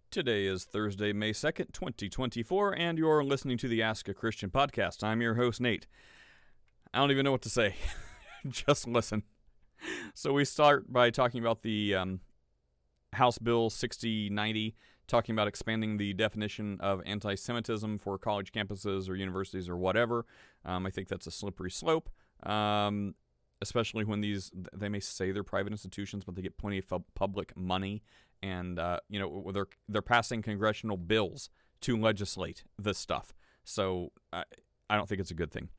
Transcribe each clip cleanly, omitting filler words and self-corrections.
Today is Thursday, May 2nd, 2024, and you're listening to the Ask a Christian podcast. I'm your host, Nate. I don't even know what to say. Just listen. So we start by talking about the House Bill 6090, talking about expanding the definition of anti-Semitism for college campuses or universities or whatever. I think that's a slippery slope, especially when they may say they're private institutions, but they get plenty of public money. And they're passing congressional bills to legislate this stuff. So I don't think it's a good thing.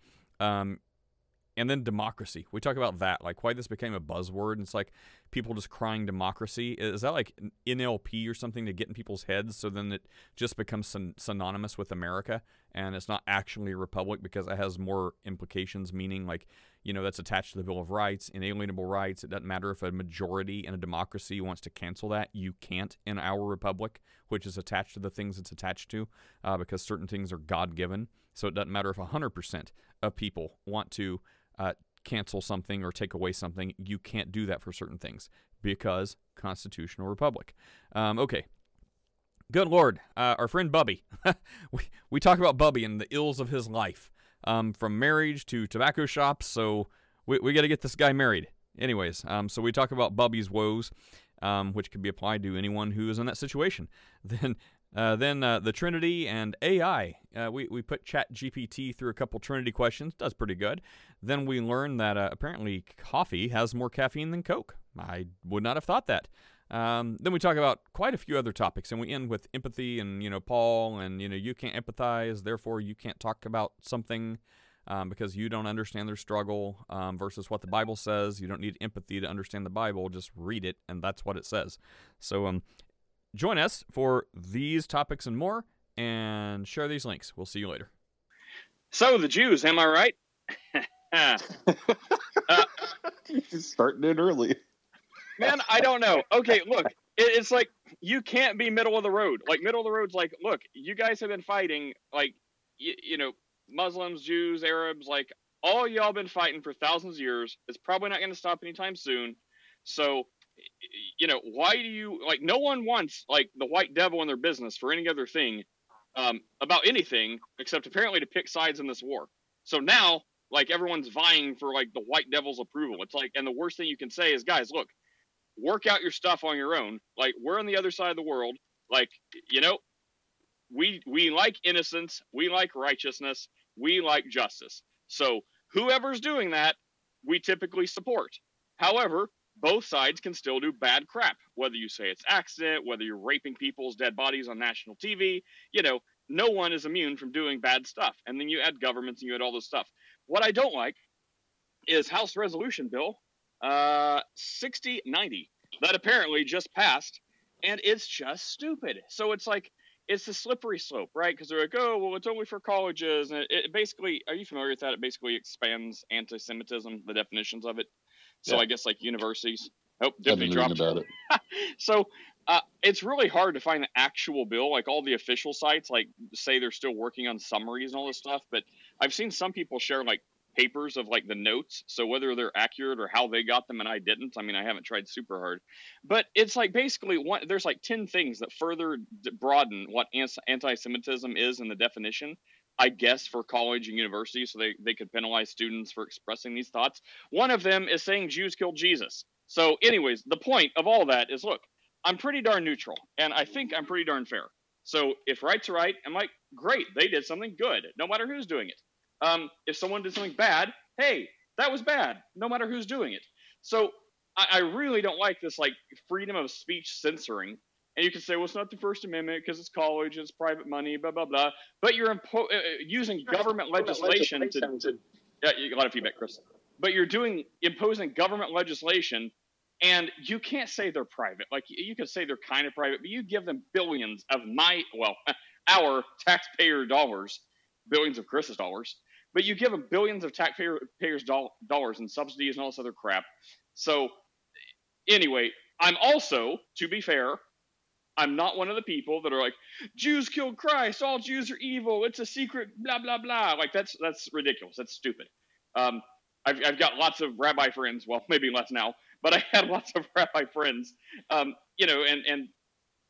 And then democracy. We talk about that, like why this became a buzzword. And it's like people just crying democracy. Is that like NLP or something to get in people's heads so then it just becomes synonymous with America and it's not actually a republic because it has more implications, meaning like, that's attached to the Bill of Rights, inalienable rights. It doesn't matter if a majority in a democracy wants to cancel that. You can't in our republic, which is attached to the things it's attached to because certain things are God-given. So it doesn't matter if 100% of people want to cancel something or take away something. You can't do that for certain things because constitutional republic. Okay. Good Lord. Our friend Bubby. we talk about Bubby and the ills of his life. From marriage to tobacco shops, so we got to get this guy married. Anyways, so we talk about Bubby's woes, which could be applied to anyone who is in that situation. Then the Trinity and AI. We put ChatGPT through a couple Trinity questions. Does pretty good. Then we learn that apparently coffee has more caffeine than Coke. I would not have thought that. Then we talk about quite a few other topics, and we end with empathy and, Paul, and, you can't empathize, therefore you can't talk about something because you don't understand their struggle versus what the Bible says. You don't need empathy to understand the Bible. Just read it, and that's what it says. So join us for these topics and more, and share these links. We'll see you later. So, the Jews, am I right? Starting it early. Man, I don't know. Okay, look, it's like you can't be middle of the road. Like, middle of the road's like, look, you guys have been fighting, like, Muslims, Jews, Arabs, like, all y'all been fighting for thousands of years. It's probably not going to stop anytime soon. So, why do you, like, no one wants, like, the white devil in their business for any other thing about anything except apparently to pick sides in this war. So now, like, everyone's vying for, like, the white devil's approval. It's like, and the worst thing you can say is, guys, look, work out your stuff on your own. Like, we're on the other side of the world. Like, we like innocence. We like righteousness. We like justice. So whoever's doing that, we typically support. However, both sides can still do bad crap. Whether you say it's accident, whether you're raping people's dead bodies on national TV, no one is immune from doing bad stuff. And then you add governments and you add all this stuff. What I don't like is House Resolution Bill 6090 that apparently just passed, and it's just stupid. So it's like, it's a slippery slope, right? Because they're like, oh, well, it's only for colleges, and it basically, are you familiar with that? It basically expands anti-Semitism, the definitions of it. So yeah. I guess like universities. Oh, Disney dropped about it. So it's really hard to find the actual bill. Like all the official sites, like say they're still working on summaries and all this stuff. But I've seen some people share like papers of like the notes. So whether they're accurate or how they got them and I didn't, I mean, I haven't tried super hard. But it's like basically there's like 10 things that further broaden what anti-Semitism is in the definition. I guess for college and university, so they could penalize students for expressing these thoughts. One of them is saying Jews killed Jesus. So anyways, the point of all that is, look, I'm pretty darn neutral, and I think I'm pretty darn fair. So if right's right, I'm like, great, they did something good, no matter who's doing it. If someone did something bad, hey, that was bad, no matter who's doing it. So I really don't like this like freedom of speech censoring. And you can say, well, it's not the First Amendment because it's college, it's private money, blah, blah, blah. But you're using government legislation to yeah, you got a lot of feedback, Chris. But you're imposing government legislation, and you can't say they're private. Like, you can say they're kind of private, but you give them billions of our taxpayer dollars, billions of Chris's dollars, but you give them billions of taxpayers dollars in subsidies and all this other crap. So anyway, I'm also, to be fair, I'm not one of the people that are like, Jews killed Christ, all Jews are evil, it's a secret, blah, blah, blah. Like, that's ridiculous. That's stupid. I've got lots of rabbi friends, well, maybe less now, but I had lots of rabbi friends, and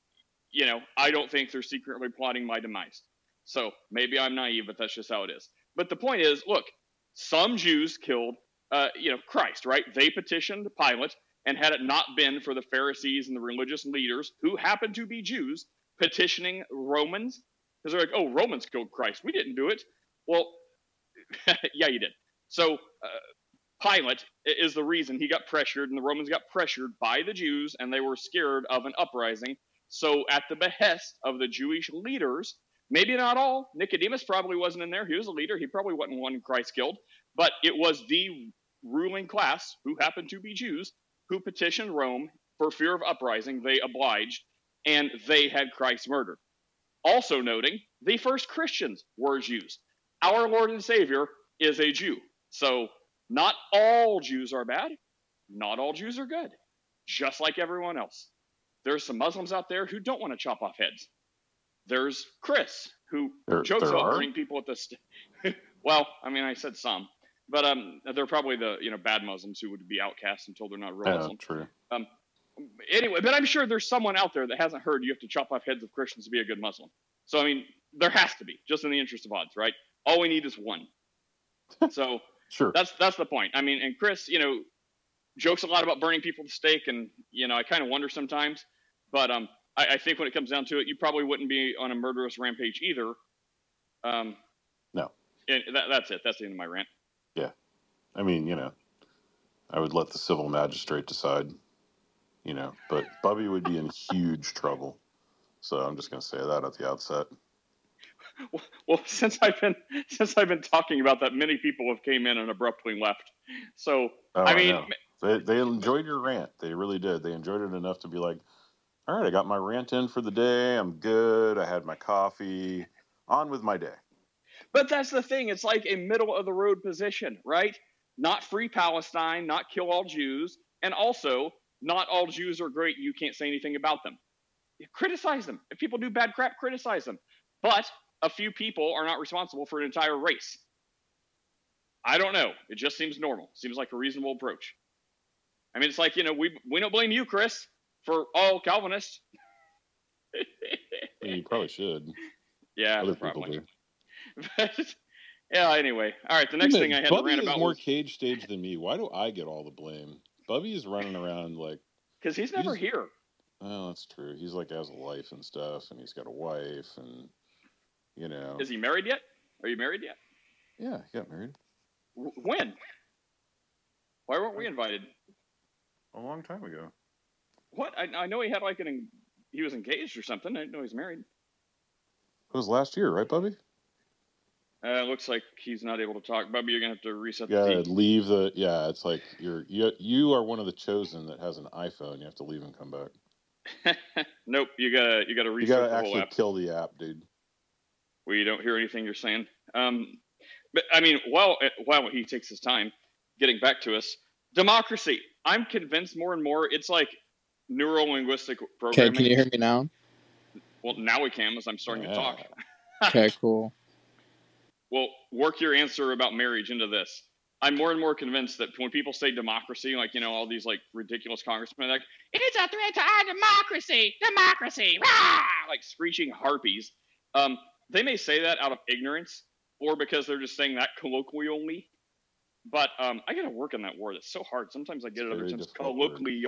I don't think they're secretly plotting my demise. So maybe I'm naive, but that's just how it is. But the point is, look, some Jews killed, Christ, right? They petitioned Pilate, and had it not been for the Pharisees and the religious leaders who happened to be Jews petitioning Romans, because they're like, oh, Romans killed Christ. We didn't do it. Well, yeah, you did. So Pilate is the reason he got pressured, and the Romans got pressured by the Jews, and they were scared of an uprising. So at the behest of the Jewish leaders, maybe not all, Nicodemus probably wasn't in there. He was a leader. He probably wasn't one Christ killed. But it was the ruling class, who happened to be Jews, who petitioned Rome for fear of uprising. They obliged, and they had Christ murdered. Also noting, the first Christians were Jews. Our Lord and Savior is a Jew. So not all Jews are bad. Not all Jews are good. Just like everyone else. There's some Muslims out there who don't want to chop off heads. There's Chris, who jokes about burning people at the well, I mean, I said some. But they're probably the bad Muslims who would be outcast until they're not real Muslim. True. Anyway, but I'm sure there's someone out there that hasn't heard you have to chop off heads of Christians to be a good Muslim. So I mean, there has to be, just in the interest of odds, right? All we need is one. So sure, that's the point. I mean, and Chris, jokes a lot about burning people at the stake, and I kind of wonder sometimes. But I think when it comes down to it, you probably wouldn't be on a murderous rampage either. No. And that's it. That's the end of my rant. Yeah. I mean, I would let the civil magistrate decide, but Bubby would be in huge trouble. So I'm just going to say that at the outset. Well, since I've been talking about that, many people have came in and abruptly left. So, I mean, they enjoyed your rant. They really did. They enjoyed it enough to be like, all right, I got my rant in for the day. I'm good. I had my coffee. On with my day. But that's the thing. It's like a middle of the road position, right? Not free Palestine, not kill all Jews, and also not all Jews are great. You can't say anything about them. Criticize them. If people do bad crap, criticize them. But a few people are not responsible for an entire race. I don't know. It just seems normal. Seems like a reasonable approach. I mean, it's like, we don't blame you, Chris, for all Calvinists. You probably should. Yeah, other probably. People do. But, yeah, anyway. All right, the next thing I had to rant about was more cage stage than me. Why do I get all the blame? Bubby is running around like... Because he's never here. Oh, that's true. He's like has a life and stuff, and he's got a wife, and, Is he married yet? Are you married yet? Yeah, he got married. When? Why weren't we invited? A long time ago. What? I know he had he was engaged or something. I didn't know he's married. It was last year, right, Bubby? Looks like he's not able to talk. Bubby, you're gonna have to reset the feed. Leave the. Yeah, it's like you are one of the chosen that has an iPhone. You have to leave and come back. Nope, you gotta reset the whole app. You gotta actually kill the app, dude. We don't hear anything you're saying. But I mean, while he takes his time getting back to us, democracy. I'm convinced more and more it's like neuro-linguistic programming. Okay, can you hear me now? Well, now we can, as I'm starting to talk. Okay, cool. Well, work your answer about marriage into this. I'm more and more convinced that when people say democracy, like, all these, like, ridiculous congressmen, like, it's a threat to our democracy! Democracy! Rah! Like, screeching harpies. They may say that out of ignorance, or because they're just saying that colloquially. But I got to work on that word. It's so hard. Sometimes I get it other times. Colloquially.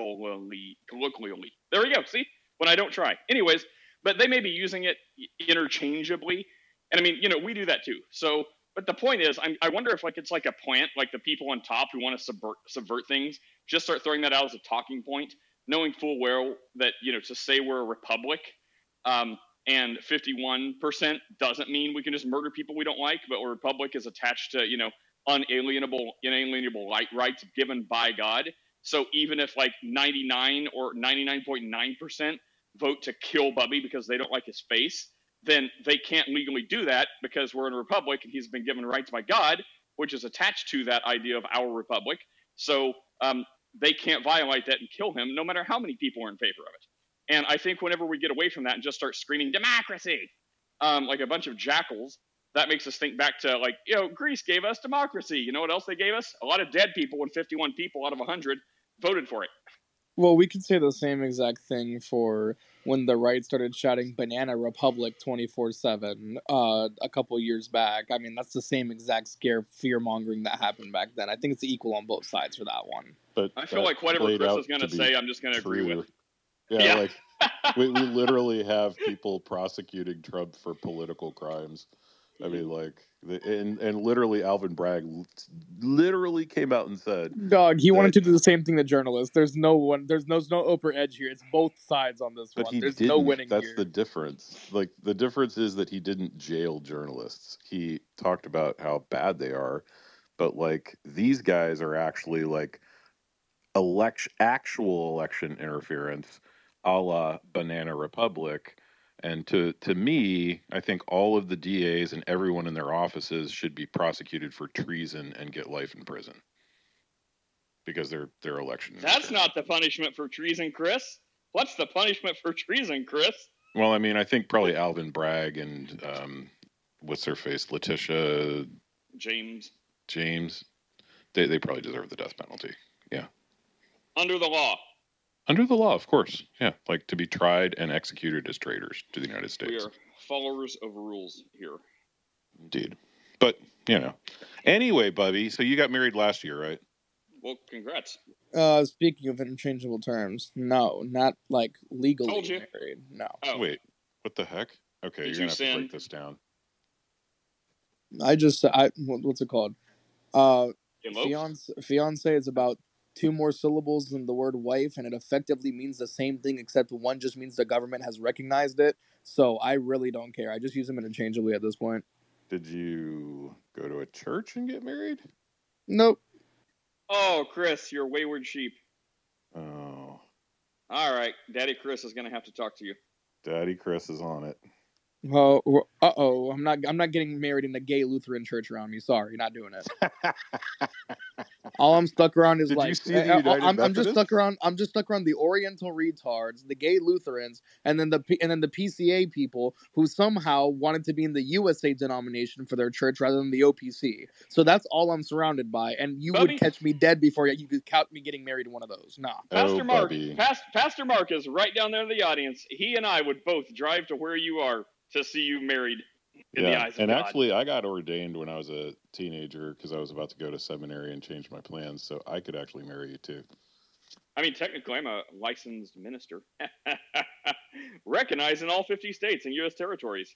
There we go. See? When I don't try. Anyways, but they may be using it interchangeably. And I mean, we do that too. So, but the point is, I wonder if it's like a plant, like the people on top who want to subvert things, just start throwing that out as a talking point, knowing full well that, to say we're a republic, and 51% doesn't mean we can just murder people we don't like, but a republic is attached to, inalienable rights given by God. So even if 99 or 99.9% vote to kill Bubby because they don't like his face, then they can't legally do that because we're in a republic and he's been given rights by God, which is attached to that idea of our republic. So they can't violate that and kill him, no matter how many people are in favor of it. And I think whenever we get away from that and just start screaming democracy, like a bunch of jackals, that makes us think back to Greece gave us democracy. You know what else they gave us? A lot of dead people when 51 people out of 100 voted for it. Well, we could say the same exact thing for when the right started shouting "Banana Republic" 24/7 a couple years back. I mean, that's the same exact fear mongering that happened back then. I think it's equal on both sides for that one. But I feel like whatever Chris is going to say, I'm just going to agree with. Yeah, like we literally have people prosecuting Trump for political crimes. I mean, like, and literally Alvin Bragg literally came out and said, "Dog, he wanted to do the same thing to journalists. There's no Oprah edge here. It's both sides on this one. There's no winning here. That's the difference. Like, the difference is that he didn't jail journalists. He talked about how bad they are, but like these guys are actually like actual election interference, a la Banana Republic. And to me, I think all of the DAs and everyone in their offices should be prosecuted for treason and get life in prison because they're election. That's not the punishment for treason, Chris. What's the punishment for treason, Chris? Well, I mean, I think probably Alvin Bragg and what's her face, Letitia James. They probably deserve the death penalty. Yeah. Under the law. Under the law, of course. Yeah, like to be tried and executed as traitors to the United States. We are followers of rules here. Indeed. But, you know. Anyway, Bubby, so you got married last year, right? Well, congrats. Speaking of interchangeable terms, no, not like legally married. No. Oh. Wait, what the heck? Okay, you're going to have to break this down. What's it called? Fiance is about 2 more syllables than the word wife, and it effectively means the same thing, except one just means the government has recognized it. So I really don't care. I just use them interchangeably at this point. Did you go to a church and get married? Nope. Oh, Chris, you're a wayward sheep. Oh. All right, Daddy Chris is going to have to talk to you. Daddy Chris is on it. Well, I'm not getting married in a gay Lutheran church around me. Sorry, not doing it. All I'm stuck around is I'm just stuck around the Oriental retards, the gay Lutherans, and then the PCA people who somehow wanted to be in the USA denomination for their church rather than the OPC. So that's all I'm surrounded by, and you would catch me dead before you could count me getting married in one of those. Nah. Pastor Mark is right down there in the audience. He and I would both drive to where you are to see you married in the eyes of God. Actually, I got ordained when I was a teenager because I was about to go to seminary and change my plans, so I could actually marry you too. I mean, technically, I'm a licensed minister. Recognized in all 50 states and U.S. territories.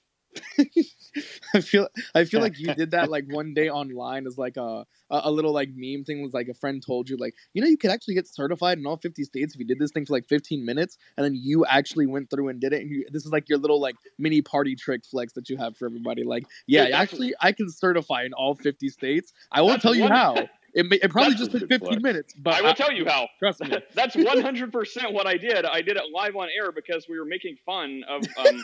I feel like you did that like one day online as like a little like meme thing. Was like a friend told you like, you could actually get certified in all 50 states if you did this thing for like 15 minutes, and then you actually went through and did it. And this is like your little like mini party trick flex that you have for everybody. Like, I can certify in all 50 states. I won't tell you how. It probably just took 15 minutes. But I will tell you how. Trust me. That's 100% what I did. I did it live on air because we were making fun of,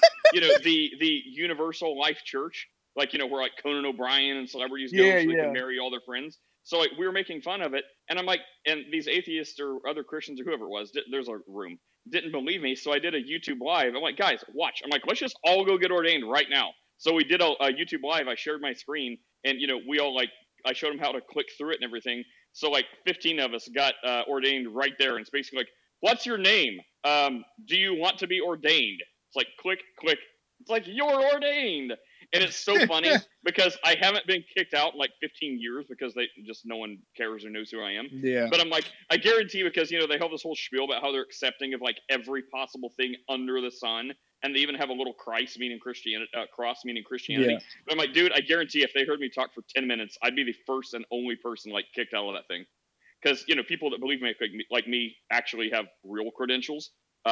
the Universal Life Church. Like, where like Conan O'Brien and celebrities go so they can marry all their friends. So like we were making fun of it. And I'm like, and these atheists or other Christians or whoever it was, there's a room, didn't believe me. So I did a YouTube live. I'm like, guys, watch. I'm like, let's just all go get ordained right now. So we did a YouTube live. I shared my screen and, we all like, I showed them how to click through it and everything. So like 15 of us got ordained right there. And it's basically like, what's your name? Do you want to be ordained? It's like, click. It's like, you're ordained. And it's so funny because I haven't been kicked out in like 15 years because no one cares or knows who I am. Yeah. But I'm like, I guarantee because, they have this whole spiel about how they're accepting of like every possible thing under the sun. And they even have a little cross meaning Christianity. Yeah. But I'm like, dude, I guarantee if they heard me talk for 10 minutes, I'd be the first and only person like kicked out of that thing. Because, people that believe me like me actually have real credentials.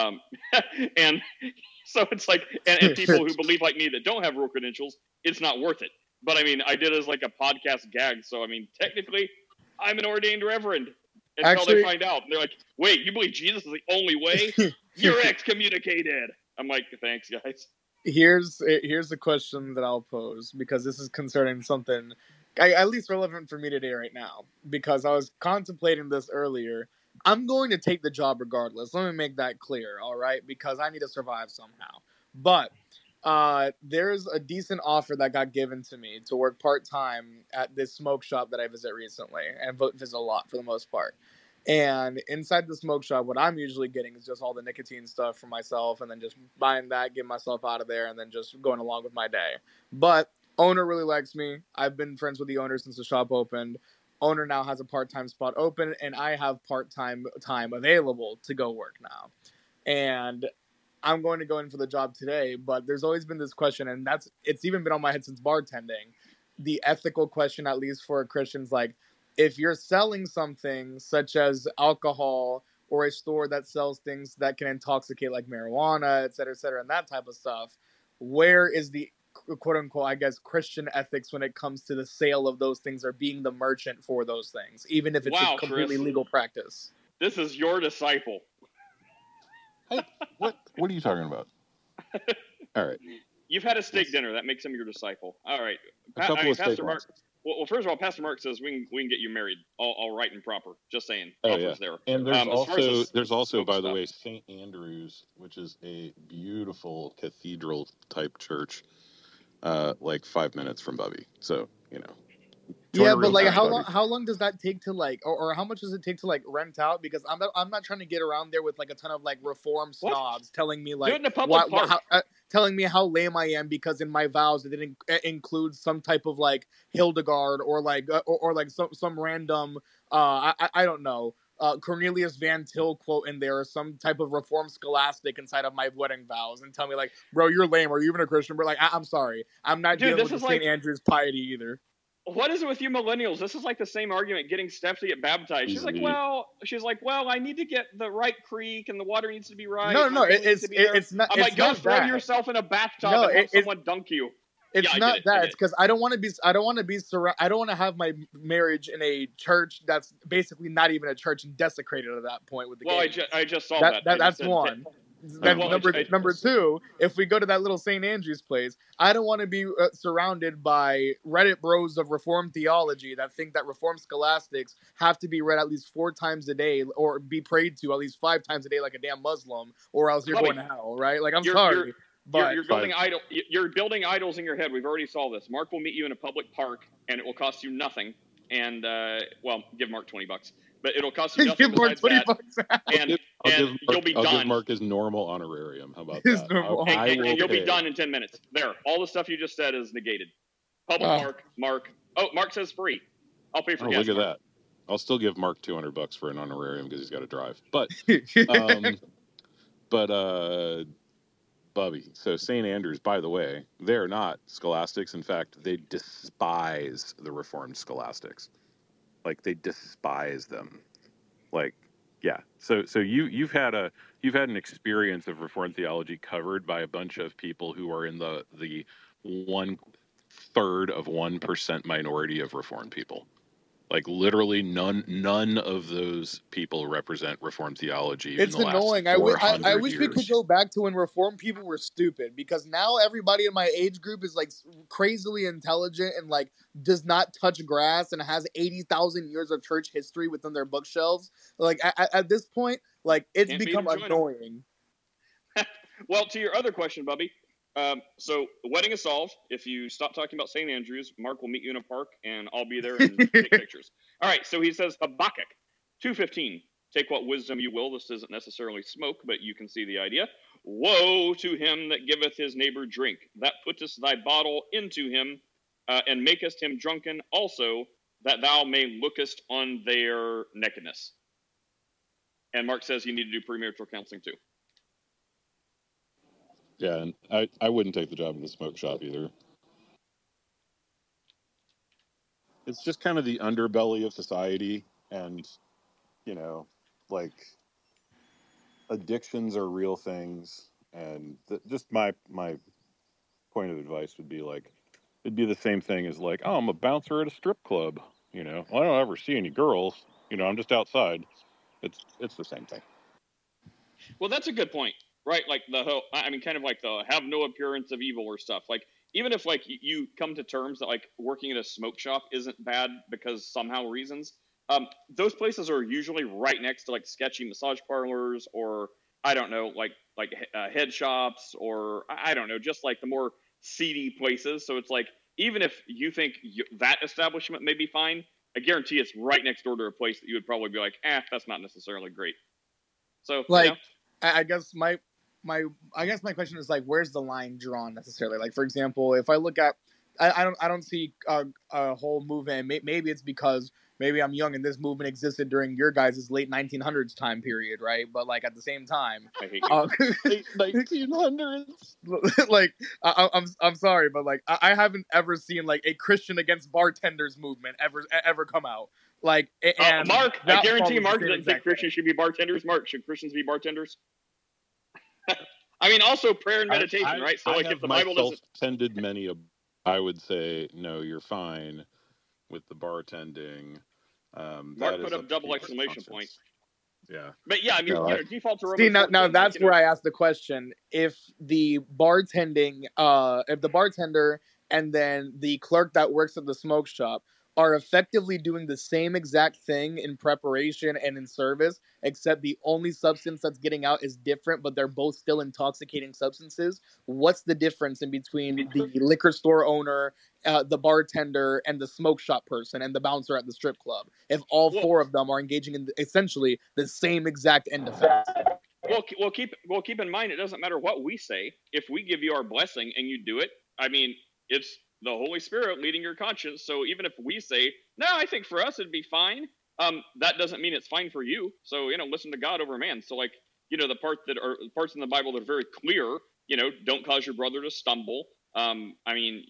And so it's like, and people who believe like me that don't have real credentials, it's not worth it. But I mean, I did it as like a podcast gag. So I mean, technically, I'm an ordained reverend until they find out. And they're like, wait, you believe Jesus is the only way? You're excommunicated. I'm like, thanks, guys. Here's the question that I'll pose, because this is concerning something at least relevant for me today right now, because I was contemplating this earlier. I'm going to take the job regardless. Let me make that clear, all right? Because I need to survive somehow. But there's a decent offer that got given to me to work part-time at this smoke shop that I visit recently, and visit a lot for the most part. And inside the smoke shop, what I'm usually getting is just all the nicotine stuff for myself, and then just buying that, getting myself out of there, and then just going along with my day. But owner really likes me. I've been friends with the owner since the shop opened. Owner now has a part-time spot open, and I have part-time time available to go work now. And I'm going to go in for the job today, but there's always been this question, and it's even been on my head since bartending. The ethical question, at least for Christians, like, if you're selling something such as alcohol or a store that sells things that can intoxicate like marijuana, et cetera, and that type of stuff, where is the quote unquote, I guess, Christian ethics when it comes to the sale of those things or being the merchant for those things, even if it's a completely legal practice? This is your disciple. Hey, what are you talking about? All right. You've had a steak dinner. That makes him your disciple. All right. Pastor Mark. Well, first of all, Pastor Mark says we can get you married, all right and proper. Just saying. Yeah. There. And there's also by the way, St. Andrews, which is a beautiful cathedral type church, like 5 minutes from Bubby. So Yeah, but like how long does that take to like, or how much does it take to like rent out? Because I'm not trying to get around there with like a ton of like reform snobs telling me like telling me how lame I am because in my vows it didn't include some type of like Hildegard or like some random I don't know Cornelius Van Til quote in there or some type of reform scholastic inside of my wedding vows and tell me like, bro, you're lame. Are you even a Christian? But like I'm sorry, I'm not dealing with the St. Andrew's piety either. What is it with you millennials? This is like the same argument getting Steph to get baptized. She's like, well, I need to get the right creek and the water needs to be right. No, it's not. I'm like, go throw yourself in a bathtub and have someone dunk you. It's not that. It's because I don't want to have my marriage in a church that's basically not even a church and desecrated at that point with the. Well, I just saw that. That's one. Then number two, if we go to that little St. Andrew's place, I don't want to be surrounded by Reddit bros of Reformed theology that think that Reformed scholastics have to be read at least 4 times a day or be prayed to at least 5 times a day like a damn Muslim, or else you're going to hell, right? Like, I'm sorry. But you're building idols in your head. We've already saw this. Mark will meet you in a public park, and it will cost you nothing. And give Mark $20, but it'll cost you nothing. Give Mark $20, and you'll be done. I'll give Mark his normal honorarium. How about that? And you'll be done in 10 minutes. There, all the stuff you just said is negated. Public park, Mark. Oh, Mark says free. I'll pay for gas. Look at that. I'll still give Mark $200 for an honorarium because he's got to drive. But, Bubby. So St. Andrews, by the way, they're not scholastics. In fact, they despise the Reformed scholastics. Like, they despise them. Like, yeah. So you've had an experience of Reformed theology covered by a bunch of people who are in the 1/3 of 1% minority of Reformed people. Like, literally none of those people represent Reformed theology. It's annoying. I wish we could go back to when Reformed people were stupid, because now everybody in my age group is like crazily intelligent and like does not touch grass and has 80,000 years of church history within their bookshelves. Like at this point, like it's become annoying. Well, to your other question, Bubby. So the wedding is solved. If you stop talking about St. Andrews, Mark will meet you in a park, and I'll be there and take pictures. All right, so he says Habakkuk 2:15. Take what wisdom you will. This isn't necessarily smoke, but you can see the idea. Woe to him that giveth his neighbor drink, that puttest thy bottle into him, and makest him drunken also, that thou may lookest on their nakedness. And Mark says you need to do premarital counseling too. Yeah, and I wouldn't take the job in the smoke shop either. It's just kind of the underbelly of society, and, like, addictions are real things, and just my point of advice would be, like, it'd be the same thing as, like, oh, I'm a bouncer at a strip club, well, I don't ever see any girls, I'm just outside. It's the same thing. Well, that's a good point. Right, like kind of like the have no appearance of evil or stuff. Like, even if like you come to terms that like working at a smoke shop isn't bad because somehow reasons, those places are usually right next to like sketchy massage parlors or I don't know, like head shops or I don't know, just like the more seedy places. So it's like even if you think that establishment may be fine, I guarantee it's right next door to a place that you would probably be like, that's not necessarily great. So, like, I guess my question is like, where's the line drawn necessarily? Like, for example, if I look at, I don't see a whole movement. Maybe it's because maybe I'm young and this movement existed during your guys' late 1900s time period, right? But like at the same time, I hate you. Late 1900s. Like I'm sorry, but like I haven't ever seen like a Christian against bartenders movement ever come out. Like, and Mark, I guarantee Mark doesn't think Christians should be bartenders. Mark, should Christians be bartenders? I mean, also prayer and meditation, right? So, like, if the Bible doesn't tended many, I would say no, you're fine with the bartending. Mark put up double exclamation point. Yeah, but yeah, I mean, default to Romans. See, now that's where I asked the question: if the bartending, if the bartender and then the clerk that works at the smoke shop are effectively doing the same exact thing in preparation and in service, except the only substance that's getting out is different, but they're both still intoxicating substances. What's the difference in between the liquor store owner, the bartender, and the smoke shop person and the bouncer at the strip club, if all four of them are engaging in essentially the same exact end effect? Well, keep in mind, it doesn't matter what we say. If we give you our blessing and you do it, I mean, it's the Holy Spirit leading your conscience. So even if we say, no, I think for us it'd be fine, that doesn't mean it's fine for you. So, listen to God over man. So, like, the parts in the Bible that are very clear, don't cause your brother to stumble. I mean,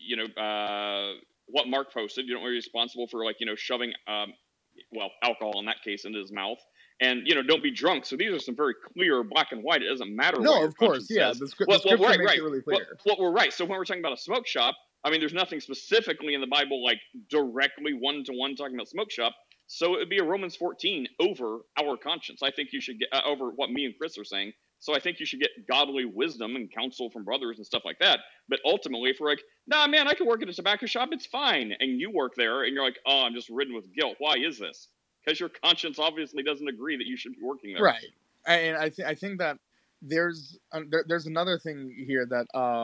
what Mark posted, you don't be responsible for, like, shoving, alcohol in that case into his mouth. And, don't be drunk. So these are some very clear black and white. It doesn't matter. No, of course. Yeah. The scripture makes it really clear. We're right. So when we're talking about a smoke shop, I mean, there's nothing specifically in the Bible, like directly one-to-one talking about smoke shop. So it would be a Romans 14 over our conscience. I think you should get over what me and Chris are saying. So I think you should get godly wisdom and counsel from brothers and stuff like that. But ultimately, if we're like, nah, man, I can work at a tobacco shop, it's fine. And you work there and you're like, oh, I'm just ridden with guilt. Why is this? Because your conscience obviously doesn't agree that you should be working there. Right. And I think that there's another thing here that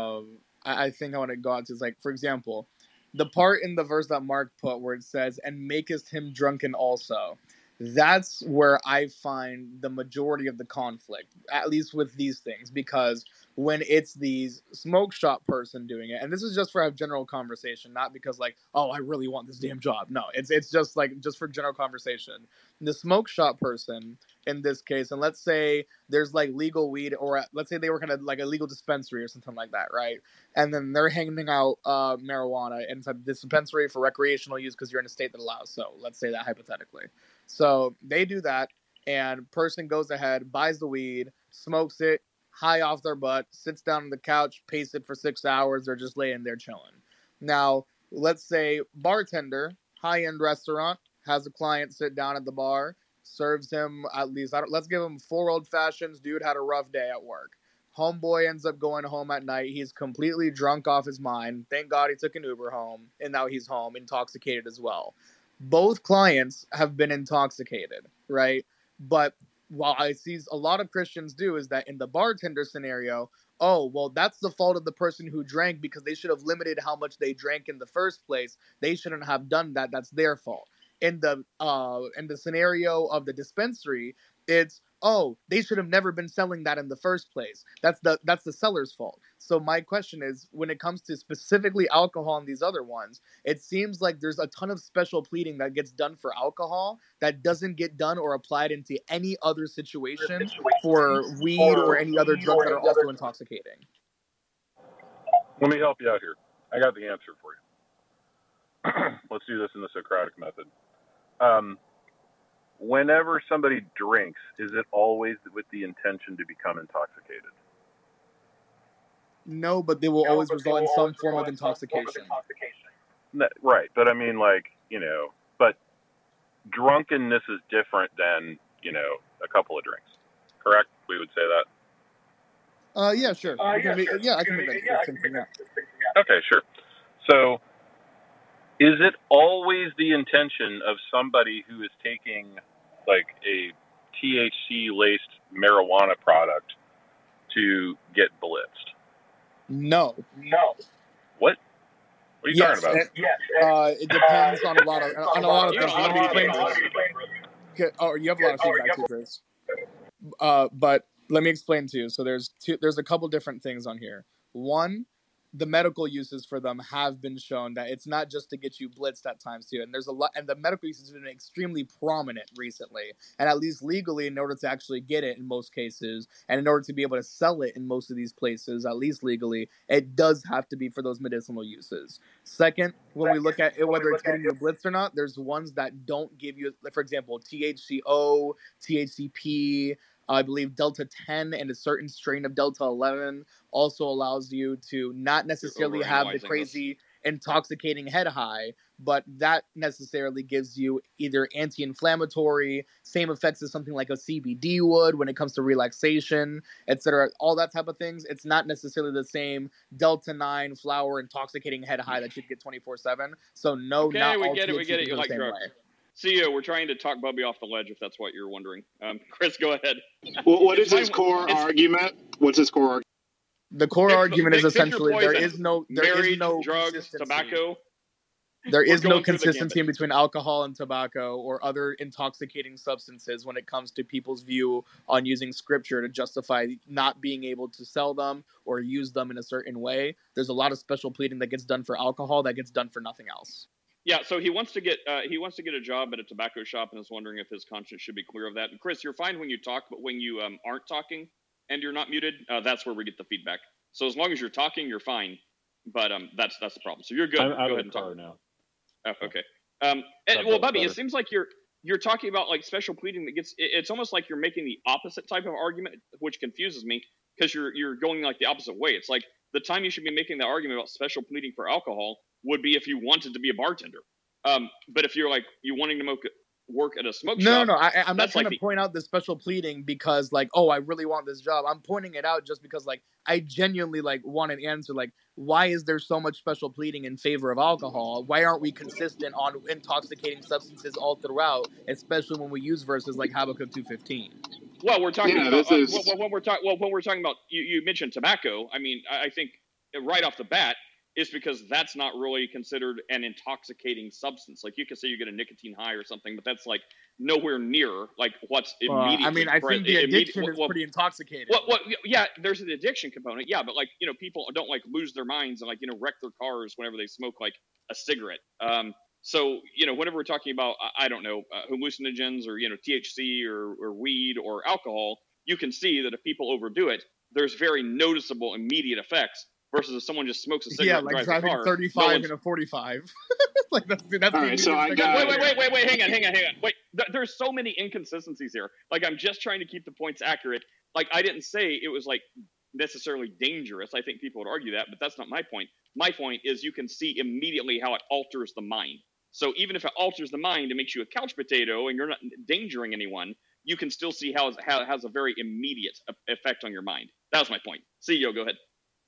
I think I want to go out to is, like, for example, the part in the verse that Mark put where it says, and makest him drunken also. That's where I find the majority of the conflict, at least with these things, because when it's the smoke shop person doing it, and this is just for a general conversation, not because like, oh, I really want this damn job. No, it's just like, just for general conversation. The smoke shop person in this case, and let's say there's like legal weed, or let's say they work in a legal dispensary or something like that, right? And then they're handing out marijuana inside the dispensary for recreational use because you're in a state that allows. So let's say that hypothetically. So they do that, and person goes ahead, buys the weed, smokes it, high off their butt, sits down on the couch, pastes it for 6 hours, they're just laying there chilling. Now, let's say bartender, high-end restaurant, has a client sit down at the bar, serves him at least, let's give him 4 old fashions, dude had a rough day at work. Homeboy ends up going home at night, he's completely drunk off his mind, thank God he took an Uber home, and now he's home, intoxicated as well. Both clients have been intoxicated, right? But what I see a lot of Christians do is that in the bartender scenario, oh, well, that's the fault of the person who drank because they should have limited how much they drank in the first place. They shouldn't have done that. That's their fault. In the scenario of the dispensary, it's, oh, they should have never been selling that in the first place. That's the seller's fault. So my question is, when it comes to specifically alcohol and these other ones, it seems like there's a ton of special pleading that gets done for alcohol that doesn't get done or applied into any other situation for weed or any other drugs that are also intoxicating. Let me help you out here. I got the answer for you. Let's do this in the Socratic method. Whenever somebody drinks, is it always with the intention to become intoxicated? No, but they will always result in some form of intoxication. Right, but I mean, like, but drunkenness is different than, a couple of drinks. Correct? We would say that? Yeah, sure. I can make that. Okay, sure. So, is it always the intention of somebody who is taking, like, a THC-laced marijuana product to get blitzed? No. What? What are you talking about? It depends on a lot of things. Let me explain to you. Oh, you have a lot of feedback too, Chris. But let me explain to you. So there's a couple different things on here. One, the medical uses for them have been shown that it's not just to get you blitzed at times too. And there's a lot, and the medical uses have been extremely prominent recently. And at least legally, in order to actually get it in most cases, and in order to be able to sell it in most of these places, at least legally, it does have to be for those medicinal uses. Second, when we look at it, whether it's getting you blitzed or not, there's ones that don't give you, for example, THCO, THCP, I believe Delta 10 and a certain strain of Delta 11 also allows you to not necessarily have the crazy intoxicating head high, but that necessarily gives you either anti-inflammatory, same effects as something like a CBD would when it comes to relaxation, etc. All that type of things. It's not necessarily the same Delta 9 flower intoxicating head high that you'd get 24/7. So no, okay, not we all get it. We get it. You like drugs. CEO, we're trying to talk Bubby off the ledge, if that's what you're wondering. Chris, go ahead. Well, what is his core argument? What's his core argument? The core argument is essentially there is no drugs, tobacco. There is no consistency in between alcohol and tobacco or other intoxicating substances when it comes to people's view on using scripture to justify not being able to sell them or use them in a certain way. There's a lot of special pleading that gets done for alcohol that gets done for nothing else. Yeah, so he wants to get a job at a tobacco shop and is wondering if his conscience should be clear of that. And Chris, you're fine when you talk, but when you aren't talking and you're not muted, that's where we get the feedback. So as long as you're talking, you're fine. But that's the problem. So you're good. Go ahead and talk now. Oh, okay. Well, Bubby, it seems like you're talking about like special pleading that gets. It's almost like you're making the opposite type of argument, which confuses me because you're going like the opposite way. It's like the time you should be making the argument about special pleading for alcohol would be if you wanted to be a bartender. But if you're like you wanting to work at a smoke shop. No. I'm not trying to point out the special pleading because like, oh, I really want this job. I'm pointing it out just because like I genuinely like want an answer. Like, why is there so much special pleading in favor of alcohol? Why aren't we consistent on intoxicating substances all throughout, especially when we use verses like Habakkuk 2:15? Well, we're talking about when we're talking about you mentioned tobacco. I mean, I think right off the bat. Is because that's not really considered an intoxicating substance. Like you could say you get a nicotine high or something, but that's like nowhere near like what's immediately. I mean, I think the addiction is pretty intoxicating. Yeah, there's an addiction component. Yeah, but like people don't like lose their minds and like wreck their cars whenever they smoke like a cigarette. So whenever we're talking about I don't know hallucinogens or THC or weed or alcohol, you can see that if people overdo it, there's very noticeable immediate effects. Versus if someone just smokes a cigarette and drives driving a car, 35 in a 45. Like that's all right, so I got wait, hang on. Wait, there's so many inconsistencies here. Like I'm just trying to keep the points accurate. Like I didn't say it was like necessarily dangerous. I think people would argue that, but that's not my point. My point is you can see immediately how it alters the mind. So even if it alters the mind and makes you a couch potato and you're not endangering anyone, you can still see how it has a very immediate effect on your mind. That was my point. CEO, go ahead.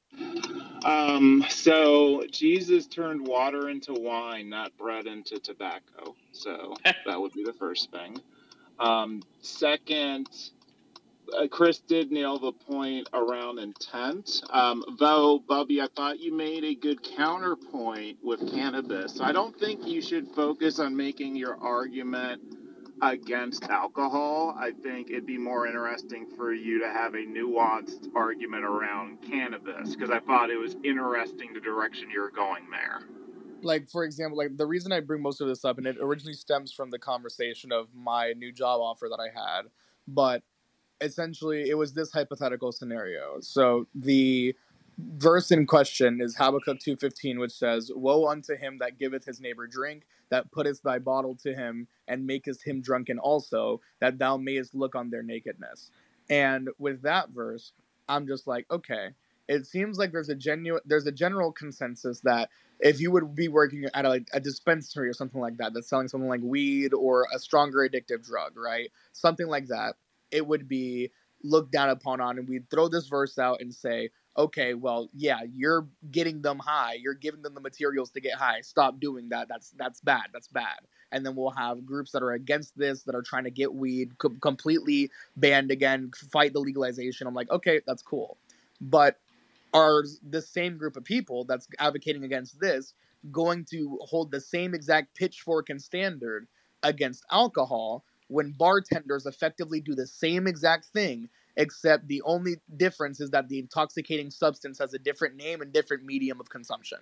So Jesus turned water into wine, not bread into tobacco. So that would be the first thing. Second, Chris did nail the point around intent. Though, Bubby, I thought you made a good counterpoint with cannabis. I don't think you should focus on making your argument against alcohol. I think it'd be more interesting for you to have a nuanced argument around cannabis, because I thought it was interesting the direction you're going there. Like, for example, like the reason I bring most of this up, and it originally stems from the conversation of my new job offer that I had, but essentially it was this hypothetical scenario. So the verse in question is Habakkuk 2:15, which says, "Woe unto him that giveth his neighbor drink, that putteth thy bottle to him, and makest him drunken also, that thou mayest look on their nakedness." And with that verse, I'm just like, okay, it seems like there's a general consensus that if you would be working at a dispensary or something like that, that's selling something like weed or a stronger addictive drug, right? Something like that, it would be looked down upon on, and we'd throw this verse out and say, okay, well, yeah, you're getting them high. You're giving them the materials to get high. Stop doing that. That's bad. That's bad. And then we'll have groups that are against this, that are trying to get weed completely banned again, fight the legalization. I'm like, okay, that's cool. But are the same group of people that's advocating against this going to hold the same exact pitchfork and standard against alcohol when bartenders effectively do the same exact thing, except the only difference is that the intoxicating substance has a different name and different medium of consumption?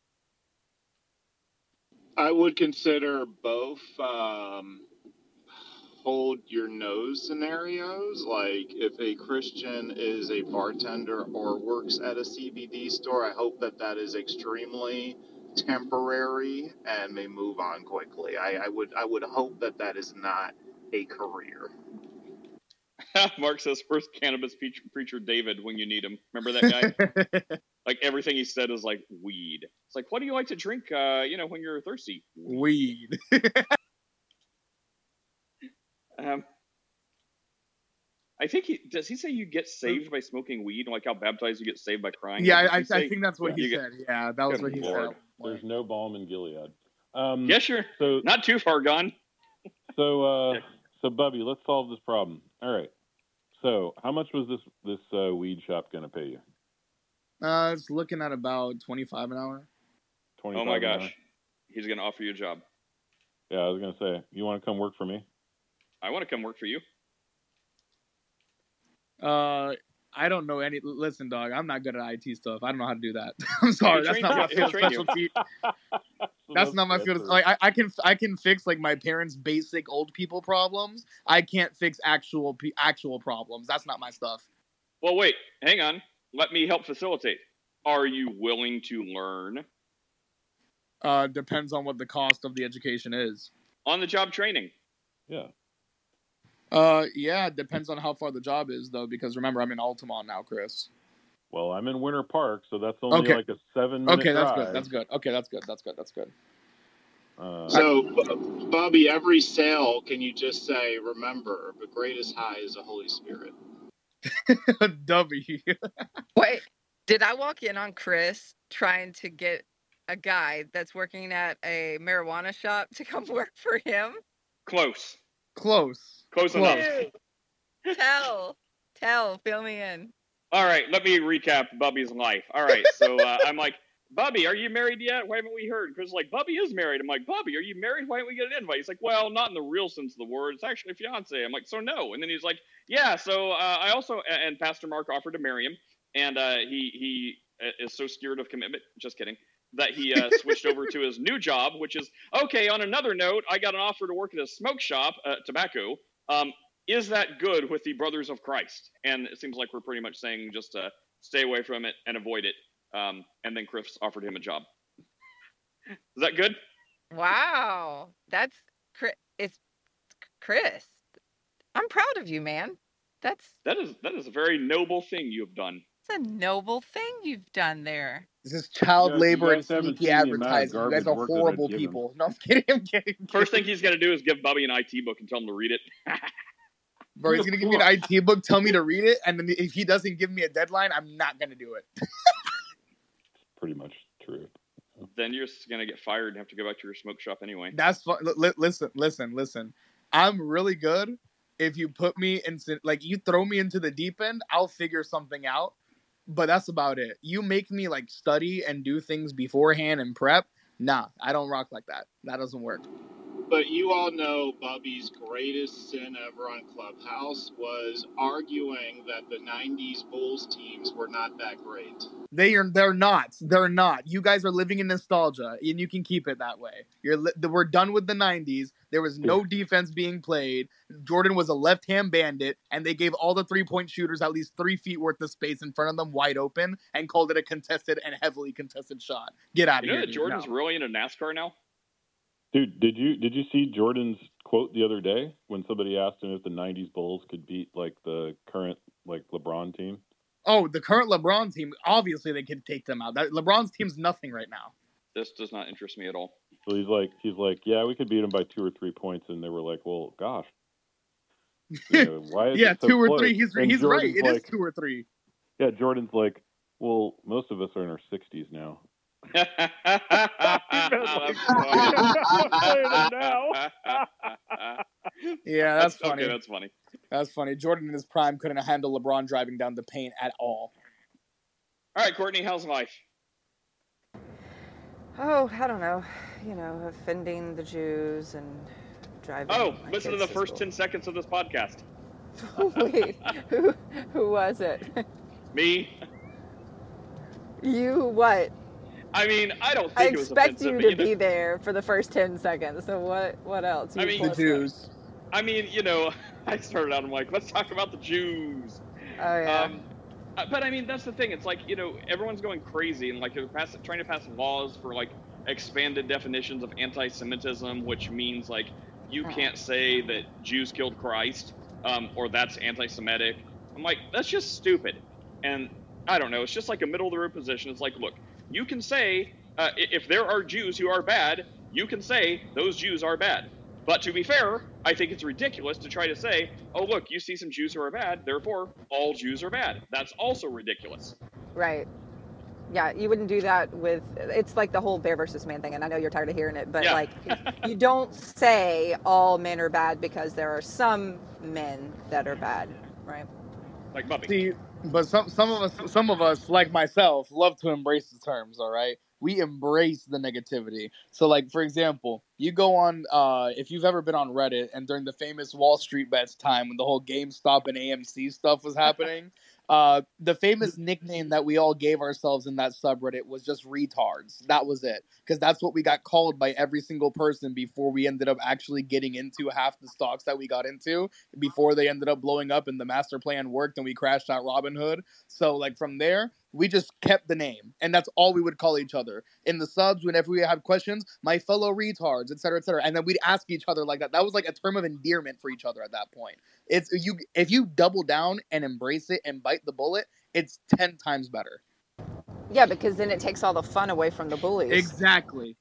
I would consider both hold your nose scenarios. Like, if a Christian is a bartender or works at a CBD store, I hope that is extremely temporary and may move on quickly. I would hope that is not a career. Mark says, first cannabis preacher David when you need him. Remember that guy? Like, everything he said is like weed. It's like, what do you like to drink, when you're thirsty? Weed. I think does he say you get saved by smoking weed? Like how baptized you get saved by crying? Yeah, I think that's what he said. Yeah, that was what he said. There's no balm in Gilead. Yeah, sure. So, not too far gone. So Bubby, let's solve this problem. All right. So, how much was this weed shop going to pay you? It's looking at about $25 an hour. Oh my gosh, he's going to offer you a job. Yeah, I was going to say, you want to come work for me? I want to come work for you. I don't know any. Listen, dog, I'm not good at IT stuff. I don't know how to do that. I'm sorry, that's not my field specialty. That's not my field. Like, I can fix like my parents' basic old people problems. I can't fix actual problems. That's not my stuff. Well, wait, hang on. Let me help facilitate. Are you willing to learn? Depends on what the cost of the education is. On the job training. Yeah. Yeah, it depends on how far the job is, though, because remember, I'm in Altamont now, Chris. Well, I'm in Winter Park, so that's only like a 7-minute drive. Okay, that's good. Okay, that's good. So, Bobby, every sale, can you just say, remember, the greatest high is the Holy Spirit? W. Wait, did I walk in on Chris trying to get a guy that's working at a marijuana shop to come work for him? Close enough. Tell, fill me in. All right, let me recap Bubby's life. All right, so I'm like, Bubby, are you married yet? Why haven't we heard? Chris is like, Bubby is married. I'm like, Bubby, are you married? Why didn't we get an invite? He's like, well, not in the real sense of the word. It's actually a fiance. I'm like, so no. And then he's like, yeah, so I also, and Pastor Mark offered to marry him, and he is so scared of commitment, just kidding, that he switched over to his new job, which is, okay, on another note, I got an offer to work at a smoke shop, tobacco. Is that good with the Brothers of Christ? And it seems like we're pretty much saying just stay away from it and avoid it. And then Chris offered him a job. Is that good? Wow. It's Chris. I'm proud of you, man. That is a very noble thing you have done. It's a noble thing you've done there. This is child labor and sneaky advertising. You guys are horrible people. No, I'm kidding. First thing he's going to do is give Bubby an IT book and tell him to read it. Bro, he's going to give me an IT book, tell me to read it, and then if he doesn't give me a deadline, I'm not going to do it. Pretty much true. Then you're just going to get fired and have to go back to your smoke shop anyway. That's fun. Listen. I'm really good. If you put me in, like, you throw me into the deep end, I'll figure something out. But that's about it. You make me, like, study and do things beforehand and prep. Nah, I don't rock like that. That doesn't work. But you all know Bubby's greatest sin ever on Clubhouse was arguing that the 90s Bulls teams were not that great. They're not. They're not. You guys are living in nostalgia, and you can keep it that way. We're done with the 90s. There was no defense being played. Jordan was a left-hand bandit, and they gave all the three-point shooters at least 3 feet worth of space in front of them wide open and called it a contested and heavily contested shot. Get out of here. You know that Jordan's really into NASCAR now? Dude, did you see Jordan's quote the other day when somebody asked him if the 90s Bulls could beat like the current like LeBron team? Oh, the current LeBron team, obviously they could take them out. LeBron's team's nothing right now. This does not interest me at all. So he's like, yeah, we could beat him by 2 or 3 points, and they were like, well, gosh. Why is it so 2 or close? 3. He's right. It is 2 or 3. Yeah, Jordan's like, well, most of us are in our 60s now. Yeah, that's funny. Okay, that's funny. That's funny. Jordan in his prime couldn't handle LeBron driving down the paint at all. All right, Courtney, how's life? Oh, I don't know. Offending the Jews and driving. Oh, listen to the first 10 seconds of this podcast. Wait, who was it? Me. You what? I mean, I don't think it was offensive. I expect you to be there for the first 10 seconds. So what else? I mean, the Jews. I mean, I started out, I'm like, let's talk about the Jews. Oh, yeah. But I mean, that's the thing. It's like, everyone's going crazy and like they're trying to pass laws for like expanded definitions of anti-Semitism, which means like you can't say that Jews killed Christ, or that's anti-Semitic. I'm like, that's just stupid. And I don't know. It's just like a middle of the road position. It's like, look, you can say if there are Jews who are bad, you can say those Jews are bad. But to be fair, I think it's ridiculous to try to say, oh, look, you see some Jews who are bad, therefore all Jews are bad. That's also ridiculous. Right. Yeah, you wouldn't do that it's like the whole bear versus man thing, and I know you're tired of hearing it, but like, you don't say all men are bad because there are some men that are bad, right? Like Bubby. See, but some of us, like myself, love to embrace the terms, all right? We embrace the negativity. So, like, for example, you go on, if you've ever been on Reddit, and during the famous Wall Street Bets time when the whole GameStop and AMC stuff was happening, the famous nickname that we all gave ourselves in that subreddit was just retards. That was it. Because that's what we got called by every single person before we ended up actually getting into half the stocks that we got into, before they ended up blowing up and the master plan worked and we crashed out Robinhood. So, like, from there, we just kept the name, and that's all we would call each other. In the subs, whenever we had questions, my fellow retards, etc., etc., and then we'd ask each other like that. That was like a term of endearment for each other at that point. If you double down and embrace it and bite the bullet, it's 10 times better. Yeah, because then it takes all the fun away from the bullies. Exactly.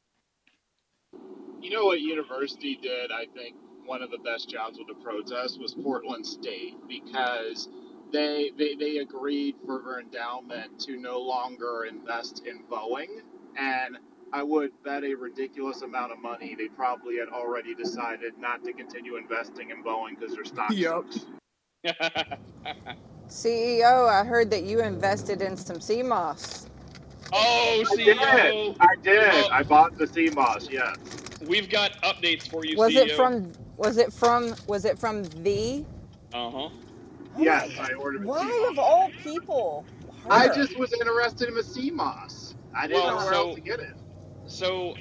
You know what university did, I think, one of the best jobs with the protest was Portland State, because they agreed for their endowment to no longer invest in Boeing, and I would bet a ridiculous amount of money they probably had already decided not to continue investing in Boeing because their stock sucks. CEO, I heard that you invested in some CMOS. Oh, CEO! I did. I bought the CMOS. Yes. We've got updates for you, Was CEO. Was it from the? Uh-huh. Yes, I ordered. Why of all people? I just was interested in the CMOS. I didn't know where else to get it. So,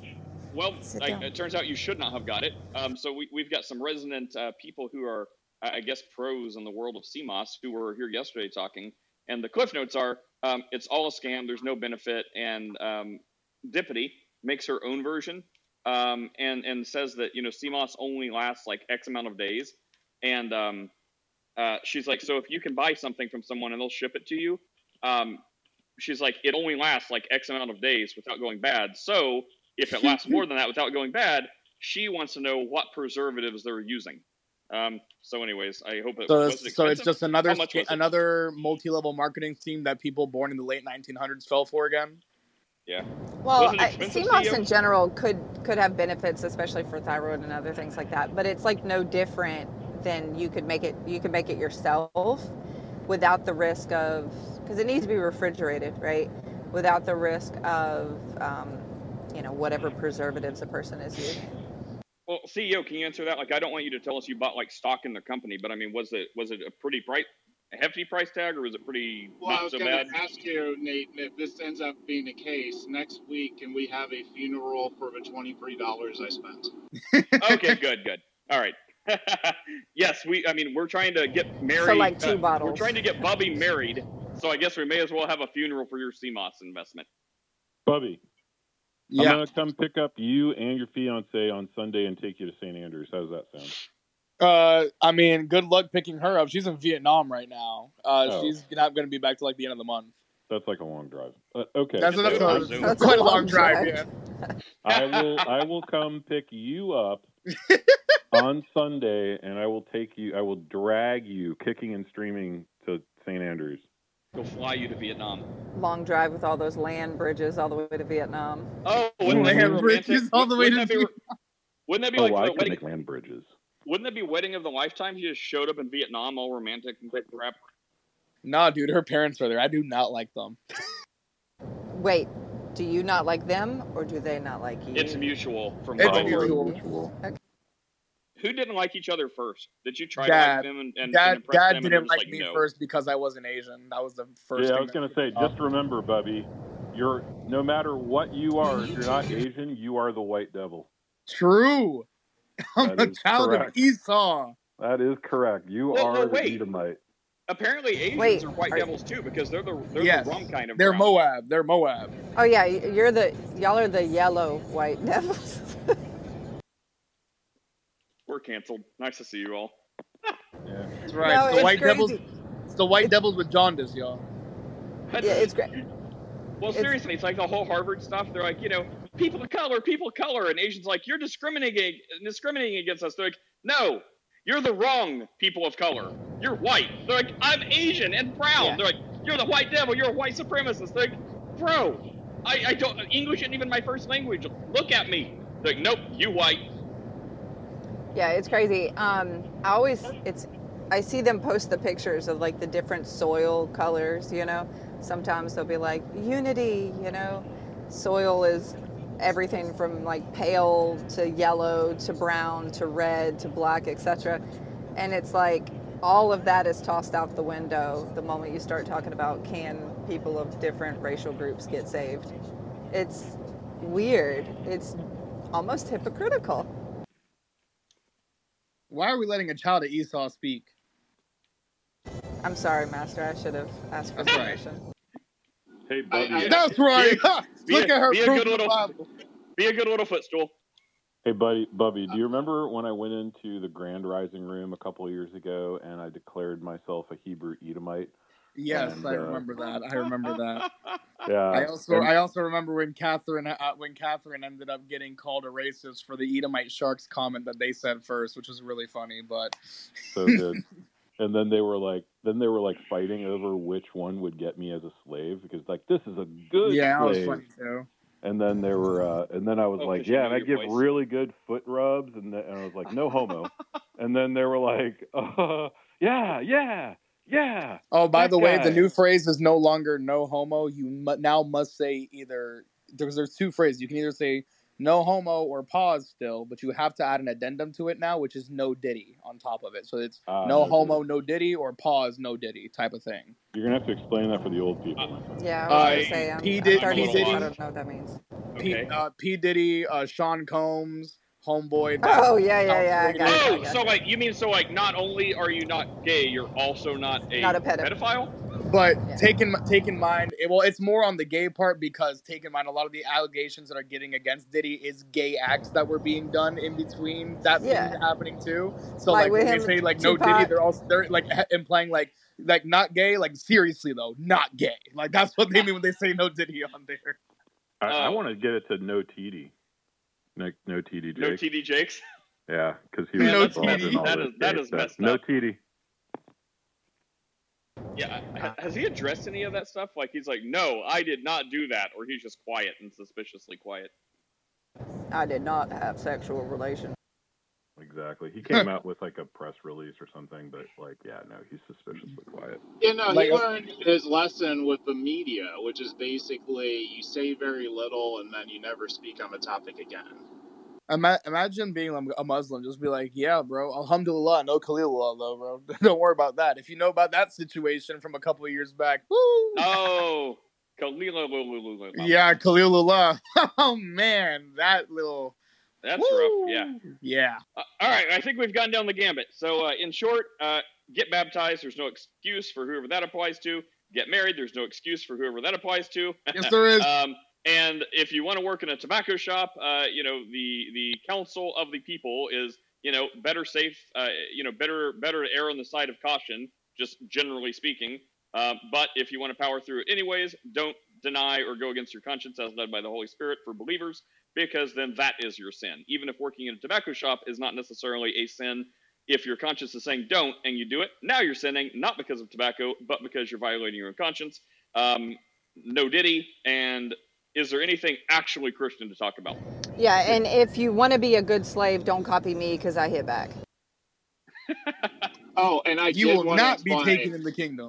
it turns out you should not have got it. So we've got some resident people who are, I guess, pros in the world of CMOS who were here yesterday talking. And the cliff notes are, it's all a scam. There's no benefit. And Dippity makes her own version and says that, CMOS only lasts like X amount of days. And she's like, so if you can buy something from someone and they'll ship it to you, she's like, it only lasts like X amount of days without going bad. So if it lasts more than that without going bad, she wants to know what preservatives they're using. So anyways, I hope it wasn't expensive. So it's just another multi-level marketing scheme that people born in the late 1900s fell for again? Yeah. Well, CMOS in general could have benefits, especially for thyroid and other things like that. But it's like no different than you could make it yourself without the risk of, because it needs to be refrigerated, right? Without the risk of, whatever preservatives a person is using. Well, CEO, can you answer that? Like, I don't want you to tell us you bought like stock in the company, but I mean, was it a pretty hefty price tag, or was it pretty not so bad? I was going to ask you, Nate, if this ends up being the case, next week can we have a funeral for the $23 I spent? Okay, good. All right. Yes, we're trying to get married. For like 2 bottles. We're trying to get Bubby married, so I guess we may as well have a funeral for your CMOS investment. Bubby. Yeah. I'm going to come pick up you and your fiance on Sunday and take you to St. Andrews. How does that sound? Good luck picking her up. She's in Vietnam right now. She's not going to be back till like the end of the month. That's like a long drive. Okay. That's quite a long drive, yeah. I will come pick you up on Sunday, and I will drag you kicking and streaming to St. Andrews. Go fly you to Vietnam. Long drive with all those land bridges all the way to Vietnam. Oh, wouldn't that be romantic? All the way to Vietnam. Wouldn't that be like I can make land bridges. Wouldn't that be wedding of the lifetime? He just showed up in Vietnam all romantic and crap. Nah, dude, her parents are there. I do not like them. Wait, Do you not like them, or do they not like you? It's mutual from It's both. mutual. Okay. Who didn't like each other first? Did you try Dad. to like them and Dad impress them? didn't And like like, me no. first because I wasn't Asian. That was the first. Yeah, I thing was going to say, just remember, Bubby, you're no matter what you are, if you're not Asian, you are the white devil. True. I'm That a is child correct. of Esau. That is correct. You are the Edomite. Apparently, Asians are white devils too, because they're the wrong kind of. They're brown. Moab. They're Moab. Oh yeah, y'all are the yellow white devils. We're canceled. Nice to see you all. Yeah, that's right. No, it's the it's white crazy. devils. It's the white devils with jaundice, y'all. But, Yeah, it's great. Well, seriously, it's like the whole Harvard stuff. They're like, people of color, and Asians like, you're discriminating against us. They're like, no, you're the wrong people of color. You're white. They're like, I'm Asian and brown. Yeah. They're like, you're the white devil. You're a white supremacist. They're like, bro, I don't. English isn't even my first language. Look at me. They're like, nope, you white. Yeah, it's crazy. I see them post the pictures of like the different soil colors, Sometimes they'll be like, unity, Soil is everything from like pale to yellow to brown to red to black, etc. And it's like all of that is tossed out the window the moment you start talking about can people of different racial groups get saved. It's weird. It's almost hypocritical. Why are we letting a child of Esau speak? I'm sorry, Master. I should have asked for permission. Hey, buddy. That's right. Look at her be a proof good in the Bible. Be a good little footstool. Hey, Bubby, do you remember when I went into the Grand Rising Room a couple of years ago and I declared myself a Hebrew Edomite? Yes, I remember that. Yeah. I also remember when Catherine ended up getting called a racist for the Edomite Sharks comment that they said first, which was really funny. But so good. And then they were like fighting over which one would get me as a slave because like this is a good slave. That was funny too. And then they were, and then I was like, yeah, and I give really good foot rubs, and I was like, no homo. And then they were like, yeah. Oh, by the way, the new phrase is no longer no homo. You now must say either there's two phrases. You can either say no homo or pause still, but you have to add an addendum to it now, which is no diddy on top of it. So it's no homo, no diddy, or pause, no diddy type of thing. You're going to have to explain that for the old people. Yeah, I was going to say, I'm 36, I don't know what that means. Okay. P. Diddy, Sean Combs, Homeboy. Oh, yeah. I got it. So like, you mean, so like, not only are you not gay, you're also not a pedophile? But take in mind, it's more on the gay part because take in mind a lot of the allegations that are getting against Diddy is gay acts that were being done in between that thing happening too. So like when they say like no Diddy, they're like implying like not gay, like seriously though, not gay. Like that's what they mean when they say no Diddy on there. I want to get it to no TD. No TD Jakes. No TD Jakes? Yeah, because he was involved in all that is messed up. No TD. Yeah, has he addressed any of that stuff? Like he's like, no, I did not do that, or he's just quiet and suspiciously quiet. I did not have sexual relations. Exactly. He came out with like a press release or something, but like, yeah, no, he's suspiciously quiet. He learned his lesson with the media, which is basically you say very little and then you never speak on the topic again. Imagine being a Muslim, just be like, yeah, bro, alhamdulillah, no Khalilullah, though, bro. Don't worry about that. If you know about that situation from a couple of years back, woo! Oh, Khalilullah. Yeah, Khalilullah. Oh, man, that's rough, yeah. Yeah. All right, I think we've gone down the gambit. So, in short, get baptized. There's no excuse for whoever that applies to. Get married. There's no excuse for whoever that applies to. Yes, there is. And if you want to work in a tobacco shop, the counsel of the people is, better safe, better to err on the side of caution, just generally speaking. But if you want to power through it anyways, don't deny or go against your conscience as led by the Holy Spirit for believers, because then that is your sin. Even if working in a tobacco shop is not necessarily a sin, if your conscience is saying don't and you do it, now you're sinning, not because of tobacco, but because you're violating your own conscience. No diddy, and is there anything actually Christian to talk about? Yeah, and if you want to be a good slave, don't copy me because I hit back. Oh, and you will not be taken in the kingdom.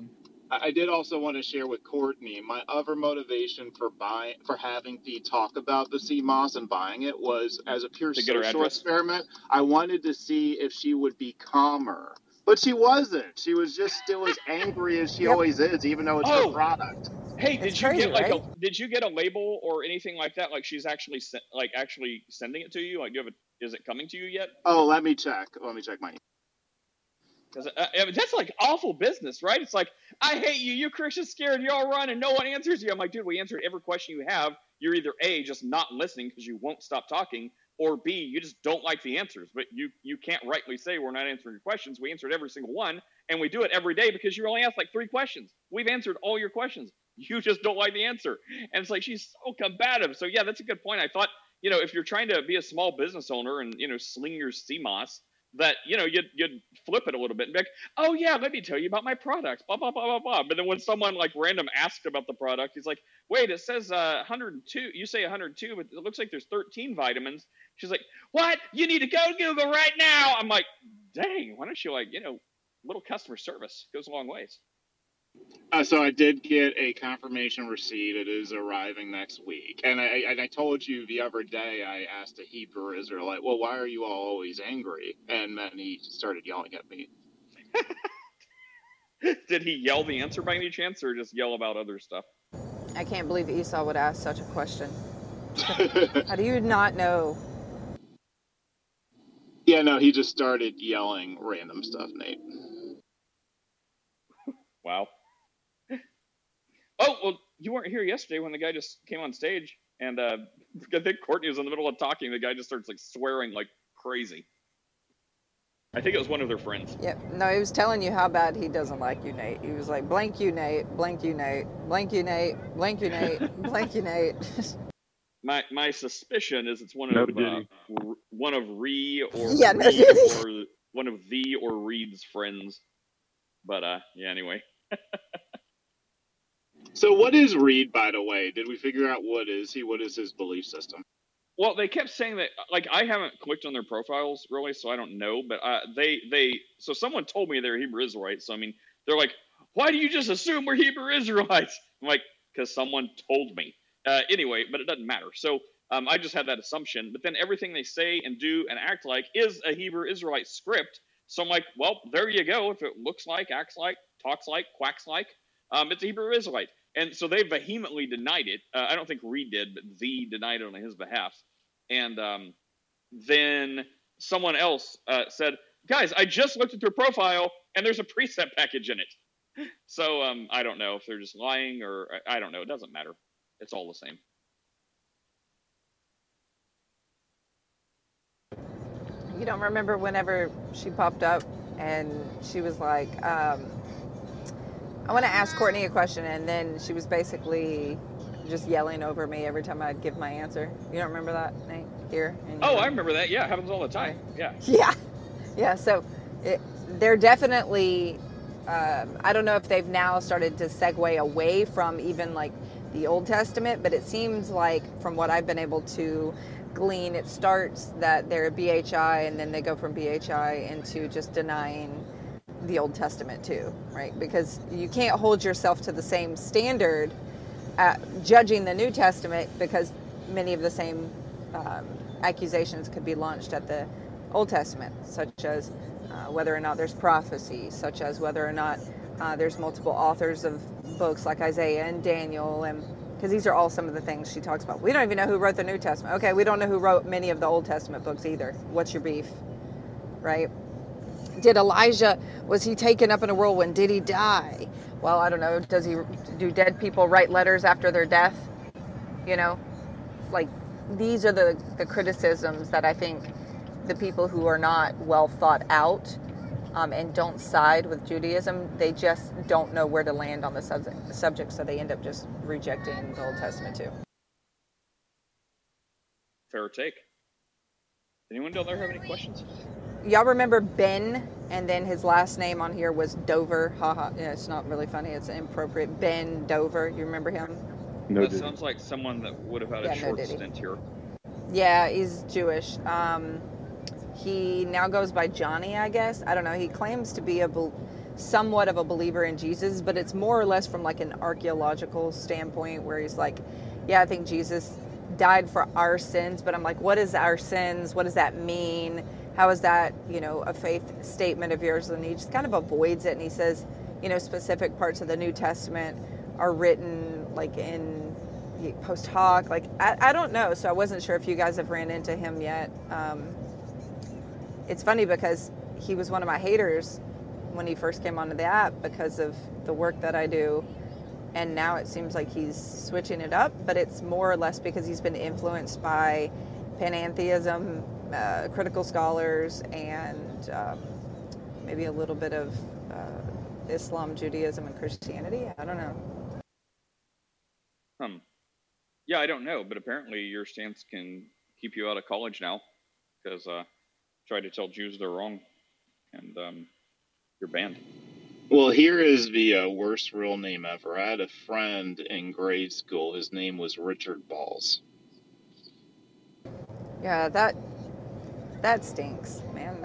I did also want to share with Courtney my other motivation for having Dee talk about the sea moss and buying it was as a pure social experiment. I wanted to see if she would be calmer, but she wasn't. She was just still as angry as she always is, even though it's her product. Hey, did you get did you get a label or anything like that? Like she's actually sending it to you? Like, is it coming to you yet? Oh, let me check. Let me check my. Because that's like awful business, right? It's like, I hate you. You Christians scared. You all run and no one answers you. I'm like, dude, we answered every question you have. You're either A, just not listening because you won't stop talking, or B, you just don't like the answers. But you can't rightly say we're not answering your questions. We answered every single one, and we do it every day because you only asked like 3 questions. We've answered all your questions. You just don't like the answer. And it's like, she's so combative. So yeah, that's a good point. I thought, if you're trying to be a small business owner and, sling your CMOS, that, you'd flip it a little bit and be like, oh yeah, let me tell you about my products, blah, blah, blah, blah, blah. But then when someone like random asked about the product, he's like, wait, it says 102, you say 102, but it looks like there's 13 vitamins. She's like, what? You need to go Google right now. I'm like, dang, why don't you little customer service goes a long ways. So I did get a confirmation receipt. It is arriving next week. And I told you the other day, I asked a Hebrew Israelite, well, why are you all always angry? And then he started yelling at me. Did he yell the answer by any chance, or just yell about other stuff? I can't believe Esau would ask such a question. How do you not know? Yeah, no, he just started yelling random stuff, Nate. Wow. Oh, well, you weren't here yesterday when the guy just came on stage, and I think Courtney was in the middle of talking. The guy just starts swearing like crazy. I think it was one of their friends. Yep. No, he was telling you how bad he doesn't like you, Nate. He was like, blank you, Nate, blank you, Nate, blank you, Nate, blank you, Nate, blank you, Nate. My suspicion is it's one of Ree or or one of the or Reed's friends. But yeah, anyway. So what is Reed, by the way? Did we figure out what is his belief system? Well, they kept saying that, I haven't clicked on their profiles really, so I don't know, but so someone told me they're Hebrew Israelites, so I mean, they're like, why do you just assume we're Hebrew Israelites? I'm like, because someone told me. Anyway, but it doesn't matter. So I just had that assumption, but then everything they say and do and act like is a Hebrew Israelite script. So I'm like, well, there you go. If it looks like, acts like, talks like, quacks like, it's a Hebrew Israelite. And so they vehemently denied it. I don't think Reed did, but Z denied it on his behalf. And then someone else said, guys, I just looked at their profile, and there's a preset package in it. So I don't know if they're just lying or I don't know. It doesn't matter. It's all the same. You don't remember whenever she popped up and she was like, I want to ask Courtney a question, and then she was basically just yelling over me every time I'd give my answer. You don't remember that, Nate? Here? I remember that. Yeah, it happens all the time. Yeah. Yeah, so they're definitely, I don't know if they've now started to segue away from even the Old Testament, but it seems like from what I've been able to glean, it starts that they're BHI and then they go from BHI into just denying the Old Testament too, right? Because you can't hold yourself to the same standard judging the New Testament, because many of the same accusations could be launched at the Old Testament, such as whether or not there's prophecy, such as whether or not there's multiple authors of books like Isaiah and Daniel, and because these are all some of the things she talks about. We don't even know who wrote the New Testament. Okay, we don't know who wrote many of the Old Testament books either. What's your beef, right? Did Elijah, was he taken up in a whirlwind? Did he die? Well, I don't know. Do dead people write letters after their death? These are the criticisms that I think the people who are not well thought out and don't side with Judaism, they just don't know where to land on the subject, so they end up just rejecting the Old Testament too. Fair take. Anyone down there have any questions? Y'all remember Ben, and then his last name on here was Dover? Haha. Yeah, it's not really funny. It's inappropriate. Ben Dover. You remember him? No, that sounds like someone that would have had a short stint here. Yeah, he's Jewish. He now goes by Johnny, I guess. I don't know. He claims to be somewhat of a believer in Jesus, but it's more or less from like an archaeological standpoint where he's like, yeah, I think Jesus died for our sins, but I'm like, what is our sins? What does that mean? How is that, a faith statement of yours? And he just kind of avoids it. And he says, specific parts of the New Testament are written like in post hoc. Like, I don't know. So I wasn't sure if you guys have ran into him yet. It's funny because he was one of my haters when he first came onto the app because of the work that I do. And now it seems like he's switching it up, but it's more or less because he's been influenced by panentheism, critical scholars, and maybe a little bit of Islam, Judaism, and Christianity. I don't know. Yeah, I don't know, but apparently your stance can keep you out of college now because tried to tell Jews they're wrong, and you're banned. Well, here is the worst real name ever. I had a friend in grade school. His name was Richard Balls. Yeah, that stinks, man.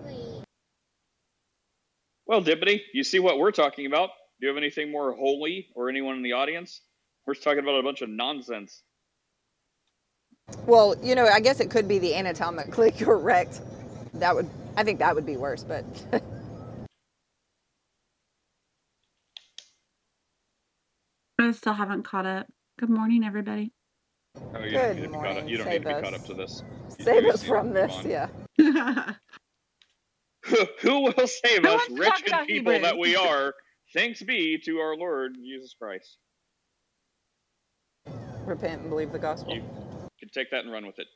Well, Dippity, you see what we're talking about? Do you have anything more holy, or anyone in the audience? We're talking about a bunch of nonsense. Well, I guess it could be the anatomically correct. I think that would be worse, but. I still haven't caught up. Good morning, everybody. Oh, Good morning. You don't need to be caught up to this. Save us from this, yeah. Who will save us, wretched people that we are? Thanks be to our Lord Jesus Christ. Repent and believe the gospel. You can take that and run with it.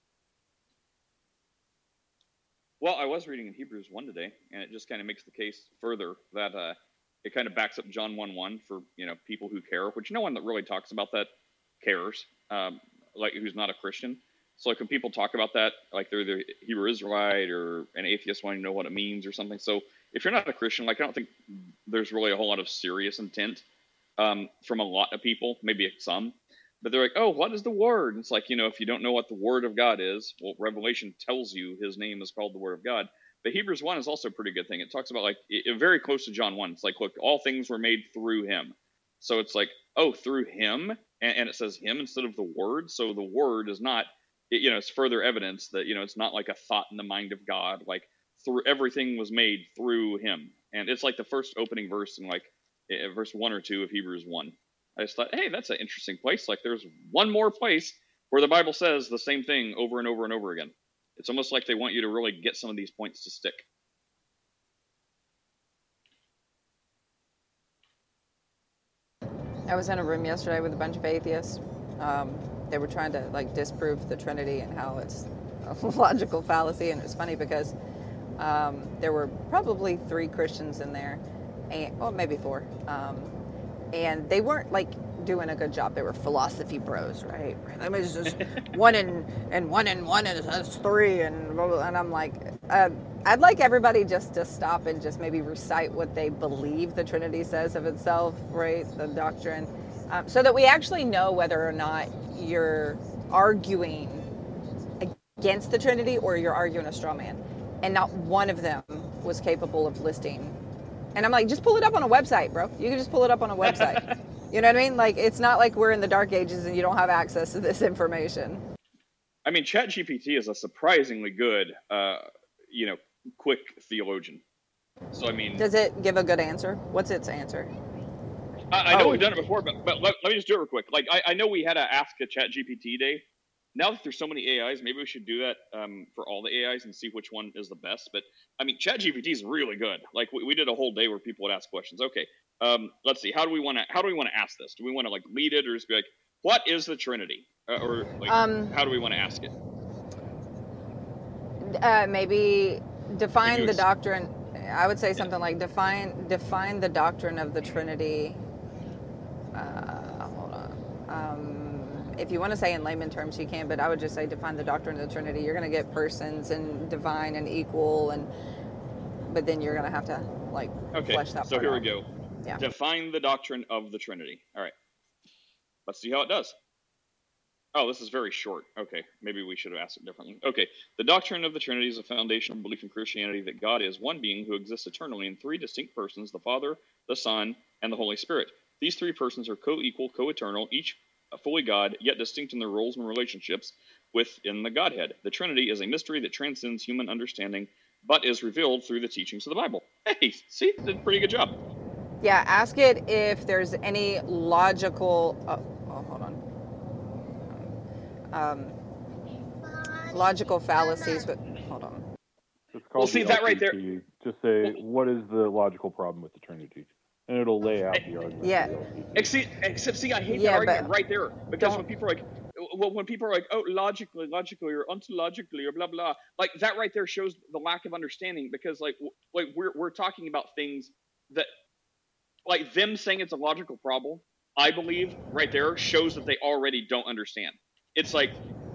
Well, I was reading in Hebrews 1 today, and it just kind of makes the case further that it kind of backs up John 1:1 for people who care, which no one that really talks about that cares, like who's not a Christian. So like when people talk about that, like they're the Hebrew Israelite or an atheist wanting to know what it means or something. So if you're not a Christian, like I don't think there's really a whole lot of serious intent from a lot of people, maybe some. But they're like, oh, what is the word? And it's like, if you don't know what the word of God is, well, Revelation tells you his name is called the word of God. But Hebrews 1 is also a pretty good thing. It talks about like very close to John 1. It's like, look, all things were made through him. So it's like, oh, through him. And it says him instead of the word. So the word is not, it's further evidence that, it's not like a thought in the mind of God. Like through everything was made through him. And it's like the first opening verse in like verse 1 or 2 of Hebrews 1. I just thought, hey, that's an interesting place. Like there's one more place where the Bible says the same thing over and over and over again. It's almost like they want you to really get some of these points to stick. I was in a room yesterday with a bunch of atheists. They were trying to like disprove the Trinity and how it's a logical fallacy. And it's funny because there were probably 3 Christians in there, and maybe 4. And they weren't like doing a good job. They were philosophy bros, right? I mean, it's just one and one is that's 3 and blah, blah, and I'm like, I'd like everybody just to stop and just maybe recite what they believe the Trinity says of itself, right? The doctrine, so that we actually know whether or not you're arguing against the Trinity or you're arguing a straw man. And not one of them was capable of listing. And I'm like, just pull it up on a website, bro. You can just pull it up on a website. You know what I mean? Like, it's not like we're in the dark ages and you don't have access to this information. I mean, ChatGPT is a surprisingly good, quick theologian. So, I mean... Does it give a good answer? What's its answer? I know we've done it before, but let me just do it real quick. Like, I know we had a Ask a ChatGPT day. Now that there's so many AIs, maybe we should do that for all the AIs and see which one is the best. But, I mean, ChatGPT is really good. Like, we did a whole day where people would ask questions. Okay, let's see. How do we want to ask this? Do we want to, like, lead it or just be like, what is the Trinity? Or, like, how do we want to ask it? Maybe define the doctrine. I would say something like define the doctrine of the Trinity. Hold on. If you want to say in layman terms, you can, but I would just say define the doctrine of the Trinity. You're going to get persons and divine and equal, but then you're going to have to flesh that. So here we go. Yeah. Define the doctrine of the Trinity. All right. Let's see how it does. Oh, this is very short. Okay, maybe we should have asked it differently. Okay, the doctrine of the Trinity is a foundational belief in Christianity that God is one being who exists eternally in three distinct persons, the Father, the Son, and the Holy Spirit. These three persons are co-equal, co-eternal, each fully God, yet distinct in their roles and relationships within the Godhead. The Trinity is a mystery that transcends human understanding, but is revealed through the teachings of the Bible. Hey, see, did a pretty good job. Yeah, ask it if there's any logical... hold on. Logical fallacies, but hold on. Well, see that right there. Just say, what is the logical problem with the Trinity? And it'll lay out the argument. Yeah. Except, I hate that argument right there. Because when people are like, oh, logically, or ontologically, or blah, blah, like that right there shows the lack of understanding, because like we're talking about things that, like them saying it's a logical problem, I believe right there shows that they already don't understand. It's like,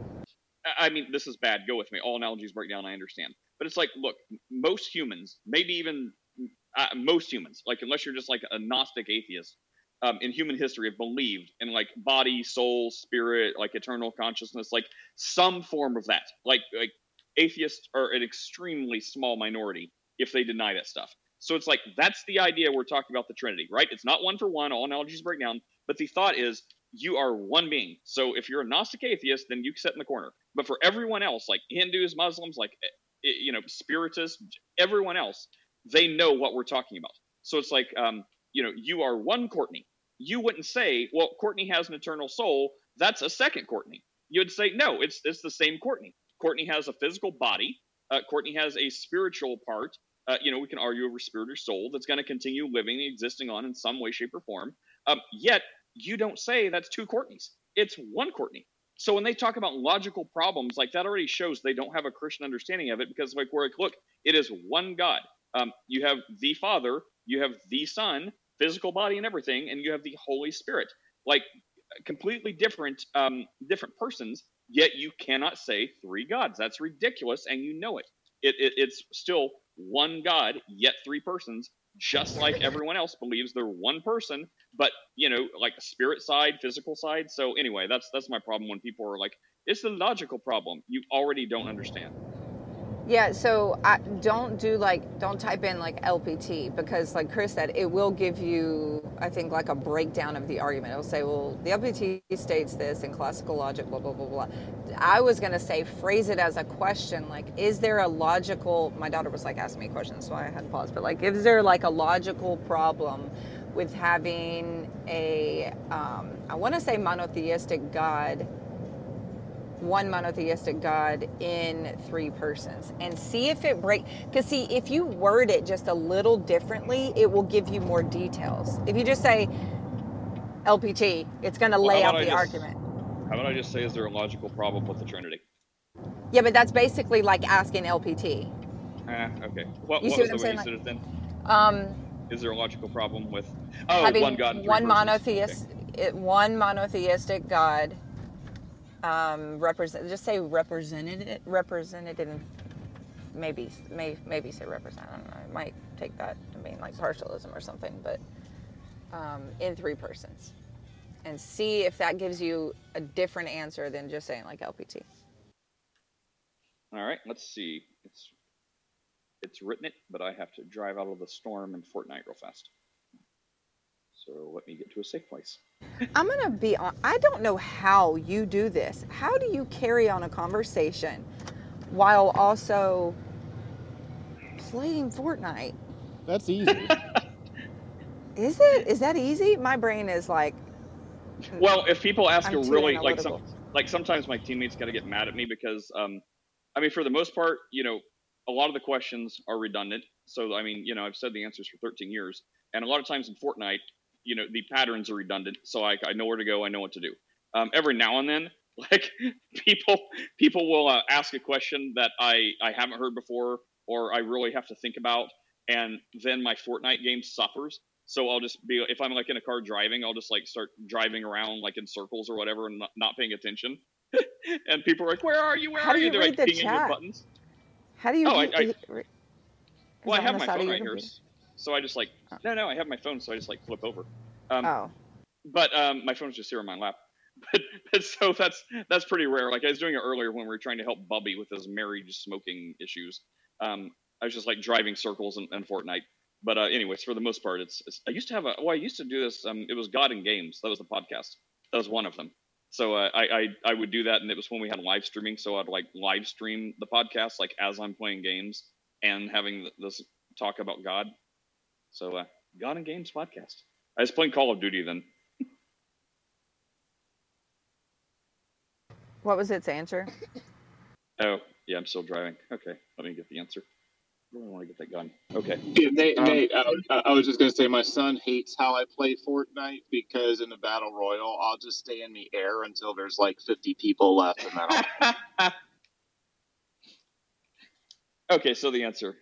I mean, this is bad. Go with me. All analogies break down. I understand. But it's like, look, most humans, maybe even most humans, like unless you're just like a Gnostic atheist, in human history have believed in like body, soul, spirit, like eternal consciousness, like some form of that. Like atheists are an extremely small minority if they deny that stuff. So it's like, that's the idea we're talking about the Trinity, right? It's not one for one. All analogies break down. But the thought is, you are one being. So if you're a Gnostic atheist, then you sit in the corner. But for everyone else, like Hindus, Muslims, like, Spiritists, everyone else, they know what we're talking about. So it's like, you are one Courtney. You wouldn't say, well, Courtney has an eternal soul. That's a second Courtney. You'd say, no, it's the same Courtney. Courtney has a physical body. Courtney has a spiritual part. We can argue over spirit or soul that's going to continue living and existing on in some way, shape, or form. Yet, you don't say that's two Courtneys. It's one Courtney. So when they talk about logical problems, like that already shows they don't have a Christian understanding of it, because like we're like, look, it is one God. You have the Father, you have the Son, physical body and everything, and you have the Holy Spirit. Like completely different persons, yet you cannot say three gods. That's ridiculous, and you know it. It's still one God, yet three persons, just like everyone else believes they're one person, but like spirit side, physical side. So anyway, that's my problem when people are like, it's the logical problem. You already don't understand. Yeah, so don't type in like LPT, because like Chris said, it will give you, I think, like a breakdown of the argument. It'll say, well, the LPT states this in classical logic, blah, blah, blah, blah. I was going to say, phrase it as a question, like, is there a logical, my daughter was like asking me questions, so I had to pause, but like, is there like a logical problem with having a, I want to say monotheistic God, one monotheistic God in three persons, and see if it because see, if you word it just a little differently, it will give you more details. If you just say LPT, it's going to lay out the argument. How about I just say, is there a logical problem with the Trinity? Yeah, but that's basically like asking LPT. Okay. What was the way you said it then? Is there a logical problem with having one God and three one persons? one monotheistic God? Just say representative, maybe say represent. I don't know. I might take that to mean like partialism or something, but in three persons, and see if that gives you a different answer than just saying like LPT. All right, let's see. It's written it, but I have to drive out of the storm in Fortnite real fast. So let me get to a safe place. I'm going to be on. I don't know how you do this. How do you carry on a conversation while also playing Fortnite? That's easy. Is it? Is that easy? My brain is like... Well, if people ask a really... sometimes my teammates got to get mad at me because, for the most part, a lot of the questions are redundant. So, I've said the answers for 13 years. And a lot of times in Fortnite, the patterns are redundant, so I know where to go, I know what to do. Every now and then, like people will ask a question that I haven't heard before, or I really have to think about, and then my Fortnite game suffers. So I'll just be, if I'm like in a car driving, I'll just like start driving around like in circles or whatever and not paying attention. And people are like, "Where are you? Where are you?" They're like pinging your buttons. How do you? I have my phone right here. So I just like, no, I have my phone, so I just like flip over. But my phone's just here on my lap. but so that's pretty rare. Like I was doing it earlier when we were trying to help Bubby with his marriage smoking issues. I was just like driving circles in Fortnite. But anyways, for the most part, it's I used to do this. It was God and Games. That was the podcast. That was one of them. So I would do that, and it was when we had live streaming. So I'd like live stream the podcast like as I'm playing games and having this talk about God. So God and Games podcast. I was playing Call of Duty then. What was its answer? Oh, yeah, I'm still driving. Okay, let me get the answer. I really want to get that gun. Okay. Yeah, Nate, I was just going to say my son hates how I play Fortnite because in the Battle Royal, I'll just stay in the air until there's like 50 people left. And then Okay, so the answer.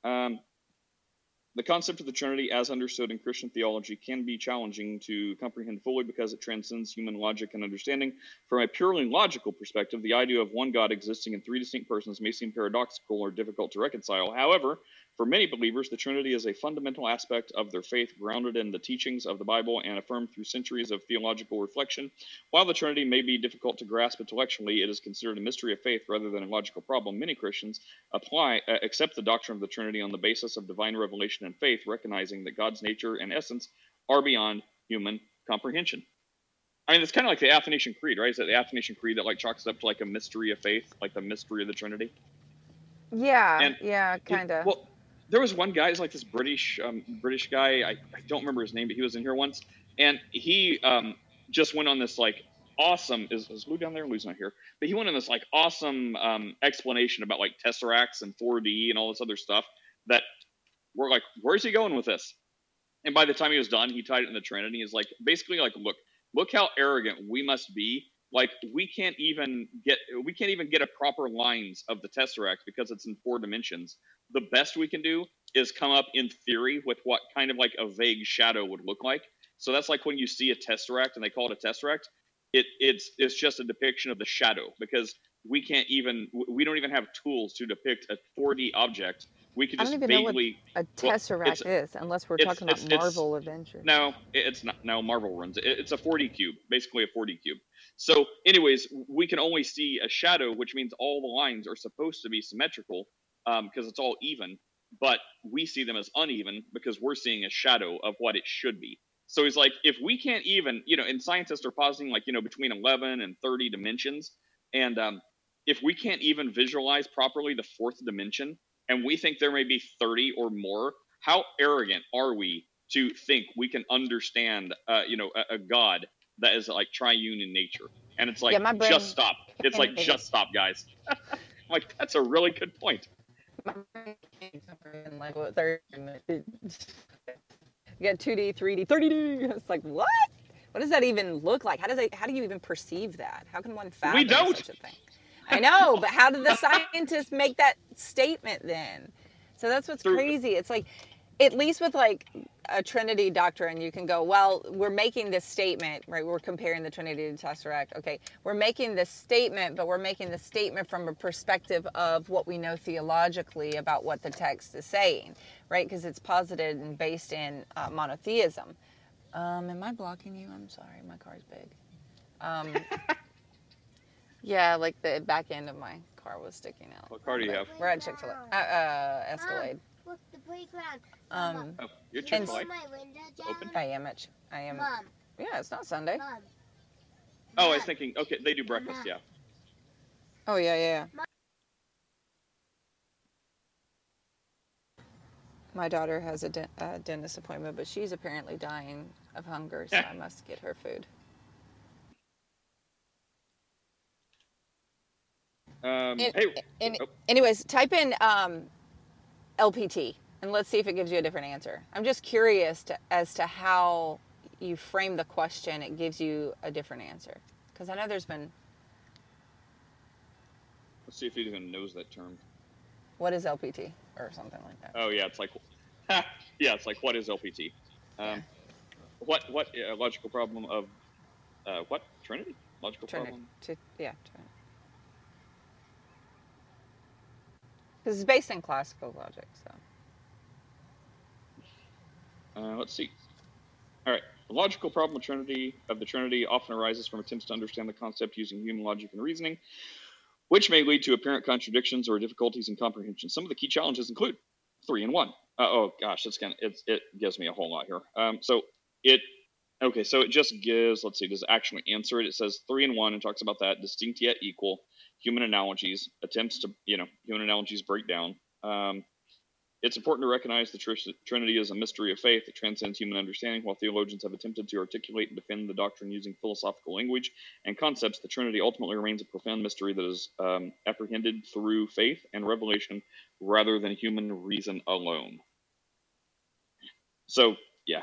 The concept of the Trinity, as understood in Christian theology, can be challenging to comprehend fully because it transcends human logic and understanding. From a purely logical perspective, the idea of one God existing in three distinct persons may seem paradoxical or difficult to reconcile. However, for many believers, the Trinity is a fundamental aspect of their faith, grounded in the teachings of the Bible and affirmed through centuries of theological reflection. While the Trinity may be difficult to grasp intellectually, it is considered a mystery of faith rather than a logical problem. Many Christians accept the doctrine of the Trinity on the basis of divine revelation and faith, recognizing that God's nature and essence are beyond human comprehension. I mean, it's kind of like the Athanasian Creed, right? Is it the Athanasian Creed that like chalks it up to like a mystery of faith, like the mystery of the Trinity? Yeah, kind of. Well, there was one guy, he's like this British guy. I don't remember his name, but he was in here once, and he just went on this like awesome. Is Lou down there? Lou's not here, but he went on this like awesome explanation about like tesseracts and 4D and all this other stuff that we're like, where's he going with this? And by the time he was done, he tied it in the Trinity. He's like, basically like, look how arrogant we must be. Like we can't even get a proper lines of the tesseract because it's in 4 dimensions. The best we can do is come up in theory with what kind of like a vague shadow would look like. So that's like when you see a tesseract and they call it a tesseract, it's just a depiction of the shadow because we don't even have tools to depict a 4D object. We could just vaguely. I don't even know what a tesseract is, unless we're talking about Marvel Adventures. No, it's not. No, Marvel runs it. It's a 4D cube, basically a 4D cube. So, anyways, we can only see a shadow, which means all the lines are supposed to be symmetrical because it's all even, but we see them as uneven because we're seeing a shadow of what it should be. So he's like, if we can't even, and scientists are positing like, between 11 and 30 dimensions, and if we can't even visualize properly the 4th dimension, and we think there may be 30 or more, how arrogant are we to think we can understand, a God that is like triune in nature? And it's like, just stop. It's like, just stop, guys. I'm like, that's a really good point. My brain can't comprehend like what 30 minutes. You got 2D, 3D, 30D. It's like, what? What does that even look like? How do you even perceive that? How can one fathom such a thing? I know, but how did the scientists make that statement then? So that's what's crazy. It's like, at least with like a Trinity doctrine, you can go, well, we're making this statement, right? We're comparing the Trinity to Tesseract. Okay, we're making this statement, but we're making the statement from a perspective of what we know theologically about what the text is saying, right? Because it's posited and based in monotheism. Am I blocking you? I'm sorry, my car's big. Yeah, like the back end of my car was sticking out. What car do you have? We're at Chick-fil-A. Escalade. Look, the playground. You're Chick-fil-A? Open? I am. Mom. Yeah, it's not Sunday. Mom. Oh, I was thinking, okay, they do breakfast, yeah. Oh, yeah. My daughter has a dentist appointment, but she's apparently dying of hunger, so I must get her food. Anyways, type in LPT and let's see if it gives you a different answer. I'm just curious as to how you frame the question. It gives you a different answer because I know there's been. Let's see if he even knows that term. What is LPT or something like that? Oh yeah, it's like, it's like what is LPT? What logical problem of what Trinity? Logical problem? Trinity. Because it's based in classical logic, so. Let's see. All right. The logical problem of the Trinity often arises from attempts to understand the concept using human logic and reasoning, which may lead to apparent contradictions or difficulties in comprehension. Some of the key challenges include 3 and 1. Oh gosh, it gives me a whole lot here. So it just gives, let's see, does it actually answer it? It says 3 and 1 and talks about that, distinct yet equal, human analogies, attempts to, human analogies break down. It's important to recognize the Trinity as a mystery of faith that transcends human understanding. While theologians have attempted to articulate and defend the doctrine using philosophical language and concepts, the Trinity ultimately remains a profound mystery that is apprehended through faith and revelation rather than human reason alone. So, yeah.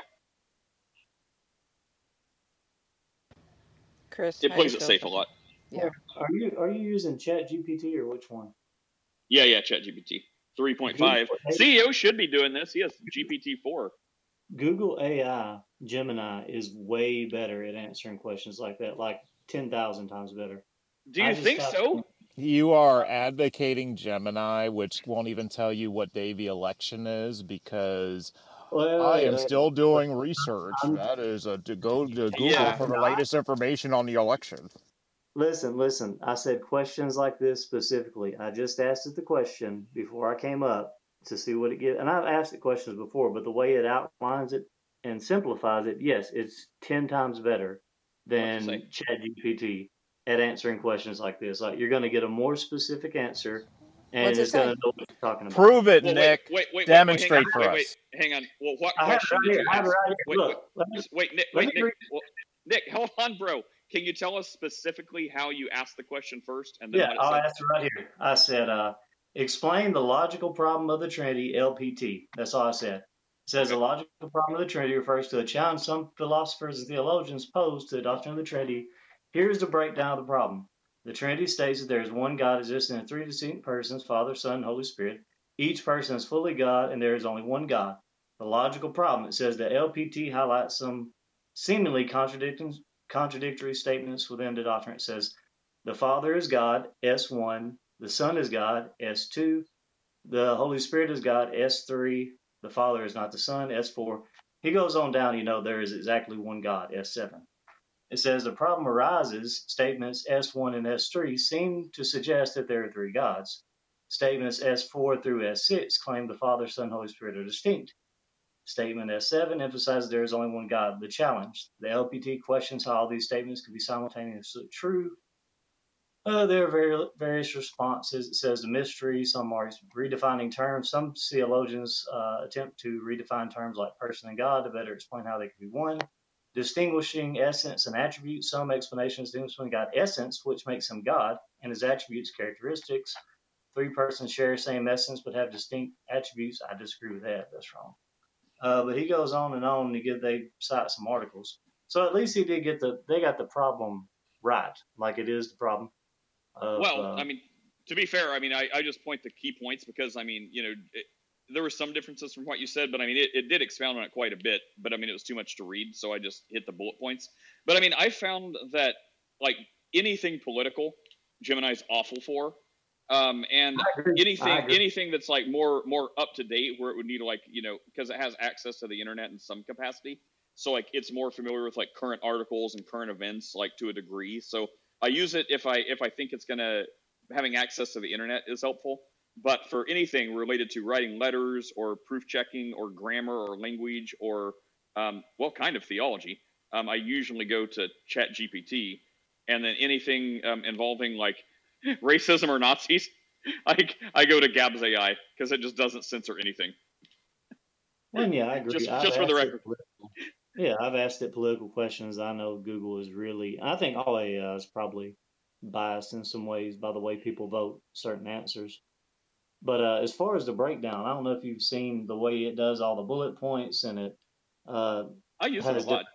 Chris, it plays it safe a lot. Yeah. Are you using ChatGPT or which one? Yeah, ChatGPT 3.5. CEO should be doing this. He has GPT-4. Google AI Gemini is way better at answering questions like that, like 10,000 times better. Do you think so? You are advocating Gemini, which won't even tell you what day the election is, because I am still doing research. That is go to Google for the latest information on the election. Listen. I said questions like this specifically. I just asked it the question before I came up to see what it gives. And I've asked it questions before, but the way it outlines it and simplifies it, yes, it's 10 times better than ChatGPT at answering questions like this. Like, you're going to get a more specific answer, and it's going to know what you're talking about. Prove it, Nick. Wait, demonstrate for us. Hang on. Well, what question did you ask? Nick, hold on, bro. Can you tell us specifically how you asked the question first? And then I'll answer right here. I said, explain the logical problem of the Trinity, LPT. That's all I said. It says the logical problem of the Trinity refers to a challenge some philosophers and theologians pose to the doctrine of the Trinity. Here's the breakdown of the problem. The Trinity states that there is one God existing in 3 distinct persons, Father, Son, and Holy Spirit. Each person is fully God, and there is only one God. The logical problem, it says that LPT highlights some seemingly contradictory statements within the doctrine. It says the Father is God, S1, the Son is God, S2, the Holy Spirit is God, S3, the Father is not the Son, S4. He goes on down, there is exactly one God, S7. It says the problem arises, statements S1 and S3 seem to suggest that there are 3 gods. Statements S4 through S6 claim the Father, Son, Holy Spirit are distinct. Statement S7 emphasizes there is only one God. The challenge. The LPT questions how all these statements could be simultaneously true. There are various responses. It says the mystery. Some are redefining terms. Some theologians attempt to redefine terms like person and God to better explain how they could be one. Distinguishing essence and attributes. Some explanations distinguish God essence, which makes him God, and his attributes characteristics. 3 persons share the same essence but have distinct attributes. I disagree with that. That's wrong. But he goes on and on to they cite some articles. So at least they got the problem right, like it is the problem. To be fair, I just point the key points because, there were some differences from what you said, but it did expound on it quite a bit, but it was too much to read, so I just hit the bullet points. But I found that, like, anything political, Gemini's awful for. And anything that's like more up to date, where it would need because it has access to the internet in some capacity, so like it's more familiar with like current articles and current events, like to a degree. So I use it if I think it's having access to the internet is helpful. But for anything related to writing letters or proof checking or grammar or language or kind of theology, I usually go to ChatGPT. And then anything involving like racism or Nazis, I go to Gabs AI because it just doesn't censor anything. Well, yeah, I agree. Just for the record. I've asked it political questions. I know Google is I think all AI is probably biased in some ways by the way people vote certain answers. But as far as the breakdown, I don't know if you've seen the way it does all the bullet points, and it. I use it a lot.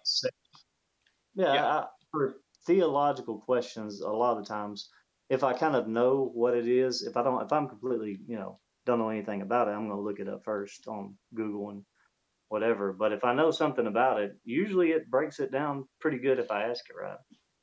For theological questions, a lot of the times, if I kind of know what it is, if I'm completely, don't know anything about it, I'm going to look it up first on Google and whatever. But if I know something about it, usually it breaks it down pretty good if I ask it right.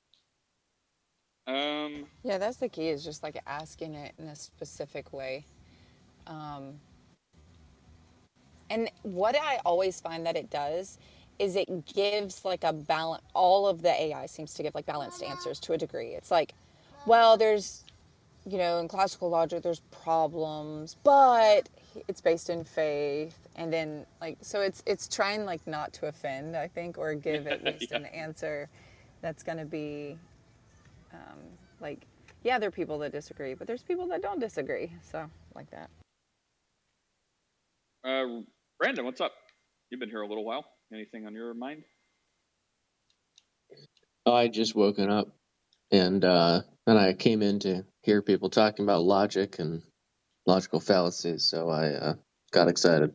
Yeah, that's the key, is just like asking it in a specific way. And what I always find that it does is it gives like a balance. All of the AI seems to give like balanced answers to a degree. It's like, well, there's, in classical logic, there's problems, but it's based in faith. And then so it's trying like not to offend, I think, or give at least an answer that's going to be yeah, there are people that disagree, but there's people that don't disagree. So like that. Brandon, what's up? You've been here a little while. Anything on your mind? I just woken up, and I came in to hear people talking about logic and logical fallacies, so I got excited.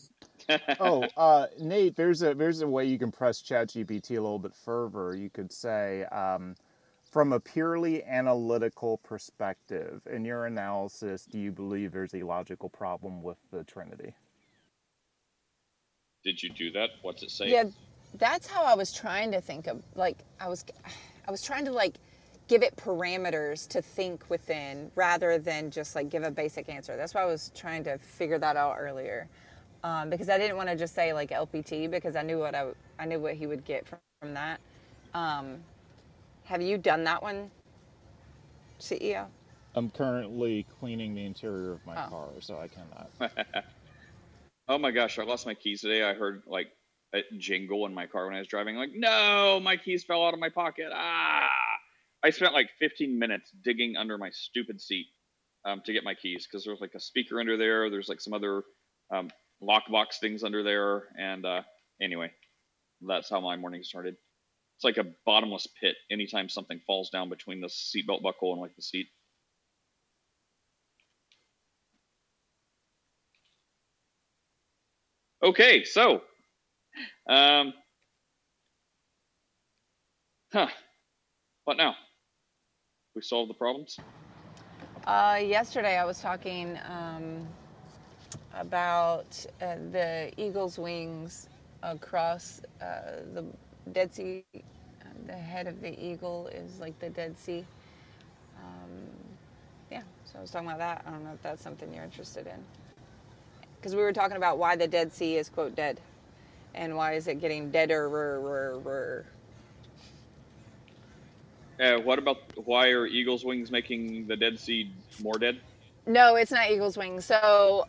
Nate, there's a way you can press ChatGPT a little bit further. You could say, from a purely analytical perspective, in your analysis, do you believe there's a logical problem with the Trinity? Did you do that? What's it say? Yeah, that's how I was trying to think of. I was trying to give it parameters to think within, rather than just give a basic answer. That's why I was trying to figure that out earlier, because I didn't want to just say LPT, because I knew what he would get from that. Have you done that one, CEO? I'm currently cleaning the interior of my car, so I cannot. Oh my gosh, I lost my keys today. I heard a jingle in my car when I was driving. No, my keys fell out of my pocket. I spent 15 minutes digging under my stupid seat to get my keys, because there's a speaker under there. There's some other lockbox things under there. And anyway, that's how my morning started. It's like a bottomless pit anytime something falls down between the seatbelt buckle and the seat. Okay, so, what now? We solved the problems? Yesterday I was talking about the eagle's wings across the Dead Sea. The head of the eagle is the Dead Sea. Yeah, so I was talking about that. I don't know if that's something you're interested in. Because we were talking about why the Dead Sea is, quote, dead. And why is it getting deader? What about why are eagle's wings making the Dead Sea more dead? No, it's not eagle's wings. So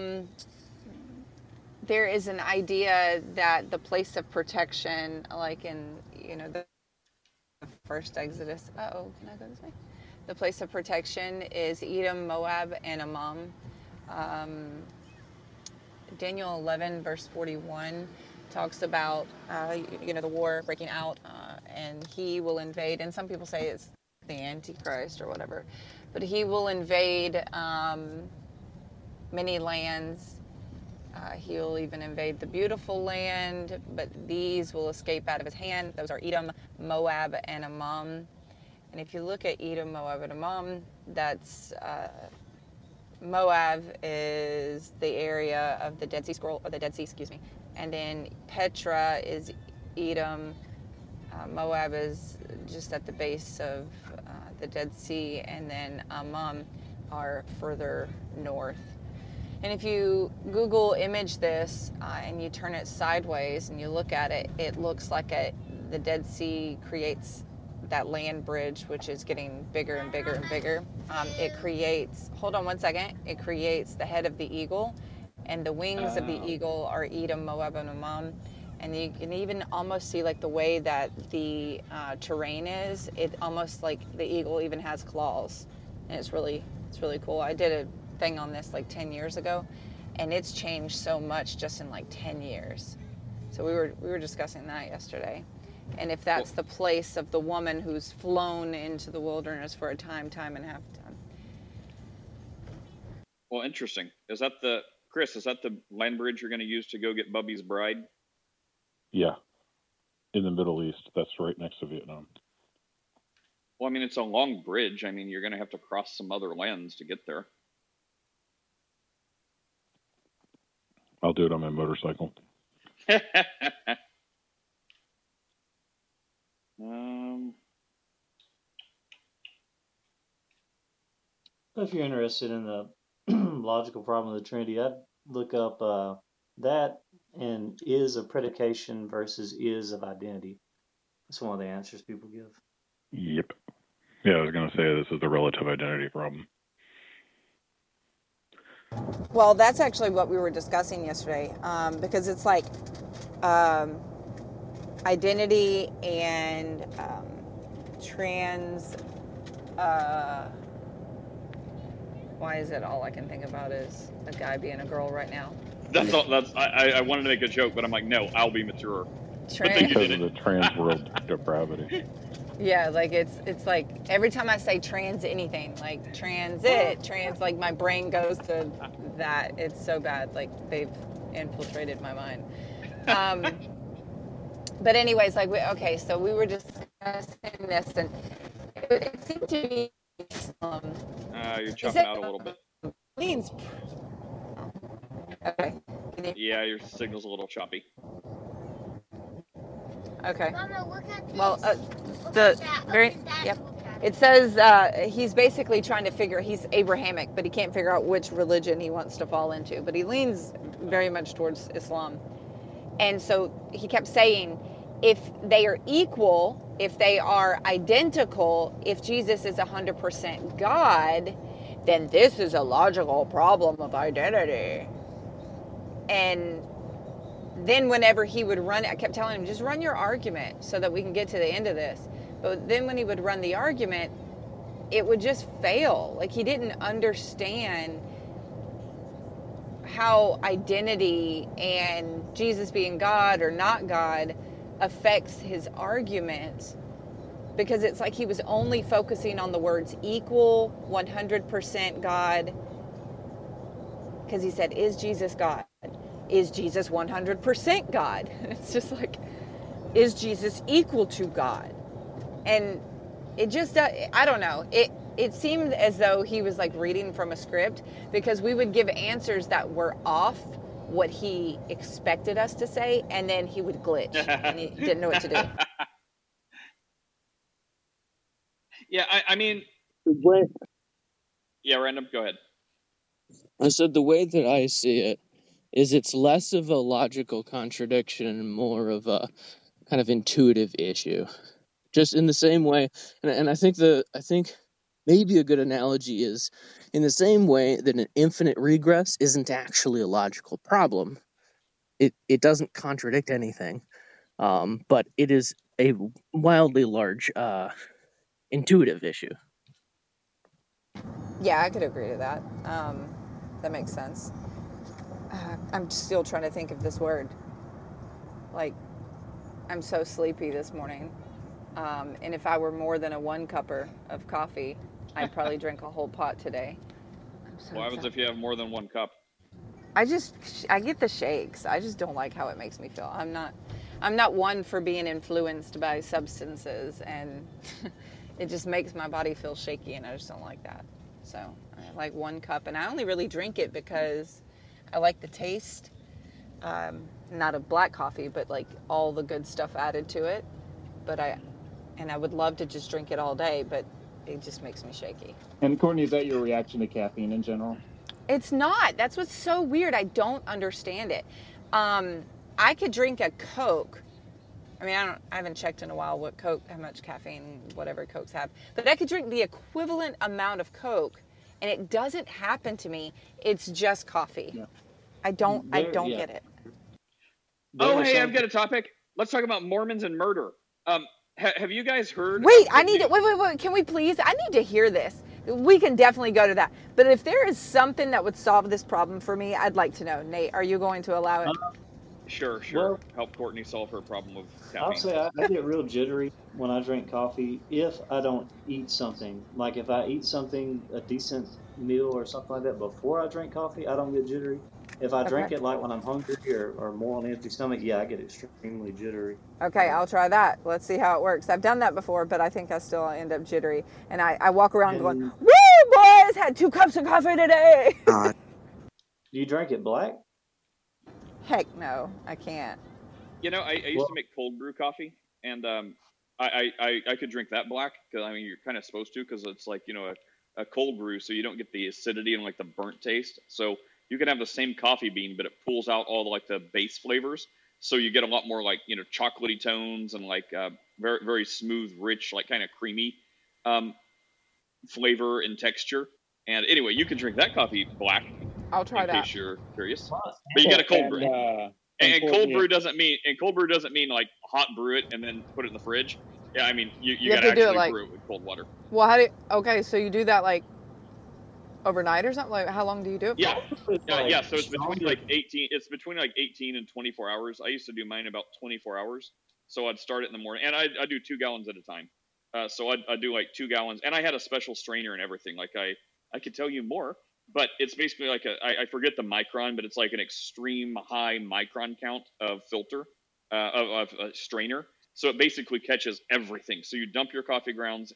there is an idea that the place of protection, in the first Exodus. Can I go this way? The place of protection is Edom, Moab, and Ammon. Daniel 11 verse 41 talks about the war breaking out, and he will invade, and some people say it's the Antichrist or whatever, but he will invade many lands. He will even invade the beautiful land, but these will escape out of his hand. Those are Edom, Moab, and Ammon. And if you look at Edom, Moab, and Ammon, that's Moab is the area of the Dead Sea Scroll, or the Dead Sea, excuse me. And then Petra is Edom. Moab is just at the base of the Dead Sea, and then Ammon are further north. And if you Google image this and you turn it sideways and you look at it, it looks like the Dead Sea creates that land bridge, which is getting bigger and bigger and bigger. It creates, hold on one second, it creates the head of the eagle, and the wings of the eagle are Edom, Moab, and Ammon. And you can even almost see the way that the terrain is. It almost the eagle even has claws, and it's really cool. I did a thing on this 10 years ago, and it's changed so much just in 10 years. So we were discussing that yesterday. And if that's the place of the woman who's flown into the wilderness for a time and a half time. Well, interesting. Chris, is that the land bridge you're going to use to go get Bubby's bride? Yeah. In the Middle East. That's right next to Vietnam. Well, it's a long bridge. You're going to have to cross some other lands to get there. I'll do it on my motorcycle. If you're interested in the logical problem of the Trinity, I'd look up that and is of predication versus is of identity. That's one of the answers people give. Yep. Yeah, I was going to say this is the relative identity problem. Well, that's actually what we were discussing yesterday, because it's like identity and trans. Why is it all I can think about is a guy being a girl right now? That's all. I wanted to make a joke, but I'm like, no, I'll be mature. Because of the trans world depravity. Yeah, like it's like every time I say trans anything, like transit, trans, like my brain goes to that. It's so bad. Like they've infiltrated my mind. But anyways, like okay, so we were discussing this, and it seemed to be. You're chopping out a little bit. Leans. Okay. Yeah, your signal's a little choppy. Okay. Mama, look at this. Well, Yep. It says he's basically trying to figure. He's Abrahamic, but he can't figure out which religion he wants to fall into. But he leans very much towards Islam, and so he kept saying, if they are equal, if they are identical, if Jesus is 100% God, then this is a logical problem of identity. And then whenever he would run, I kept telling him, just run your argument so that we can get to the end of this. But then when he would run the argument, it would just fail. Like he didn't understand how identity and Jesus being God or not God affects his argument, because it's like he was only focusing on the words equal, 100% God, because he said, is Jesus God? Is Jesus 100% God? And it's just like, is Jesus equal to God? And it just, I don't know. It seemed as though he was like reading from a script, because we would give answers that were off what he expected us to say, and then he would glitch and he didn't know what to do. Yeah, I mean, yeah, Random, go ahead. I said the way that I see it is it's less of a logical contradiction and more of a kind of intuitive issue. Just in the same way, and I think maybe a good analogy is in the same way that an infinite regress isn't actually a logical problem. It doesn't contradict anything, but it is a wildly large intuitive issue. Yeah, I could agree to that. That makes sense. I'm still trying to think of this word. Like, I'm so sleepy this morning. And if I were more than a 1-cupper of coffee, I'd probably drink a whole pot today. What happens if you have more than 1 cup? I get the shakes. I just don't like how it makes me feel. I'm not one for being influenced by substances, and it just makes my body feel shaky, and I just don't like that. So I like 1 cup, and I only really drink it because I like the taste, not of black coffee, but like all the good stuff added to it. But I would love to just drink it all day, but it just makes me shaky. And Courtney, is that your reaction to caffeine in general? It's not. That's what's so weird. I don't understand it. I could drink a Coke. I mean, I haven't checked in a while what Coke, how much caffeine, whatever Cokes have. But I could drink the equivalent amount of Coke, and it doesn't happen to me. It's just coffee. Yeah. I don't get it. Oh, hey, I've got a topic. Let's talk about Mormons and murder. Have you guys heard? Wait, wait. Can we please? I need to hear this. We can definitely go to that. But if there is something that would solve this problem for me, I'd like to know. Nate, are you going to allow it? Sure. Well, help Courtney solve her problem with caffeine. I'll say I get real jittery when I drink coffee if I don't eat something. Like if I eat something, a decent meal or something like that before I drink coffee, I don't get jittery. If I drink it like when I'm hungry or more on an empty stomach, yeah, I get extremely jittery. Okay, I'll try that. Let's see how it works. I've done that before, but I think I still end up jittery. And I walk around going, woo, boys, had 2 cups of coffee today. Do you drink it black? Heck no, I can't. You know, I used to make cold brew coffee, and I could drink that black, because I mean you're kind of supposed to, because it's like, you know, a cold brew, so you don't get the acidity and like the burnt taste. So you can have the same coffee bean, but it pulls out all the base flavors. So you get a lot more chocolatey tones and very, very smooth, rich, kind of creamy flavor and texture. And anyway, you can drink that coffee black. I'll try that. In case you're curious. But you get a cold brew. And cold brew doesn't mean hot brew it and then put it in the fridge. Yeah, I mean you got to actually brew it with cold water. Well, so you do that overnight or something? How long do you do it for? Yeah. So it's between 18. It's between 18 and 24 hours. I used to do mine about 24 hours. So I'd start it in the morning, and I do 2 gallons at a time. So I'd do 2 gallons, and I had a special strainer and everything. I could tell you more, but it's basically I forget the micron, but it's an extreme high micron count of filter of a strainer. So it basically catches everything. So you dump your coffee grounds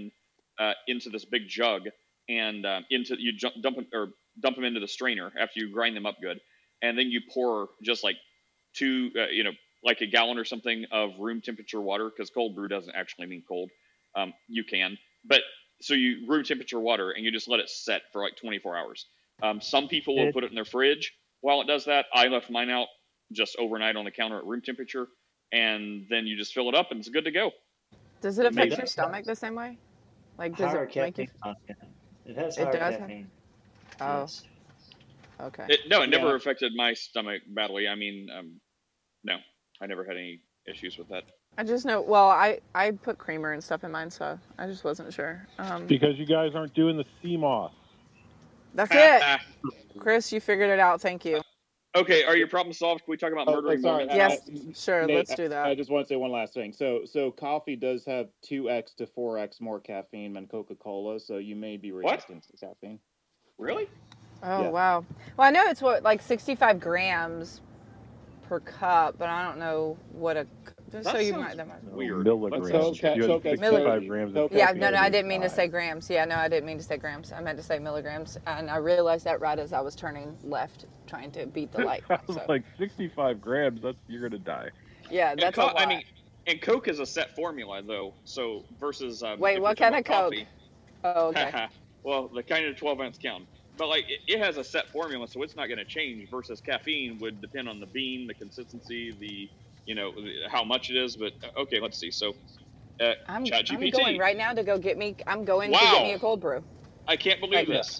into this big jug. And dump them into the strainer after you grind them up good, and then you pour just 2, a gallon or something of room temperature water, because cold brew doesn't actually mean cold. You can, but so you room temperature water and you just let it set for 24 hours. Some people will put it in their fridge while it does that. I left mine out just overnight on the counter at room temperature, and then you just fill it up and it's good to go. Does it affect your stomach the same way? Does it make you? It has higher caffeine. Oh. Yes. Okay. It never affected my stomach badly. I mean, no, I never had any issues with that. I just know. Well, I put creamer and stuff in mine, so I just wasn't sure. Because you guys aren't doing the CMOS. That's it. Chris, you figured it out. Thank you. Okay, are your problems solved? Can we talk about murdering moments? Yes, sure. Nate, Let's do that. I just want to say one last thing. So coffee does have 2x to 4x more caffeine than Coca-Cola, so you may be reacting to caffeine. Really? Oh, Yeah. wow. Well, I know it's 65 grams per cup, but I don't know what a. Just so you might. That might be weird. Milligrams. You have 65 grams of Yeah, caffeine no, I every didn't mean to time. say grams. Yeah, no, I didn't mean to say grams. I meant to say milligrams, and I realized that right as I was turning left, trying to beat the light. I was 65 grams. You're gonna die. Yeah, that's a lot. I mean, and Coke is a set formula though. So versus. Wait, what kind of Coke? Coffee, Oh, okay. well, the kind of 12-ounce count. But it has a set formula, so it's not going to change. Versus caffeine would depend on the bean, the consistency, how much it is. But okay, let's see. So, I'm ChatGPT. going right now to go get me. I'm going to get me a cold brew. I can't believe this.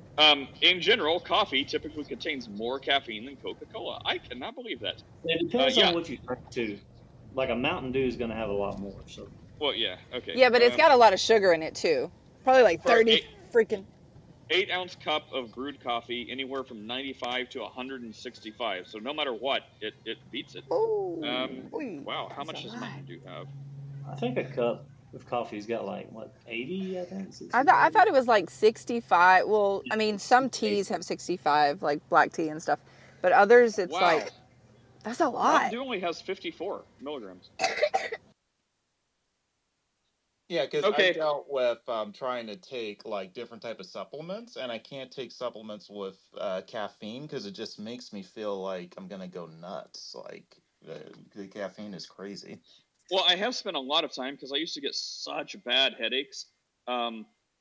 In general, coffee typically contains more caffeine than Coca-Cola. I cannot believe that. It depends on what you drink too. Like a Mountain Dew is going to have a lot more. So. Well, yeah, okay. Yeah, but it's got a lot of sugar in it too. Probably 30 freaking. 8-ounce cup of brewed coffee, anywhere from 95 to 165. So no matter what, it beats it. Oh. Wow, how much does Mountain Dew have? I think a cup of coffee's got 80, I think. I thought it was 65. Well, I mean, some teas have 65, like black tea and stuff, but others it's that's a lot. Mountain Dew only has 54 milligrams. Yeah, because I dealt with trying to take different type of supplements, and I can't take supplements with caffeine because it just makes me feel like I'm gonna go nuts. The caffeine is crazy. Well, I have spent a lot of time because I used to get such bad headaches. Hang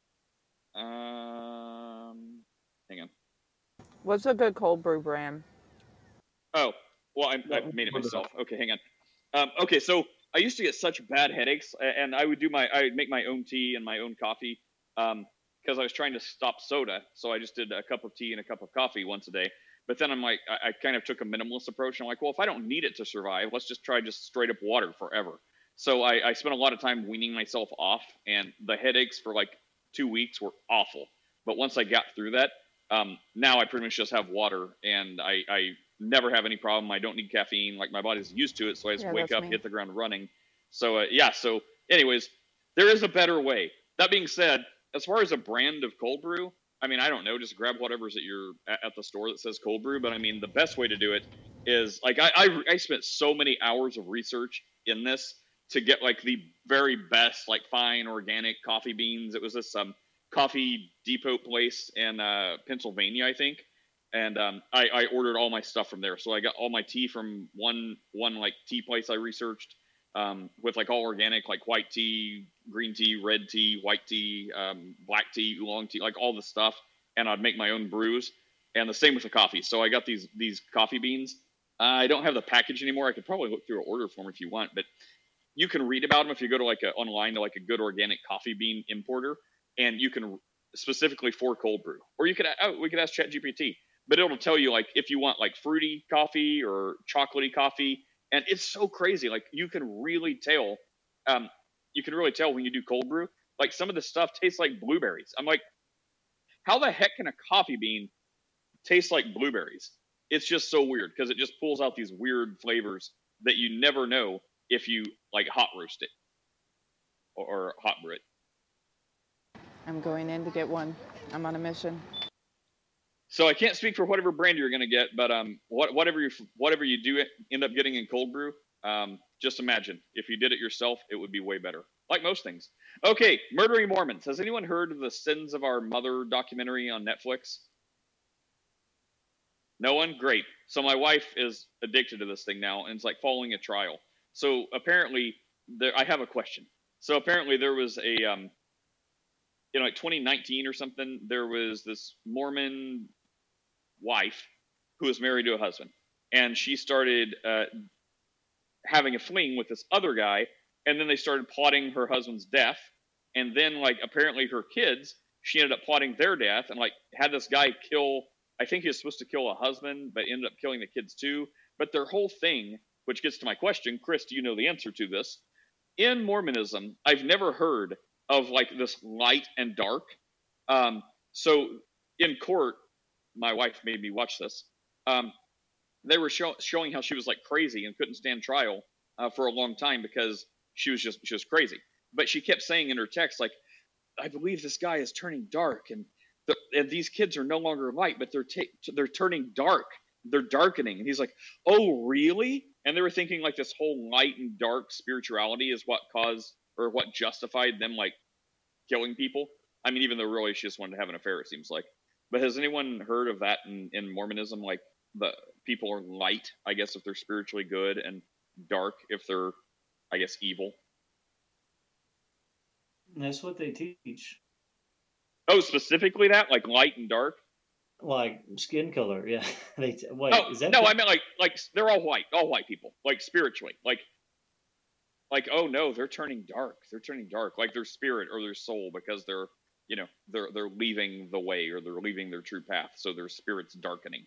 on. What's a good cold brew brand? Oh, well, I made it myself. Okay, hang on. Okay, so I used to get such bad headaches, and I would make my own tea and my own coffee because I was trying to stop soda. So I just did a cup of tea and a cup of coffee once a day. But then I kind of took a minimalist approach. And I'm like, well, if I don't need it to survive, let's just try straight up water forever. So I spent a lot of time weaning myself off, and the headaches for 2 weeks were awful. But once I got through that, now I pretty much just have water, and I never have any problem. I don't need caffeine. My body's used to it, so I just wake up, hit the ground running. So, So anyways, there is a better way. That being said, as far as a brand of cold brew, I mean, I don't know. Just grab whatever's at the store that says cold brew. But I mean, the best way to do it is I spent so many hours of research in this to get the very best fine organic coffee beans. It was this Coffee Depot place in Pennsylvania, I think. And I ordered all my stuff from there. So I got all my tea from one tea place I researched with all organic, white tea, green tea, red tea, white tea, black tea, oolong tea, all the stuff. And I'd make my own brews. And the same with the coffee. So I got these coffee beans. I don't have the package anymore. I could probably look through an order form if you want, but you can read about them if you go to online to a good organic coffee bean importer, and you can specifically for cold brew. Or we could ask ChatGPT, but it'll tell you if you want fruity coffee or chocolatey coffee, and it's so crazy. You can really tell. You can really tell when you do cold brew. Some of the stuff tastes like blueberries. I'm like, how the heck can a coffee bean taste like blueberries? It's just so weird because it just pulls out these weird flavors that you never know if you hot roast it or hot brew it. I'm going in to get one. I'm on a mission. So I can't speak for whatever brand you're going to get, but whatever you do end up getting in cold brew, just imagine if you did it yourself, it would be way better. Like most things. Okay, Murdering Mormons. Has anyone heard of the Sins of Our Mother documentary on Netflix? No one? Great. So my wife is addicted to this thing now, and it's following a trial. So apparently, I have a question. So apparently there was a, in 2019 or something, there was this Mormon wife who was married to a husband. And she started having a fling with this other guy, and then they started plotting her husband's death. And then, apparently her kids, she ended up plotting their death and, had this guy kill, I think he was supposed to kill a husband, but ended up killing the kids too. But their whole thing, which gets to my question, Chris, do you know the answer to this? In Mormonism, I've never heard of this light and dark. So in court, my wife made me watch this. They were showing how she was crazy and couldn't stand trial for a long time because she was crazy. But she kept saying in her text, I believe this guy is turning dark, and these kids are no longer light, but they're turning dark. They're darkening. And he's like, oh, really? And they were thinking this whole light and dark spirituality is what caused or what justified them killing people. I mean, even though really she just wanted to have an affair, it seems like. But has anyone heard of that in Mormonism? The people are light, I guess, if they're spiritually good, and dark if they're, I guess, evil. That's what they teach. Oh, specifically that? Light and dark? Skin color, yeah. Is that no, I meant they're all white people, spiritually. Oh no, they're turning dark. They're turning dark, their spirit or their soul, because they're leaving the way, or they're leaving their true path, so their spirit's darkening.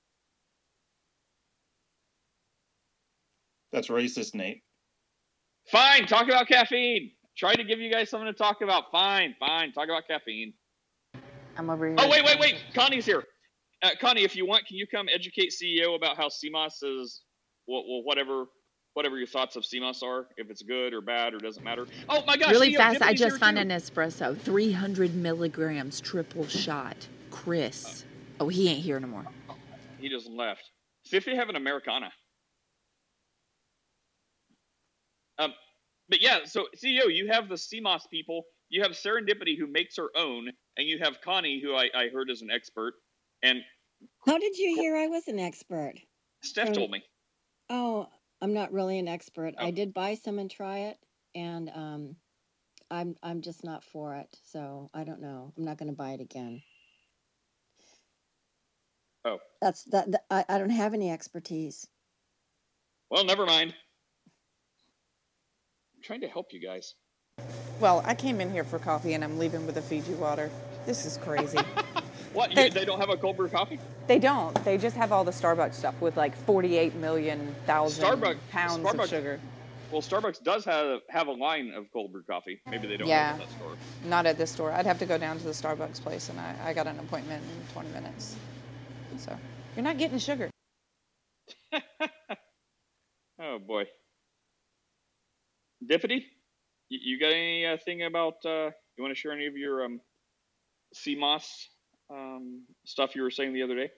That's racist, Nate. Fine, talk about caffeine. Try to give you guys something to talk about. Fine, talk about caffeine. I'm over here. Oh, wait. Connie's here. Connie, if you want, can you come educate CEO about how CMOS is, whatever your thoughts of CMOS are, if it's good or bad or doesn't matter. Oh, my gosh. Really CEO, fast, I just found too. an espresso. 300 milligrams, triple shot. Chris. Oh, he ain't here no more. He just left. See if they have an Americana. But yeah, so CEO, you have the CMOS people. You have Serendipity, who makes her own, and you have Connie, who I heard is an expert. And how did you hear I was an expert? Steph told me. Oh, I'm not really an expert. I did buy some and try it, and I'm just not for it. So I don't know. I'm not going to buy it again. Oh, I don't have any expertise. Well, never mind. I'm trying to help you guys. Well, I came in here for coffee, and I'm leaving with a Fiji water. This is crazy. What? They don't have a cold brew coffee? They don't. They just have all the Starbucks stuff with 48 million pounds of sugar. Well, Starbucks does have a line of cold brew coffee. Maybe they don't have it at that store. Not at this store. I'd have to go down to the Starbucks place, and I got an appointment in 20 minutes. So you're not getting sugar. Oh, boy. Dippity? You got anything about, you want to share any of your CMOS stuff you were saying the other day?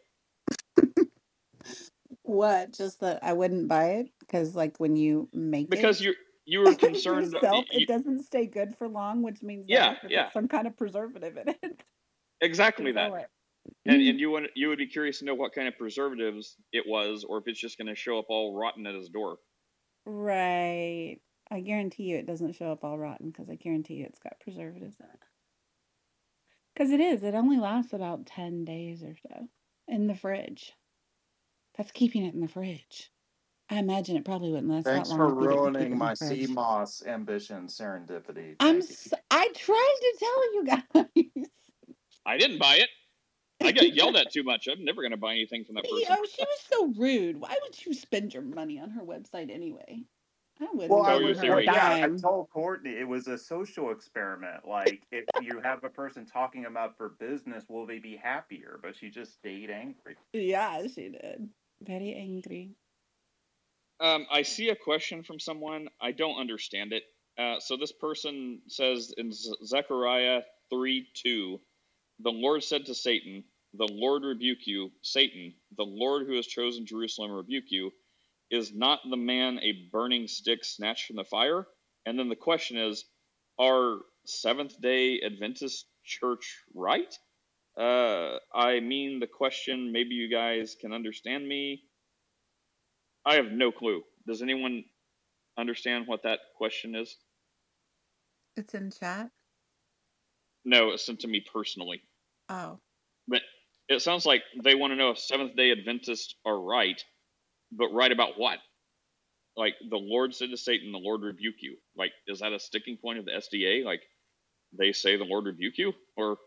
What? Just that I wouldn't buy it? Because when you make because you were concerned yourself, it doesn't stay good for long, which means that there's some kind of preservative in it. Exactly that. And you would be curious to know what kind of preservatives it was, or if it's just going to show up all rotten at his door. Right. I guarantee you it doesn't show up all rotten, because I guarantee you it's got preservatives in it. Because it only lasts about 10 days or so. in the fridge. That's keeping it in the fridge. I imagine it probably wouldn't last Thanks that for long. ruining my CMOS ambition serendipity. I tried to tell you guys. I didn't buy it. I got yelled at too much. I'm never going to buy anything from that person. Oh, she was so rude. Why would you spend your money on her website anyway? I wouldn't. Well, I told Courtney it was a social experiment. Like, if you have a person talking about for business, will they be happier? But she just stayed angry. Yeah, she did. Very angry. I see a question from someone. I don't understand it. So this person says in Zechariah 3:2, the Lord said to Satan, the Lord rebuke you, Satan, the Lord who has chosen Jerusalem rebuke you. Is not the man a burning stick snatched from the fire? And then the question is, are Seventh-day Adventist Church right? I mean, the question, maybe you guys can understand me. I have no clue. Does anyone understand what that question is? It's in chat? No, it's sent to me personally. Oh. But it sounds like they want to know if Seventh-day Adventists are right, but right about what? Like, the Lord said to Satan, the Lord rebuke you. Like, is that a sticking point of the SDA? Like, they say the Lord rebuke you? Or,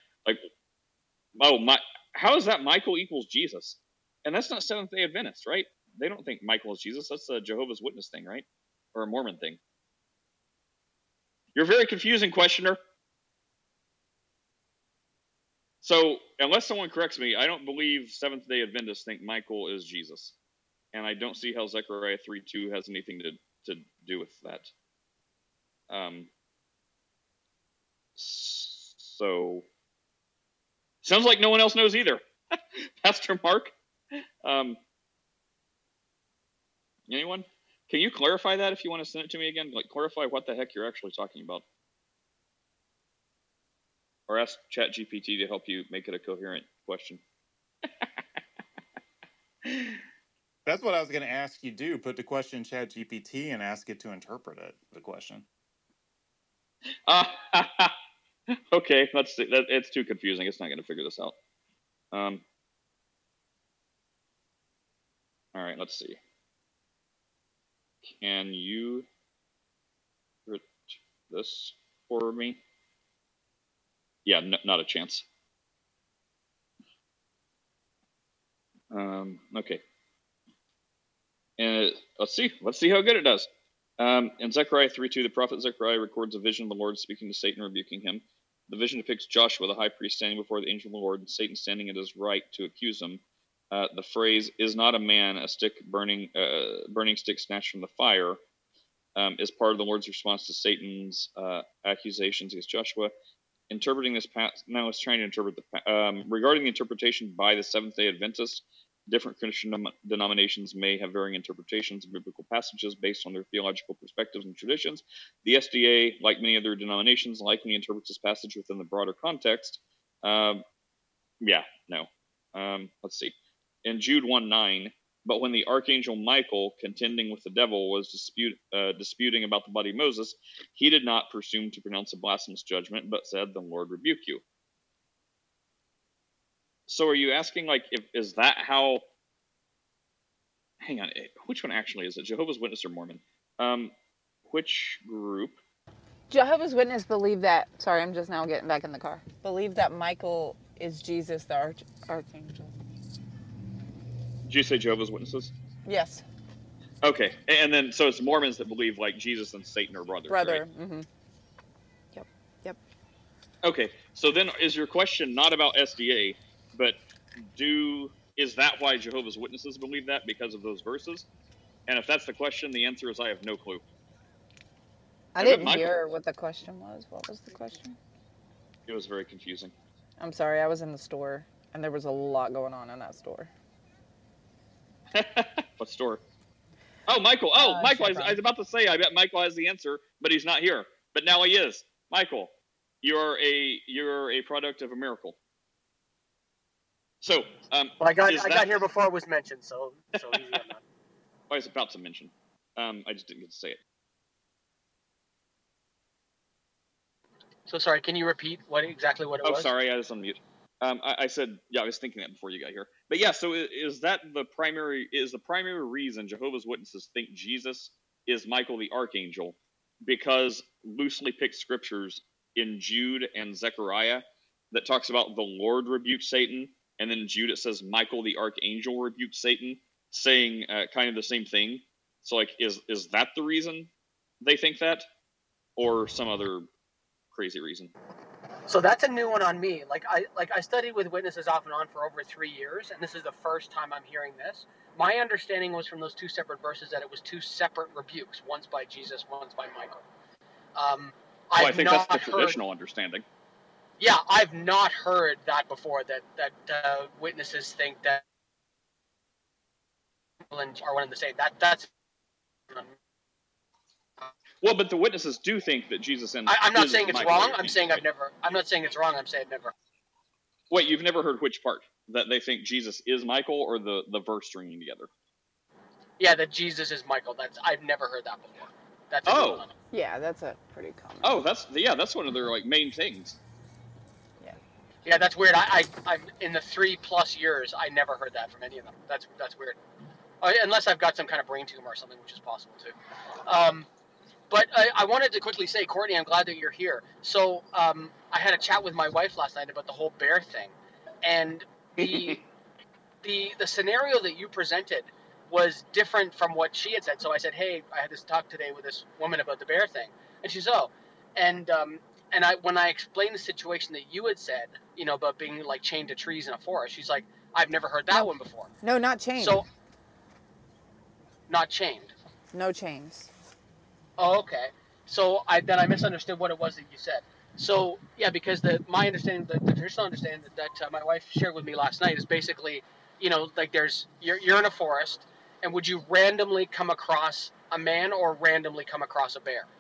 how is that Michael equals Jesus? And that's not Seventh-day Adventist, right? They don't think Michael is Jesus. That's a Jehovah's Witness thing, right? Or a Mormon thing. You're very confusing, questioner. So, unless someone corrects me, I don't believe Seventh-day Adventists think Michael is Jesus. And I don't see how Zechariah 3:2 has anything to do with that. So, sounds like no one else knows either. Pastor Mark? Anyone? Can you clarify that if you want to send it to me again? Like, clarify what the heck you're actually talking about. Or ask ChatGPT to help you make it a coherent question. That's what I was going to ask you do. Put the question in ChatGPT and ask it to interpret it, the question. Okay, let's see. It's too confusing. It's not going to figure this out. All right, let's see. Can you read this for me? Yeah, not a chance. Okay. And let's see how good it does. In Zechariah 3:2, the prophet Zechariah records a vision of the Lord speaking to Satan, rebuking him. The vision depicts Joshua, the high priest, standing before the angel of the Lord, and Satan standing at his right to accuse him. The phrase "is not a man a stick burning stick snatched from the fire" is part of the Lord's response to Satan's accusations against Joshua. Interpreting this now it's trying to interpret regarding the interpretation by the Seventh-day Adventists. Different Christian denominations may have varying interpretations of biblical passages based on their theological perspectives and traditions. The SDA, like many other denominations, likely interprets this passage within the broader context. Let's see. In Jude 1:9, but when the archangel Michael, contending with the devil, was disputing about the body of Moses, he did not presume to pronounce a blasphemous judgment, but said, "The Lord rebuke you." So are you asking, like, is that how... Hang on, which one actually is it? Jehovah's Witness or Mormon? Which group? Jehovah's Witness believe that... Sorry, I'm just now getting back in the car. Believe that Michael is Jesus, the archangel. Did you say Jehovah's Witnesses? Yes. Okay, and then, so it's Mormons that believe, like, Jesus and Satan are brothers, right? Mm-hmm. Yep. Okay, so then is your question not about SDA, but is that why Jehovah's Witnesses believe that, because of those verses? And if that's the question, the answer is I have no clue. I didn't hear what the question was. What was the question? It was very confusing. I'm sorry, I was in the store, and there was a lot going on in that store. What store? Oh, Michael. Michael, I was about to say, I bet Michael has the answer, but he's not here. But now he is. Michael, you're a product of a miracle. So, I got here before it was mentioned, so easy on that. I was about to mention. I just didn't get to say it. So sorry, can you repeat what it was? Oh, sorry, I was on mute. I said, yeah, I was thinking that before you got here. But yeah, so is the primary reason Jehovah's Witnesses think Jesus is Michael the Archangel because loosely picked scriptures in Jude and Zechariah that talks about the Lord rebuked Satan, and then in Jude it says Michael the Archangel rebuked Satan, saying kind of the same thing. So like, is that the reason they think that, or some other crazy reason? So that's a new one on me. I studied with witnesses off and on for over 3 years, and this is the first time I'm hearing this. My understanding was from those two separate verses that it was two separate rebukes, once by Jesus, once by Michael. I think that's the traditional understanding. Yeah, I've not heard that before. That witnesses think that are one and the same. That's. Well, but the witnesses do think that Jesus and I'm not saying it's Michael wrong. I'm saying I've never. I'm not saying it's wrong. I'm saying I've never. Wait, you've never heard which part? That they think Jesus is Michael, or the verse stringing together? Yeah, that Jesus is Michael. I've never heard that before. That's yeah, that's a pretty common. Oh, that's one of their like main things. Yeah, that's weird. I'm in the 3+ years, I never heard that from any of them. That's weird. Unless I've got some kind of brain tumor or something, which is possible too. But I wanted to quickly say, Courtney, I'm glad that you're here. So I had a chat with my wife last night about the whole bear thing, and the scenario that you presented was different from what she had said. So I said, hey, I had this talk today with this woman about the bear thing, and she's and when I explained the situation that you had said, about being like chained to trees in a forest, she's like, I've never heard that one before. No, not chained. So not chained. No chains. Oh, okay. So I misunderstood what it was that you said. So yeah, because my understanding, the traditional understanding that my wife shared with me last night is basically, like you're in a forest, and would you randomly come across a man or randomly come across a bear?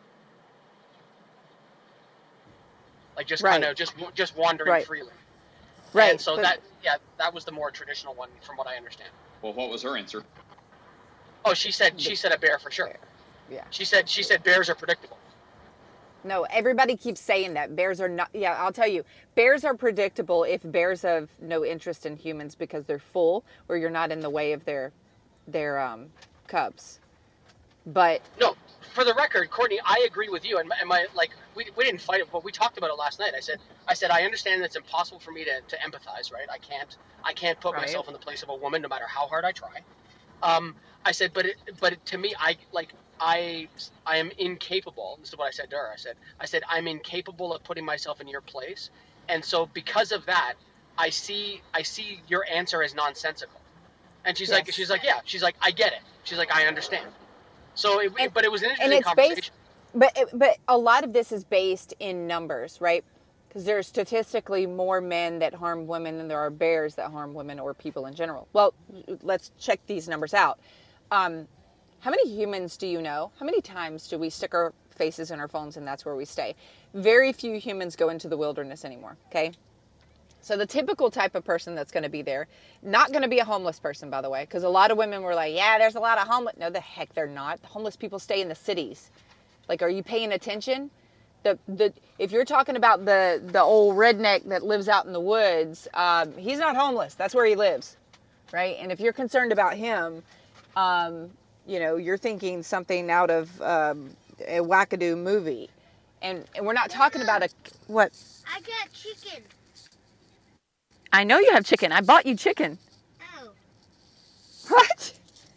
Like just kind of just wandering freely. Right. And so that was the more traditional one from what I understand. Well, what was her answer? Oh, she said a bear for sure. Yeah. She said bears are predictable. No, everybody keeps saying that bears are not. Yeah, I'll tell you, bears are predictable if bears have no interest in humans because they're full or you're not in the way of their cubs. But no, for the record, Courtney, I agree with you. And we didn't fight it, but we talked about it last night. I said I understand that it's impossible for me to empathize, right? I can't put myself in the place of a woman no matter how hard I try. I said, but to me, I am incapable. This is what I said to her. I said I'm incapable of putting myself in your place, and so because of that, I see your answer as nonsensical. And she's like, yeah. She's like, I get it. She's like, I understand. So, but it was an interesting conversation. But a lot of this is based in numbers, right? Because there's statistically more men that harm women than there are bears that harm women or people in general. Well, let's check these numbers out. How many humans do you know? How many times do we stick our faces in our phones and that's where we stay? Very few humans go into the wilderness anymore, okay? So the typical type of person that's going to be there, not going to be a homeless person, by the way, because a lot of women were like, yeah, there's a lot of homeless. No, the heck they're not. The homeless people stay in the cities. Like, are you paying attention? If you're talking about the old redneck that lives out in the woods, he's not homeless. That's where he lives, right? And if you're concerned about him, you're thinking something out of a wackadoo movie. And we're not talking about what? I got chicken. I know you have chicken. I bought you chicken. Oh. What?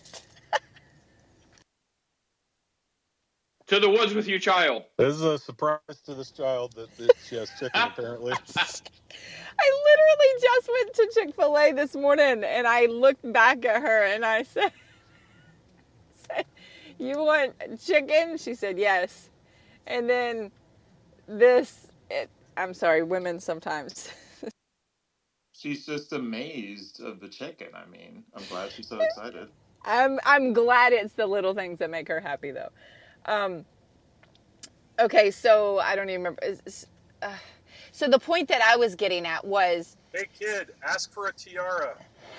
To the woods with you, child. This is a surprise to this child that she has chicken, apparently. I literally just went to Chick-fil-A this morning, and I looked back at her, and I said, you want chicken? She said, yes. And then I'm sorry, women sometimes. She's just amazed of the chicken. I mean, I'm glad she's so excited. I'm glad it's the little things that make her happy, though. Okay, so I don't even remember. So the point that I was getting at was... Hey, kid, ask for a tiara.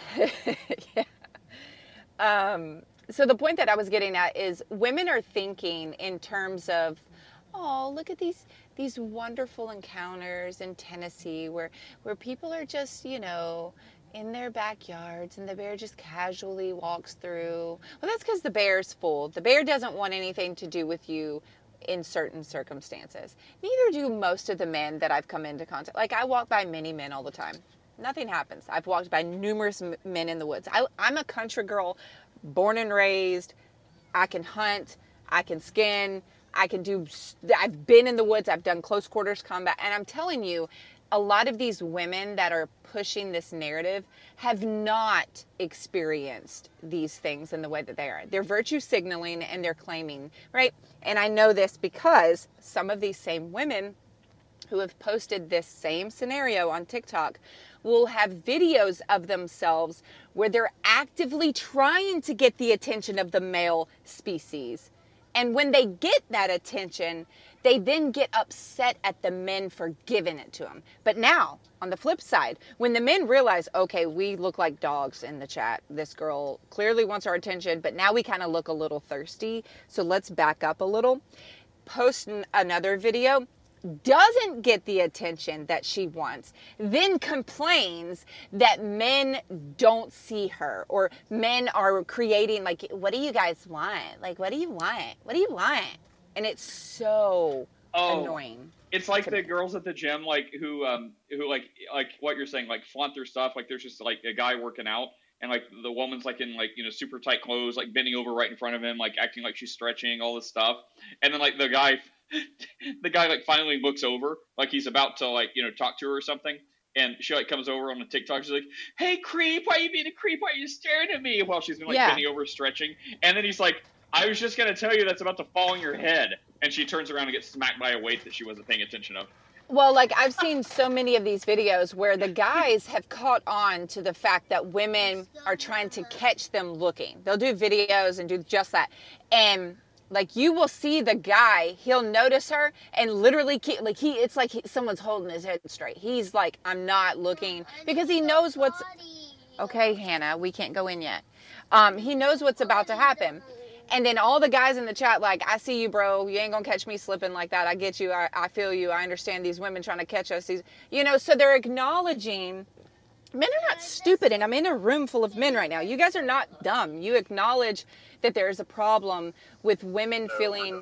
Yeah. So the point that I was getting at is women are thinking in terms of, oh, look at these these wonderful encounters in Tennessee where people are just, you know, in their backyards and the bear just casually walks through. Well, that's because the bear's full. The bear doesn't want anything to do with you in certain circumstances. Neither do most of the men that I've come into contact. Like, I walk by many men all the time. Nothing happens. I've walked by numerous men in the woods. I'm a country girl, born and raised. I can hunt. I can skin. I've been in the woods. I've done close quarters combat. And I'm telling you, a lot of these women that are pushing this narrative have not experienced these things in the way that they are. They're virtue signaling and they're claiming, right? And I know this because some of these same women who have posted this same scenario on TikTok will have videos of themselves where they're actively trying to get the attention of the male species. And when they get that attention, they then get upset at the men for giving it to them. But now, on the flip side, when the men realize, okay, we look like dogs in the chat. This girl clearly wants our attention, but now we kind of look a little thirsty. So let's back up a little. Post another video, doesn't get the attention that she wants, then complains that men don't see her, or men are creating, like, what do you guys want? Like, what do you want? What do you want? And it's so annoying. It's like the girls at the gym, like, who like what you're saying, like, flaunt their stuff. Like, there's just, like, a guy working out, and, like, the woman's, like, in, like, you know, super tight clothes, like, bending over right in front of him, like, acting like she's stretching, all this stuff. And then, like, the guy, like, finally looks over, like, he's about to, like, you know, talk to her or something. And she, like, comes over on the TikTok. She's like, hey, creep, why you being a creep? Why are you staring at me? While she's been, like, bending over, stretching. And then he's like, I was just going to tell you that's about to fall on your head. And she turns around and gets smacked by a weight that she wasn't paying attention of. Well, like, I've seen so many of these videos where the guys have caught on to the fact that women are trying to catch them looking. They'll do videos and do just that. And, like, you will see the guy, he'll notice her and literally it's like someone's holding his head straight. He's like, I'm not looking, because he knows what's, okay, Hannah, we can't go in yet. He knows what's about to happen. And then all the guys in the chat, like, I see you, bro. You ain't gonna catch me slipping like that. I get you. I feel you. I understand these women trying to catch us. So they're acknowledging men are not stupid. And I'm in a room full of men right now. You guys are not dumb. You acknowledge that there's a problem with women feeling,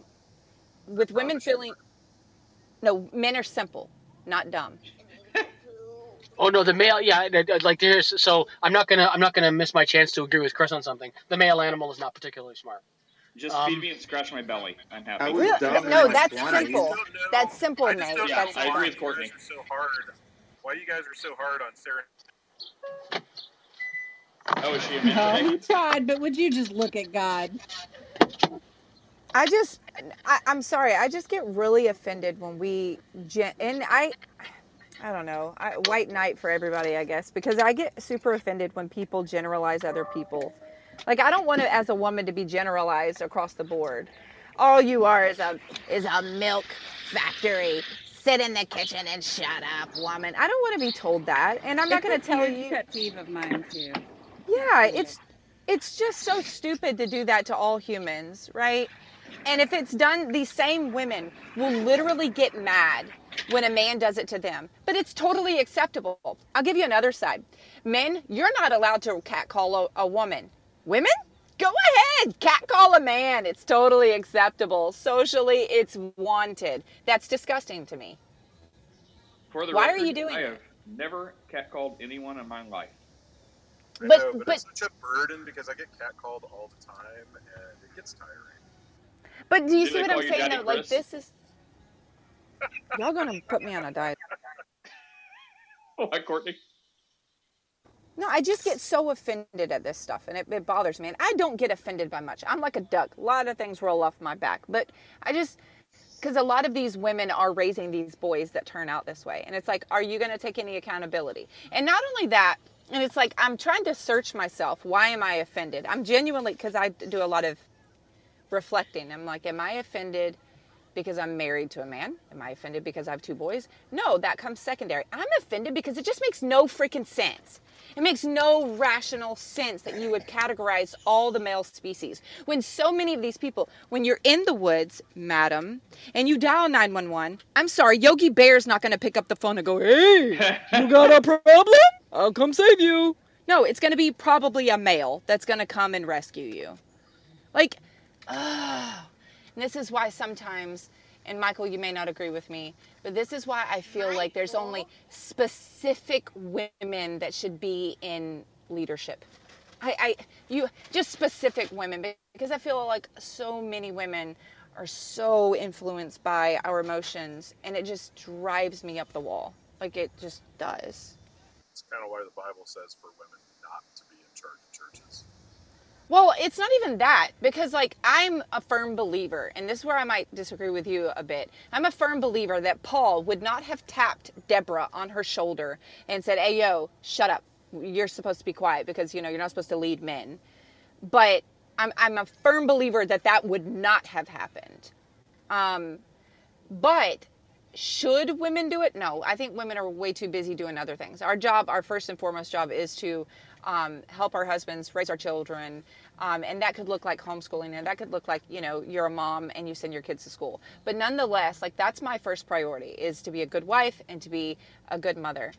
no, men are simple, not dumb. Oh no, the male, so I'm not gonna miss my chance to agree with Chris on something. The male animal is not particularly smart. Just feed me and scratch my belly. I'm happy. No, that's simple. That's simple, Nate. Yeah, I agree with Courtney. Why you guys are so hard on Sarah? Oh, is she a man? He tried, but would you just look at God? I'm sorry. I just get really offended when I don't know, white knight for everybody, I guess, because I get super offended when people generalize other people. Like, I don't want to, as a woman, to be generalized across the board. All you are is a milk factory. Sit in the kitchen and shut up, woman. I don't want to be told that, and I'm not going to tell you. Pet peeve of mine too. Yeah, it's just so stupid to do that to all humans, right? And if it's done, these same women will literally get mad when a man does it to them. But it's totally acceptable. I'll give you another side. Men, you're not allowed to catcall a woman. Women? Go ahead, catcall a man. It's totally acceptable. Socially, it's wanted. That's disgusting to me. For the Why record, are you doing I it? have never catcalled anyone in my life. I know, but it's such a burden because I get catcalled all the time and it gets tiring. But do you see what I'm saying though? Like, this is... Y'all gonna put me on a diet. What, Courtney? No, I just get so offended at this stuff, and it bothers me. And I don't get offended by much. I'm like a duck. A lot of things roll off my back. But because a lot of these women are raising these boys that turn out this way. And it's like, are you going to take any accountability? And not only that, and it's like, I'm trying to search myself. Why am I offended? I'm genuinely, because I do a lot of reflecting. I'm like, am I offended because I'm married to a man? Am I offended because I have two boys? No, that comes secondary. I'm offended because it just makes no freaking sense. It makes no rational sense that you would categorize all the male species. When so many of these people, when you're in the woods, madam, and you dial 911, I'm sorry, Yogi Bear's not going to pick up the phone and go, hey, you got a problem? I'll come save you. No, it's going to be probably a male that's going to come and rescue you. Like, and this is why sometimes, and Michael, you may not agree with me, but this is why I feel like there's only specific women that should be in leadership. You just specific women, because I feel like so many women are so influenced by our emotions, and it just drives me up the wall. Like, it just does. It's kind of why the Bible says for women not to be in charge of churches. Well, it's not even that, because like I'm a firm believer, and this is where I might disagree with you a bit. I'm a firm believer that Paul would not have tapped Deborah on her shoulder and said, hey, yo, shut up. You're supposed to be quiet because, you're not supposed to lead men. But I'm a firm believer that that would not have happened. But should women do it? No, I think women are way too busy doing other things. Our first and foremost job is to help our husbands raise our children. And that could look like homeschooling, and that could look like, you're a mom and you send your kids to school. But nonetheless, like, that's my first priority, is to be a good wife and to be a good mother.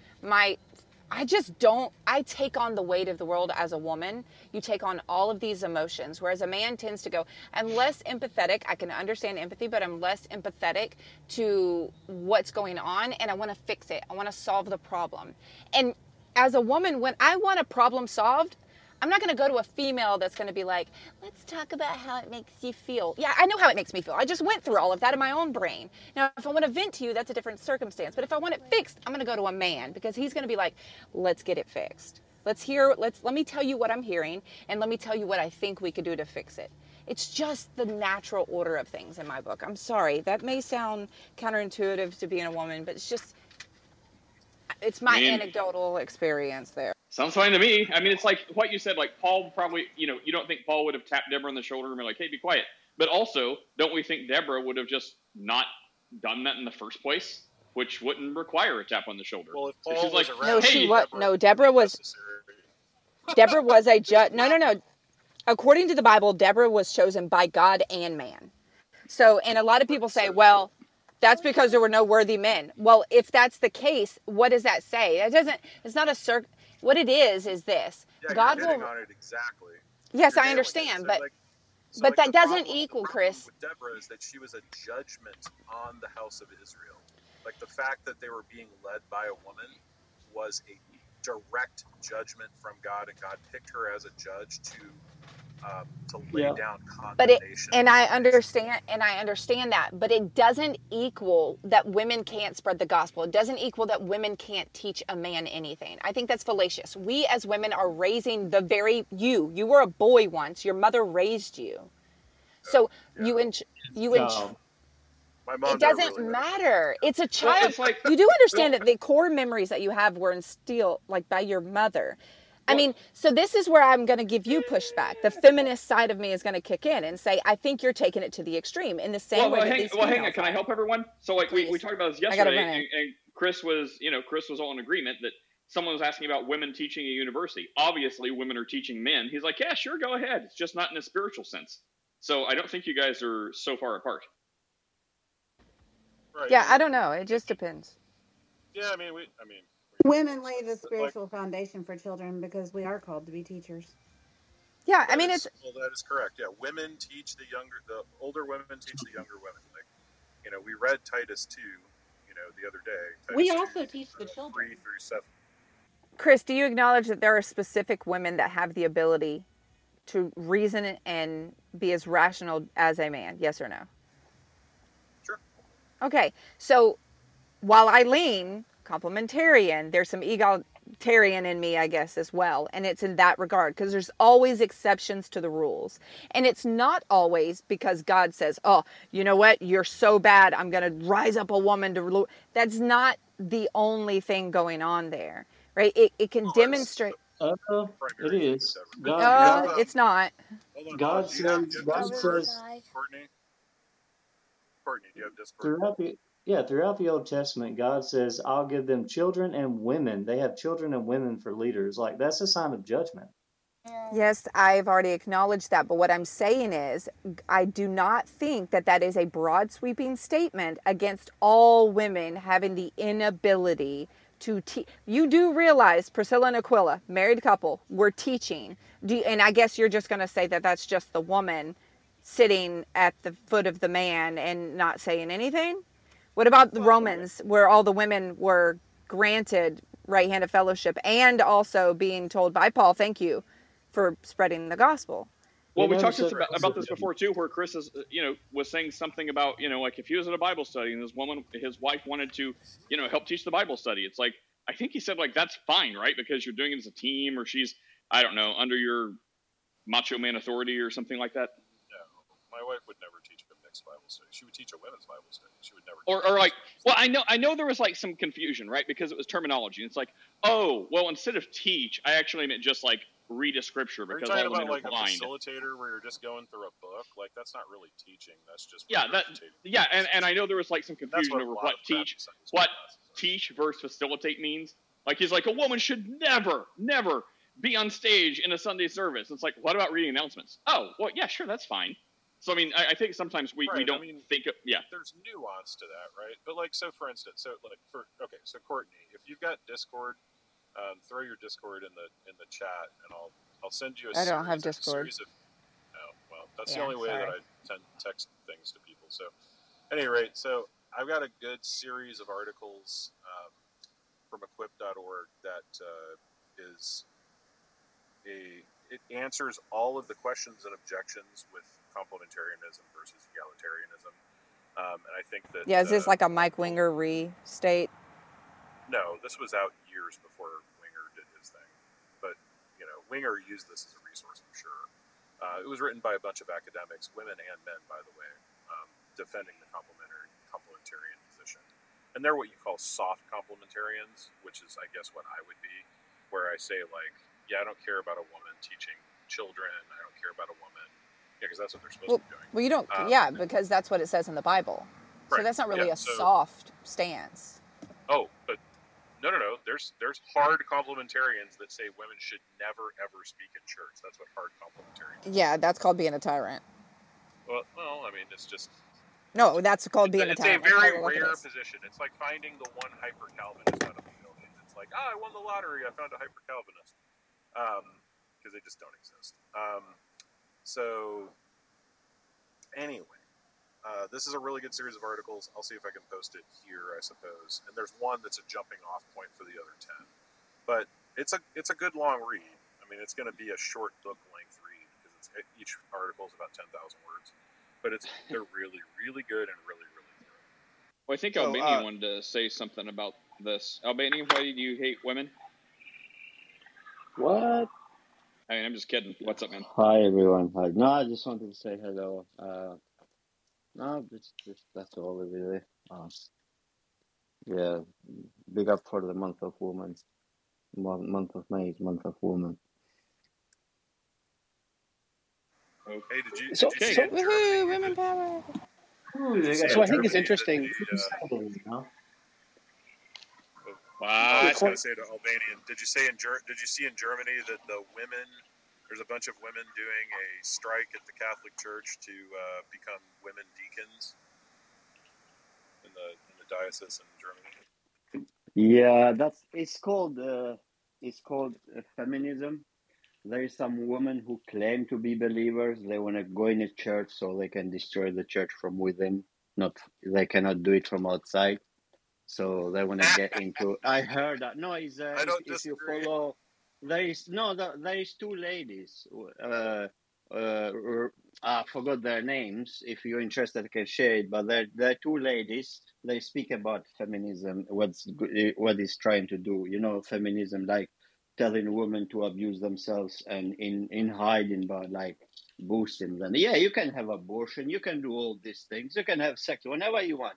I take on the weight of the world as a woman. You take on all of these emotions, whereas a man tends to go, I'm less empathetic. I can understand empathy, but I'm less empathetic to what's going on, and I want to fix it. I want to solve the problem. And as a woman, when I want a problem solved, I'm not going to go to a female that's going to be like, let's talk about how it makes you feel. Yeah, I know how it makes me feel. I just went through all of that in my own brain. Now, if I want to vent to you, that's a different circumstance. But if I want it fixed, I'm going to go to a man, because he's going to be like, let's get it fixed. Let me tell you what I'm hearing, and let me tell you what I think we could do to fix it. It's just the natural order of things in my book. I'm sorry. That may sound counterintuitive to being a woman, but it's my anecdotal experience there. Sounds fine to me. I mean, it's like what you said, like Paul probably, you don't think Paul would have tapped Deborah on the shoulder and been like, hey, be quiet. But also, don't we think Deborah would have just not done that in the first place, which wouldn't require a tap on the shoulder? Well, if Paul she's was like, around, Deborah was a judge. No. According to the Bible, Deborah was chosen by God and man. So, and a lot of people say, well, that's because there were no worthy men. Well, if that's the case, what does that say? It's not a What it is this. Yeah, God you're hitting on it exactly. Yes, I understand, but that doesn't equal, Chris. With Deborah is that she was a judgment on the house of Israel. Like, the fact that they were being led by a woman was a direct judgment from God, and God picked her as a judge to lay down condemnation. And I understand that, but it doesn't equal that women can't spread the gospel. It doesn't equal that women can't teach a man anything. I think that's fallacious. We as women are raising you were a boy once. Your mother raised you. So my mom, it doesn't really matter. It's a child. Well, it's like, you do understand that the core memories that you have were instilled like by your mother. I mean, so this is where I'm going to give you pushback. The feminist side of me is going to kick in and say, I think you're taking it to the extreme in the same way that these females hang on. Can I help everyone? So, like, we talked about this yesterday, and Chris was all in agreement that someone was asking about women teaching a university. Obviously, women are teaching men. He's like, yeah, sure, go ahead. It's just not in a spiritual sense. So I don't think you guys are so far apart. Right. Yeah, I don't know. It just depends. Yeah, I mean, women lay the spiritual foundation for children because we are called to be teachers. Yeah, I mean, that is correct. Yeah, women teach the older women teach the younger women. Like, we read Titus 2, the other day. We also teach the children. 3-7. Chris, do you acknowledge that there are specific women that have the ability to reason and be as rational as a man? Yes or no? Sure. Okay, so while I lean complementarian, there's some egalitarian in me, I guess, as well. And it's in that regard, because there's always exceptions to the rules. And it's not always because God says, oh, you know what? You're so bad. I'm going to rise up a woman to... That's not the only thing going on there, right? It can demonstrate... It is. It's not. God says... Courtney, do you have Discord? Yeah, throughout the Old Testament, God says, I'll give them children and women. They have children and women for leaders. Like, that's a sign of judgment. Yes, I've already acknowledged that. But what I'm saying is, I do not think that that is a broad sweeping statement against all women having the inability to teach. You do realize Priscilla and Aquila, married couple, were teaching. And I guess you're just going to say that that's just the woman sitting at the foot of the man and not saying anything? What about the Romans, where all the women were granted right hand of fellowship and also being told by Paul, thank you for spreading the gospel? Well, we talked about this before too, where Chris is, was saying something about, like if he was at a Bible study and his wife wanted to, help teach the Bible study. It's like, I think he said like, that's fine, right? Because you're doing it as a team, or she's, I don't know, under your macho man authority or something like that. No, my wife would never teach a mixed Bible study. She would teach a women's Bible study. She would never. Or like, well, I know there was like some confusion, right? Because it was terminology. It's like, oh, well, instead of teach, I actually meant just like read a scripture because all the women are blind. A facilitator where you're just going through a book, like that's not really teaching. That's just and I know there was like some confusion over what teach versus facilitate means. Like he's like, a woman should never be on stage in a Sunday service. It's like, what about reading announcements? Oh, well, yeah, sure, that's fine. So I mean, I think sometimes we don't think of There's nuance to that, right? But like, so for instance, so Courtney, if you've got Discord. Throw your Discord in the chat, and I'll send you I don't have Discord. That's the only way that I tend to text things to people. So, at any rate, so I've got a good series of articles from Equip.org that it answers all of the questions and objections with complementarianism versus egalitarianism, and I think that is this like a Mike Winger restate? No, this was out years before Winger did his thing. But, Winger used this as a resource, I'm sure. It was written by a bunch of academics, women and men, by the way, defending the complementarian position. And they're what you call soft complementarians, which is, I guess, what I would be, where I say, like, I don't care about a woman teaching children. I don't care about a woman. Yeah, because that's what they're supposed to be doing. Well, you don't, because that's what it says in the Bible. Right. So that's not really soft stance. Oh, but no. There's hard complementarians that say women should never ever speak in church. That's what hard complementarians. Yeah, that's called being a tyrant. Well, I mean, it's just. No, that's called being a tyrant. It's a very rare position. It's like finding the one hyper Calvinist out of the building. It's like, I won the lottery. I found a hyper Calvinist. Because they just don't exist. So, anyway. This is a really good series of articles. I'll see if I can post it here, I suppose. And there's one that's a jumping off point for the other 10. But it's a good long read. I mean, it's going to be a short book length read because each article is about 10,000 words. But they're really, really good and really, really thorough. Well, I think Albania wanted to say something about this. Albania, why do you hate women? What? I mean, I'm just kidding. What's up, man? Hi, everyone. Hi. No, I just wanted to say hello. No, that's all really. Big up for the month of women. Month of May is month of women. Okay, did you woohoo, women power. So I think it's interesting. I was going to say to Albanian. Did you see in Germany that the women? There's a bunch of women doing a strike at the Catholic Church to become women deacons in the diocese in Germany. Yeah, it's called feminism. There is some women who claim to be believers. They want to go in a church so they can destroy the church from within. They cannot do it from outside. So they want to get into. I heard that. No, if you follow. There is two ladies. I forgot their names. If you're interested, I can share it. But they're two ladies. They speak about feminism. What it's trying to do. Feminism, like telling women to abuse themselves and in hiding, but like boosting them. Yeah, you can have abortion. You can do all these things. You can have sex whenever you want.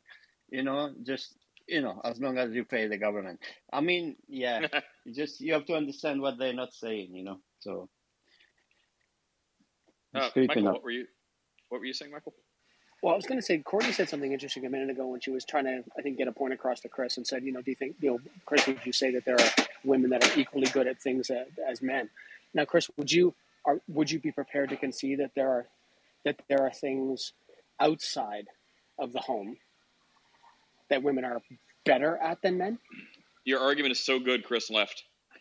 As long as you pay the government. I mean, yeah, you have to understand what they're not saying, so. Michael, what were you saying, Michael? Well, I was going to say, Courtney said something interesting a minute ago when she was trying to, I think, get a point across to Chris and said, do you think, Chris, would you say that there are women that are equally good at things as men? Now, Chris, would you be prepared to concede that there are things outside of the home that women are better at than men? Your argument is so good, Chris left.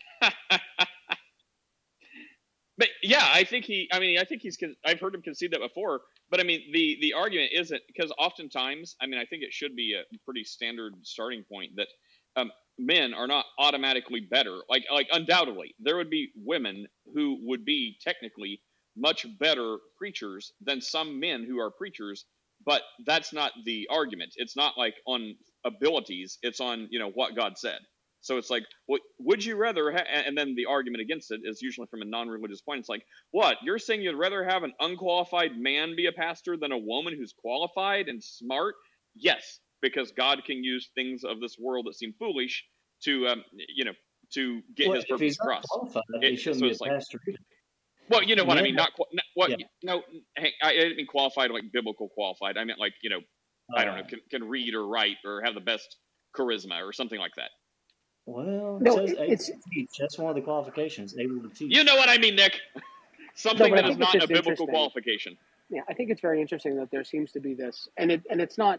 But yeah, I think I've heard him concede that before. But I mean, the argument isn't, because oftentimes, I think it should be a pretty standard starting point that men are not automatically better. Like undoubtedly, there would be women who would be technically much better preachers than some men who are preachers. But that's not the argument. It's not like on abilities. It's on, what God said. So it's like, what would you rather and then the argument against it is usually from a non-religious point. It's like, what? You're saying you'd rather have an unqualified man be a pastor than a woman who's qualified and smart? Yes, because God can use things of this world that seem foolish to, to get his purpose across. He shouldn't be a pastor. Well, you know what I mean. No, I didn't mean qualified like biblical qualified. I meant like, I don't know, can read or write or have the best charisma or something like that. Well, it says able to teach. That's one of the qualifications, able to teach. You know what I mean, Nick? Something that is not a biblical qualification. Yeah, I think it's very interesting that there seems to be this, and it's not,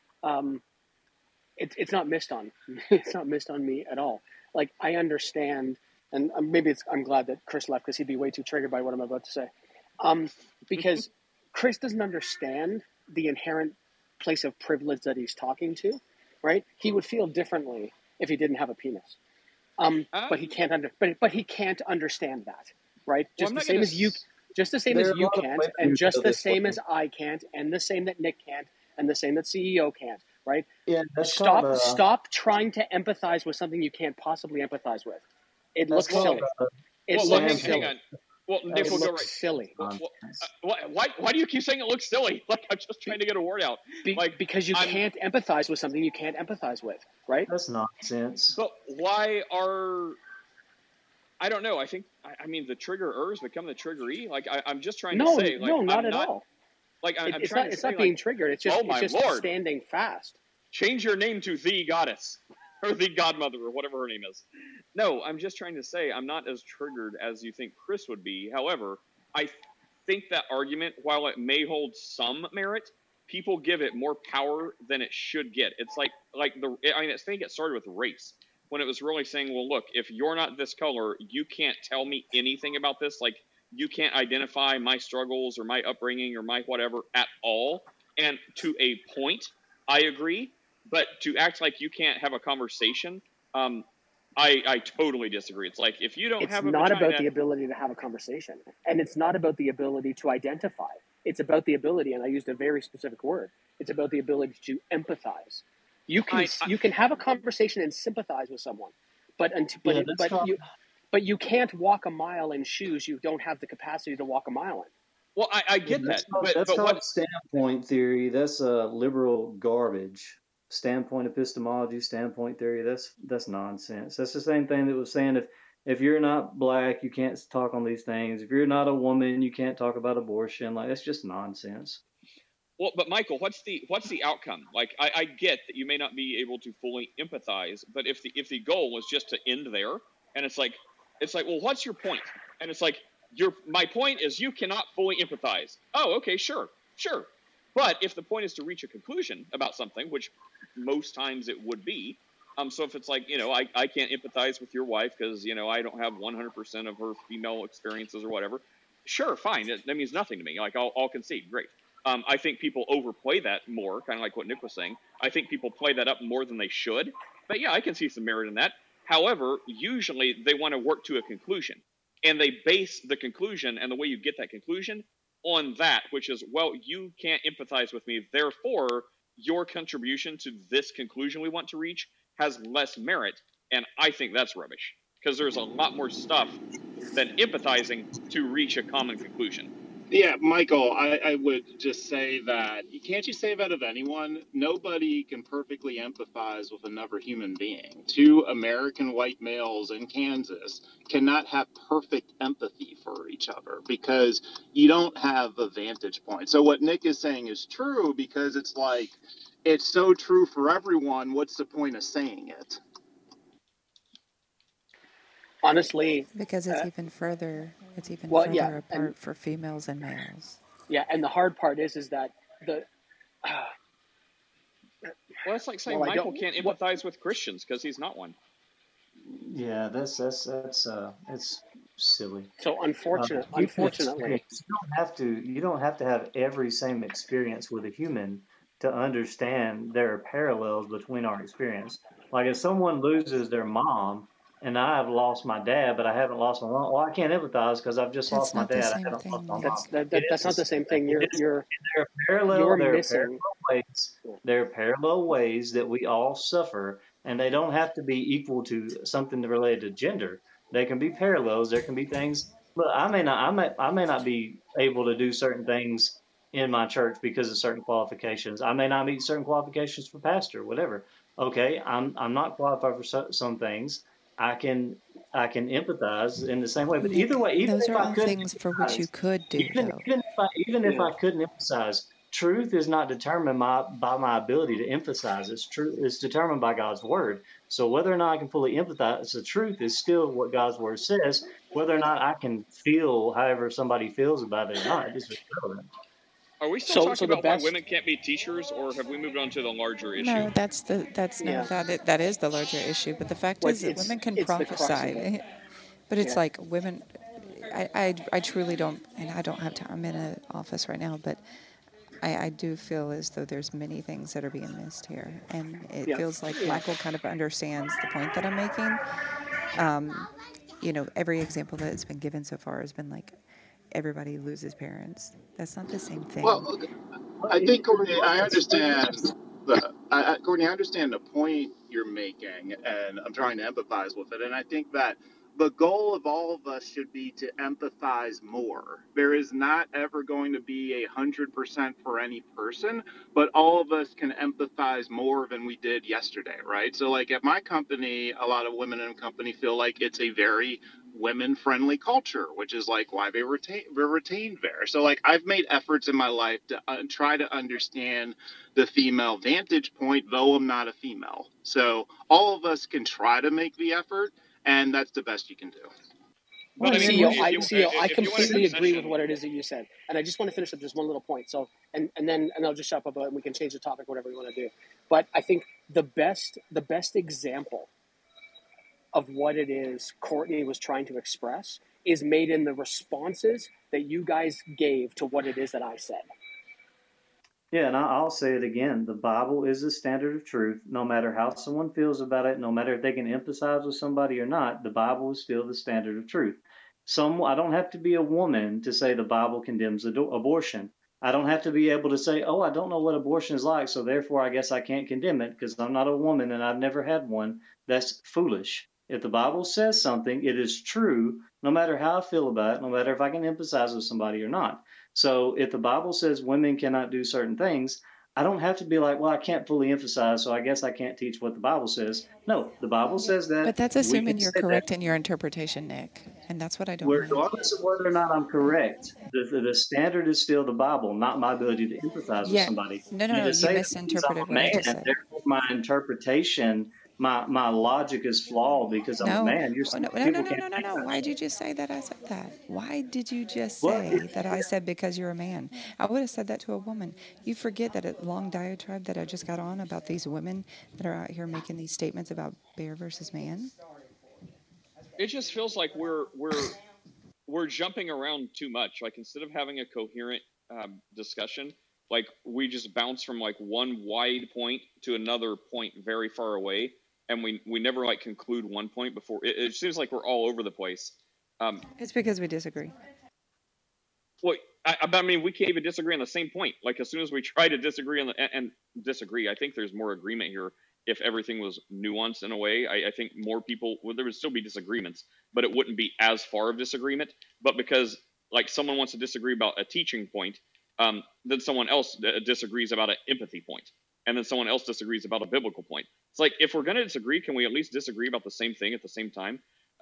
it's not missed on, it's not missed on me at all. Like, I understand, and maybe I'm glad that Chris left because he'd be way too triggered by what I'm about to say, because Chris doesn't understand the inherent place of privilege that he's talking to, right? He would feel differently if he didn't have a penis, but he can't understand that, right? Just the same as you can't, and just the same as I can't, and the same that Nick can't, and the same that CEO can't, right? Yeah. Stop trying to empathize with something you can't possibly empathize with. It looks silly. Hang on. Well, Nick will go right. Silly. Why do you keep saying it looks silly? Like, I'm just trying to get a word out. Because you can't empathize with something you can't empathize with, right? That's nonsense. But why are... I don't know. I mean, the triggerers become the triggeree. Like, I'm just trying to say... Like, no, not at all. Like, it's not being triggered. It's just, standing fast. Change your name to the goddess. Or the godmother, or whatever her name is. No, I'm just trying to say I'm not as triggered as you think Chris would be. However, I think that argument, while it may hold some merit, people give it more power than it should get. It's I think it started with race, when it was really saying, well, look, if you're not this color, you can't tell me anything about this. Like, you can't identify my struggles or my upbringing or my whatever at all. And to a point, I agree. But to act like you can't have a conversation, I totally disagree. It's like, if you don't have a It's not about the ability to have a conversation. And it's not about the ability to identify. It's about the ability, and I used a very specific word, it's about the ability to empathize. You can have a conversation and sympathize with someone, but you can't walk a mile in shoes you don't have the capacity to walk a mile in. Well, I get that. That's not standpoint theory. That's liberal garbage. Standpoint epistemology, standpoint theory, that's nonsense. That's the same thing that was saying if you're not black, you can't talk on these things. If you're not a woman, you can't talk about abortion. Like, that's just nonsense. Well, but Michael, what's the outcome? Like, I get that you may not be able to fully empathize, but if the goal is just to end there, and it's like, well, what's your point? And it's like, my point is you cannot fully empathize. Oh, okay, sure. But if the point is to reach a conclusion about something, which most times it would be, so if it's like, I can't empathize with your wife because, I don't have 100% of her female experiences or whatever, sure, fine. That means nothing to me. Like, I'll concede. Great. I think people overplay that more, kind of like what Nick was saying. I think people play that up more than they should. But yeah, I can see some merit in that. However, usually they want to work to a conclusion. And they base the conclusion and the way you get that conclusion on that, which is, well, you can't empathize with me, therefore your contribution to this conclusion we want to reach has less merit, and I think that's rubbish, because there's a lot more stuff than empathizing to reach a common conclusion. Yeah, Michael, I would just say that, can't you say that of anyone? Nobody can perfectly empathize with another human being. Two American white males in Kansas cannot have perfect empathy for each other because you don't have a vantage point. So what Nick is saying is true because it's like, it's so true for everyone. What's the point of saying it? Honestly, because it's even further apart for females and males. Yeah, and the hard part is that the well, it's like saying Michael can't empathize with Christians because he's not one. Yeah, that's it's silly. So unfortunately, you don't have to have every same experience with a human to understand there are parallels between our experience. Like if someone loses their mom and I have lost my dad, but I haven't lost my mom, well, I can't empathize because I've just lost my dad. I haven't lost my mom. That's not the same thing. There are parallel ways that we all suffer, and they don't have to be equal to something related to gender. They can be parallels. There can be things. Look, I may not be able to do certain things in my church because of certain qualifications. I may not meet certain qualifications for pastor, whatever. Okay, I'm not qualified for some things. I can empathize in the same way, but either way, even those if are I all couldn't things for which you could do. Even if I couldn't emphasize, truth is not determined by my ability to emphasize. It's determined by God's word. So whether or not I can fully empathize, the truth is still what God's word says. Whether or not I can feel however somebody feels about it or not, it's irrelevant. Are we still talking about why women can't be teachers, or have we moved on to the larger issue? No, that is the larger issue. But the fact is that women can prophesy, but it's like women. I truly don't, and I don't have time. I'm in an office right now, but I do feel as though there's many things that are being missed here, and it feels like Michael kind of understands the point that I'm making. Every example that has been given so far has been like everybody loses parents. That's not the same thing. Well, I think, Courtney, I understand. Courtney, I understand the point you're making, and I'm trying to empathize with it. And I think that the goal of all of us should be to empathize more. There is not ever going to be 100% for any person, but all of us can empathize more than we did yesterday, right? So, like at my company, a lot of women in the company feel like it's a very women-friendly culture, which is like why they're retained there. So like I've made efforts in my life to try to understand the female vantage point, though I'm not a female. So all of us can try to make the effort, and that's the best you can do. But I completely agree with what it is that you said, and I just want to finish up just one little point. So, and then I'll just shut up and we can change the topic, whatever you want to do. But I think the best example of what it is Courtney was trying to express is made in the responses that you guys gave to what it is that I said. Yeah, and I'll say it again. The Bible is the standard of truth. No matter how someone feels about it, no matter if they can empathize with somebody or not, the Bible is still the standard of truth. I don't have to be a woman to say the Bible condemns abortion. I don't have to be able to say, oh, I don't know what abortion is like, so therefore I guess I can't condemn it because I'm not a woman and I've never had one. That's foolish. If the Bible says something, it is true, no matter how I feel about it, no matter if I can empathize with somebody or not. So if the Bible says women cannot do certain things, I don't have to be like, well, I can't fully emphasize, so I guess I can't teach what the Bible says. No, the Bible says that. But that's assuming you're correct in your interpretation, Nick. And that's what I don't Regardless of whether or not I'm correct, the standard is still the Bible, not my ability to empathize with somebody. No, you misinterpreted what I just said. Therefore, my interpretation, my logic is flawed because I'm a man. No. Why did you just say that I said that? Why did you just say that I said because you're a man? I would have said that to a woman. You forget that a long diatribe that I just got on about these women that are out here making these statements about bear versus man? It just feels like we're jumping around too much. Like instead of having a coherent discussion, like we just bounce from like one wide point to another point very far away. And we never like conclude one point before. It seems like we're all over the place. It's because we disagree. Well, I mean, we can't even disagree on the same point. Like as soon as we try to disagree and disagree, I think there's more agreement here. If everything was nuanced in a way, I think more people, there would still be disagreements, but it wouldn't be as far of disagreement. But because like someone wants to disagree about a teaching point, then someone else disagrees about an empathy point, and then someone else disagrees about a biblical point. It's like, if we're going to disagree, can we at least disagree about the same thing at the same time?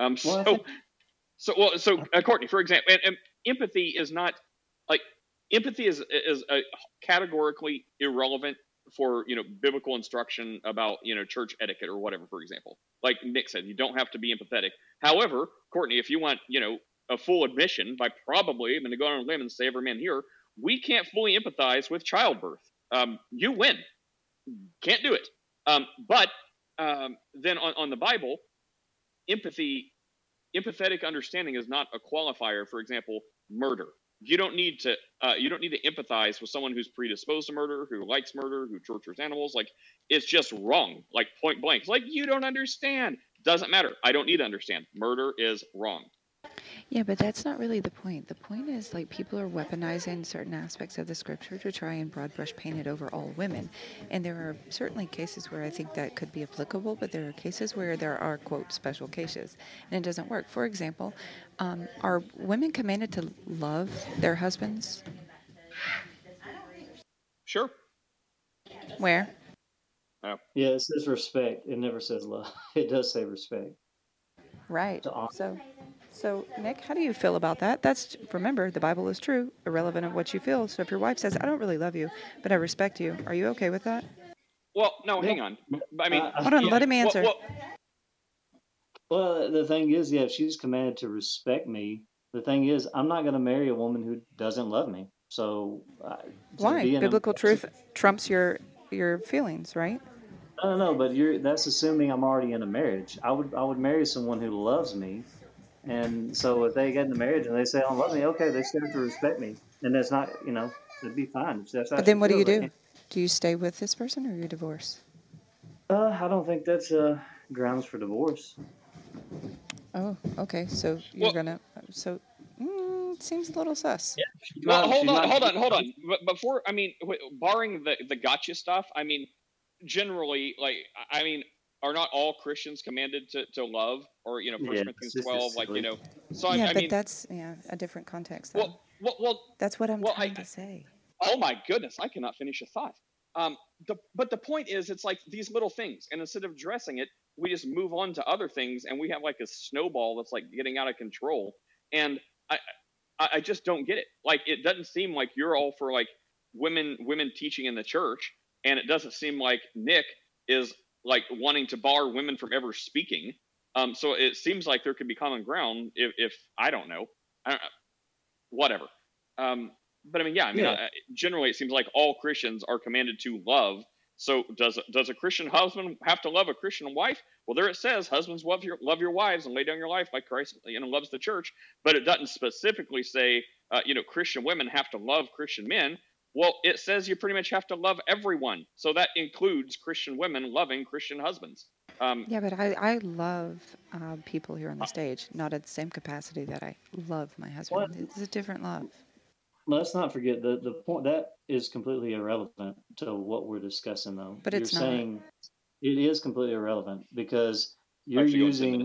Courtney, for example, and empathy is not like empathy is categorically irrelevant for biblical instruction about church etiquette or whatever. For example, like Nick said, you don't have to be empathetic. However, Courtney, if you want a full admission, by probably I'm going to go on a limb and say every man here, we can't fully empathize with childbirth. You win, can't do it. But then on the Bible, empathetic understanding is not a qualifier. For example, murder. You don't need to empathize with someone who's predisposed to murder, who likes murder, who tortures animals. Like, it's just wrong. Like, point blank. It's like, you don't understand. Doesn't matter. I don't need to understand. Murder is wrong. Yeah, but that's not really the point. The point is, like, people are weaponizing certain aspects of the scripture to try and broad brush paint it over all women. And there are certainly cases where I think that could be applicable, but there are cases where there are, quote, special cases, and it doesn't work. For example, are women commanded to love their husbands? Sure. Where? Oh. Yeah, it says respect. It never says love. It does say respect. Right. So, Nick, how do you feel about that? Remember, the Bible is true, irrelevant of what you feel. So if your wife says, I don't really love you, but I respect you, are you okay with that? Well, no, hang on. I mean, hold on, let him answer. Well, the thing is, yeah, she's commanded to respect me. The thing is, I'm not going to marry a woman who doesn't love me. So why? Biblical truth trumps your feelings, right? No, but that's assuming I'm already in a marriage. I would marry someone who loves me. And so if they get in a marriage and they say, I don't love me, okay, they still have to respect me. And that's not, it'd be fine. But then what do you do? Do you stay with this person or you divorce? I don't think that's grounds for divorce. Oh, okay. So you're it seems a little sus. Yeah, well, hold on. But before, barring the gotcha stuff, generally, are not all Christians commanded to love, or 1 Corinthians 12, So but that's a different context. Though. Well, that's what I'm trying to say. Oh my goodness, I cannot finish a thought. But the point is, it's like these little things, and instead of addressing it, we just move on to other things, and we have like a snowball that's like getting out of control. And I just don't get it. Like, it doesn't seem like you're all for like women teaching in the church, and it doesn't seem like Nick is like wanting to bar women from ever speaking. So it seems like there could be common ground if I don't know, whatever. But generally it seems like all Christians are commanded to love. So does a Christian husband have to love a Christian wife? Well, there it says, husbands, love your wives and lay down your life like Christ loves the church. But it doesn't specifically say Christian women have to love Christian men. Well, it says you pretty much have to love everyone. So that includes Christian women loving Christian husbands. Yeah, but I love people here on the stage, not at the same capacity that I love my husband. It's a different love. Let's not forget the point that is completely irrelevant to what we're discussing, though. But it's not. Saying it is completely irrelevant because you're using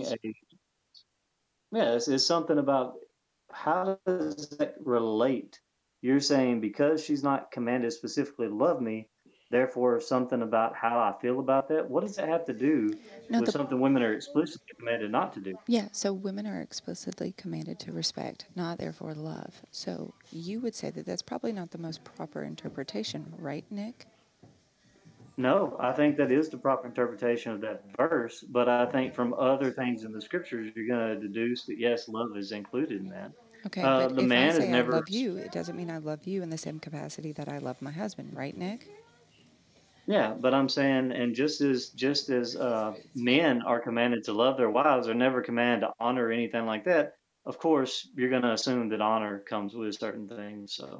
it's something about how does that relate? You're saying because she's not commanded specifically to love me, therefore something about how I feel about that. What does that have to do with something women are explicitly commanded not to do? Yeah, so women are explicitly commanded to respect, not therefore love. So you would say that that's probably not the most proper interpretation, right, Nick? No, I think that is the proper interpretation of that verse, but I think from other things in the scriptures, you're going to deduce that, yes, love is included in that. Okay, but if I say I love you, it doesn't mean I love you in the same capacity that I love my husband, right, Nick? Yeah, but I'm saying, and just as men are commanded to love their wives, are never commanded to honor or anything like that. Of course, you're going to assume that honor comes with certain things. So,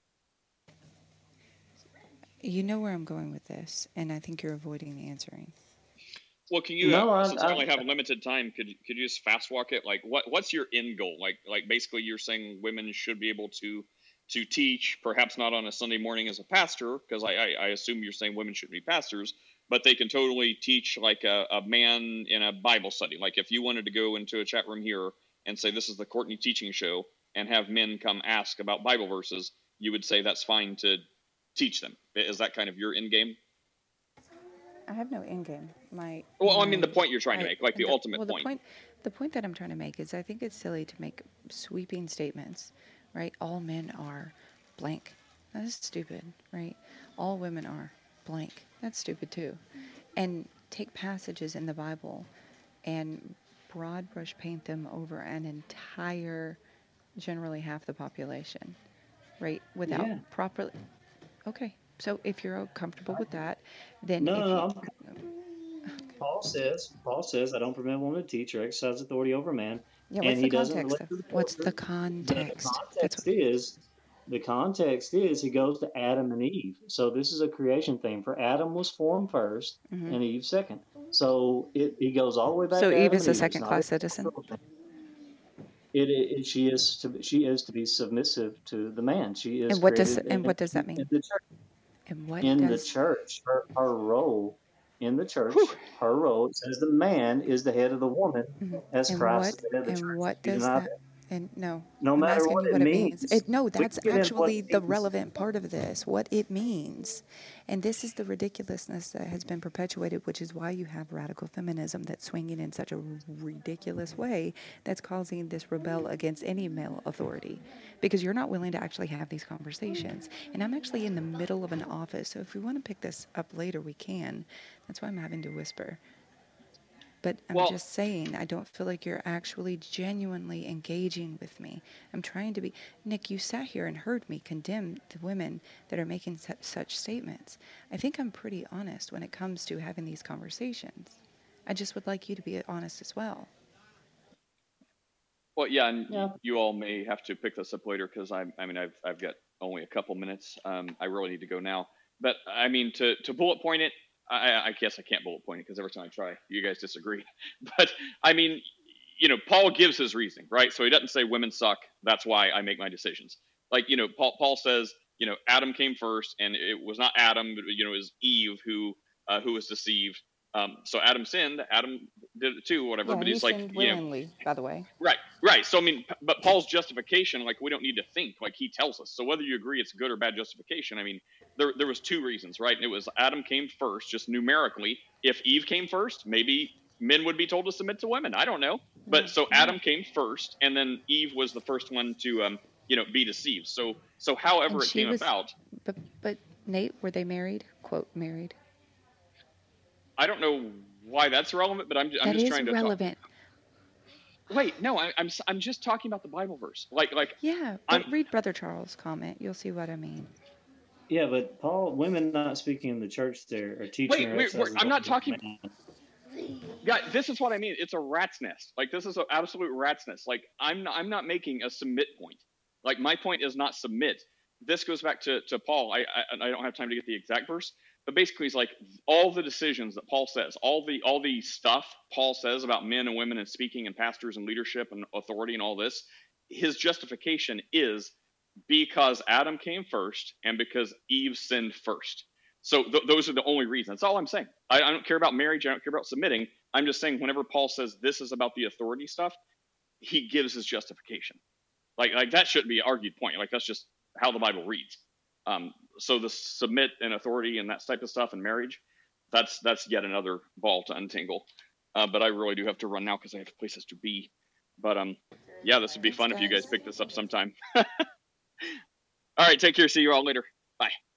you know where I'm going with this, and I think you're avoiding answering. Well, can you? Since we only have limited time, could you just fast walk it? Like, what's your end goal? Like basically, you're saying women should be able to teach, perhaps not on a Sunday morning as a pastor, because I assume you're saying women shouldn't be pastors, but they can totally teach like a man in a Bible study. Like if you wanted to go into a chat room here and say, this is the Courtney teaching show, and have men come ask about Bible verses, you would say that's fine to teach them. Is that kind of your end game? I have no end game. I mean the point you're trying to make, like the ultimate point. The point that I'm trying to make is I think it's silly to make sweeping statements, right? All men are blank. That's stupid, right? All women are blank. That's stupid too. And take passages in the Bible and broad brush paint them over an entire, generally half the population, right? Without properly. Okay. So if you're comfortable with that, then Paul says, I don't permit woman to teach or exercise authority over man. Yeah, and he doesn't. What's the context? The context is he goes to Adam and Eve. So this is a creation thing. For Adam was formed first, and Eve second. So he goes all the way back. So to Eve Adam is a second-class citizen. She is to be submissive to the man. She is. And what does that mean? The church, her role in the church, her role says the man is the head of the woman, as Christ is the head of the church. And what does that? And no I'm matter asking what you it means. That's actually the relevant part of this, what it means. And this is the ridiculousness that has been perpetuated, which is why you have radical feminism that's swinging in such a ridiculous way that's causing this rebel against any male authority. Because you're not willing to actually have these conversations. And I'm actually in the middle of an office, so if we want to pick this up later, we can. That's why I'm having to whisper. But I'm just saying, I don't feel like you're actually genuinely engaging with me. I'm trying to be. Nick, you sat here and heard me condemn the women that are making such statements. I think I'm pretty honest when it comes to having these conversations. I just would like you to be honest as well. Well, you all may have to pick this up later because I've got only a couple minutes. I really need to go now. But I mean, to bullet point it, I guess I can't bullet point it because every time I try, you guys disagree. But I mean, Paul gives his reasoning, right? So he doesn't say women suck. That's why I make my decisions. Like, Paul says, Adam came first, and it was not Adam, but it was Eve who was deceived. So Adam sinned. Adam did it too, whatever. Yeah, but he's like, willingly, by the way. Right. So I mean, but Paul's justification, like, we don't need to think, like, he tells us. So whether you agree it's good or bad justification, I mean, there was two reasons, right? And it was Adam came first, just numerically. If Eve came first, maybe men would be told to submit to women. I don't know. But so Adam came first, and then Eve was the first one to be deceived. So however it came about. But Nate, were they married? Quote, married. I don't know why that's relevant, but I'm just trying to relevant. Wait, no, I'm just talking about the Bible verse. Like yeah, but read Brother Charles' comment. You'll see what I mean. Yeah, but Paul, women not speaking in the church there or teaching. Wait, I'm not talking. Yeah, this is what I mean. It's a rat's nest. Like, this is an absolute rat's nest. Like, I'm not making a submit point. Like, my point is not submit. This goes back to Paul. I don't have time to get the exact verse, but basically he's like, all the decisions that Paul says, all the stuff Paul says about men and women and speaking and pastors and leadership and authority and all this, his justification is because Adam came first and because Eve sinned first. So those are the only reasons. That's all I'm saying. I don't care about marriage. I don't care about submitting. I'm just saying whenever Paul says this is about the authority stuff, he gives his justification. Like that shouldn't be an argued point. Like, that's just how the Bible reads. So the submit and authority and that type of stuff in marriage, that's yet another ball to untangle. But I really do have to run now because I have places to be. But yeah, this would be fun if you guys pick this up sometime. All right, take care. See you all later. Bye.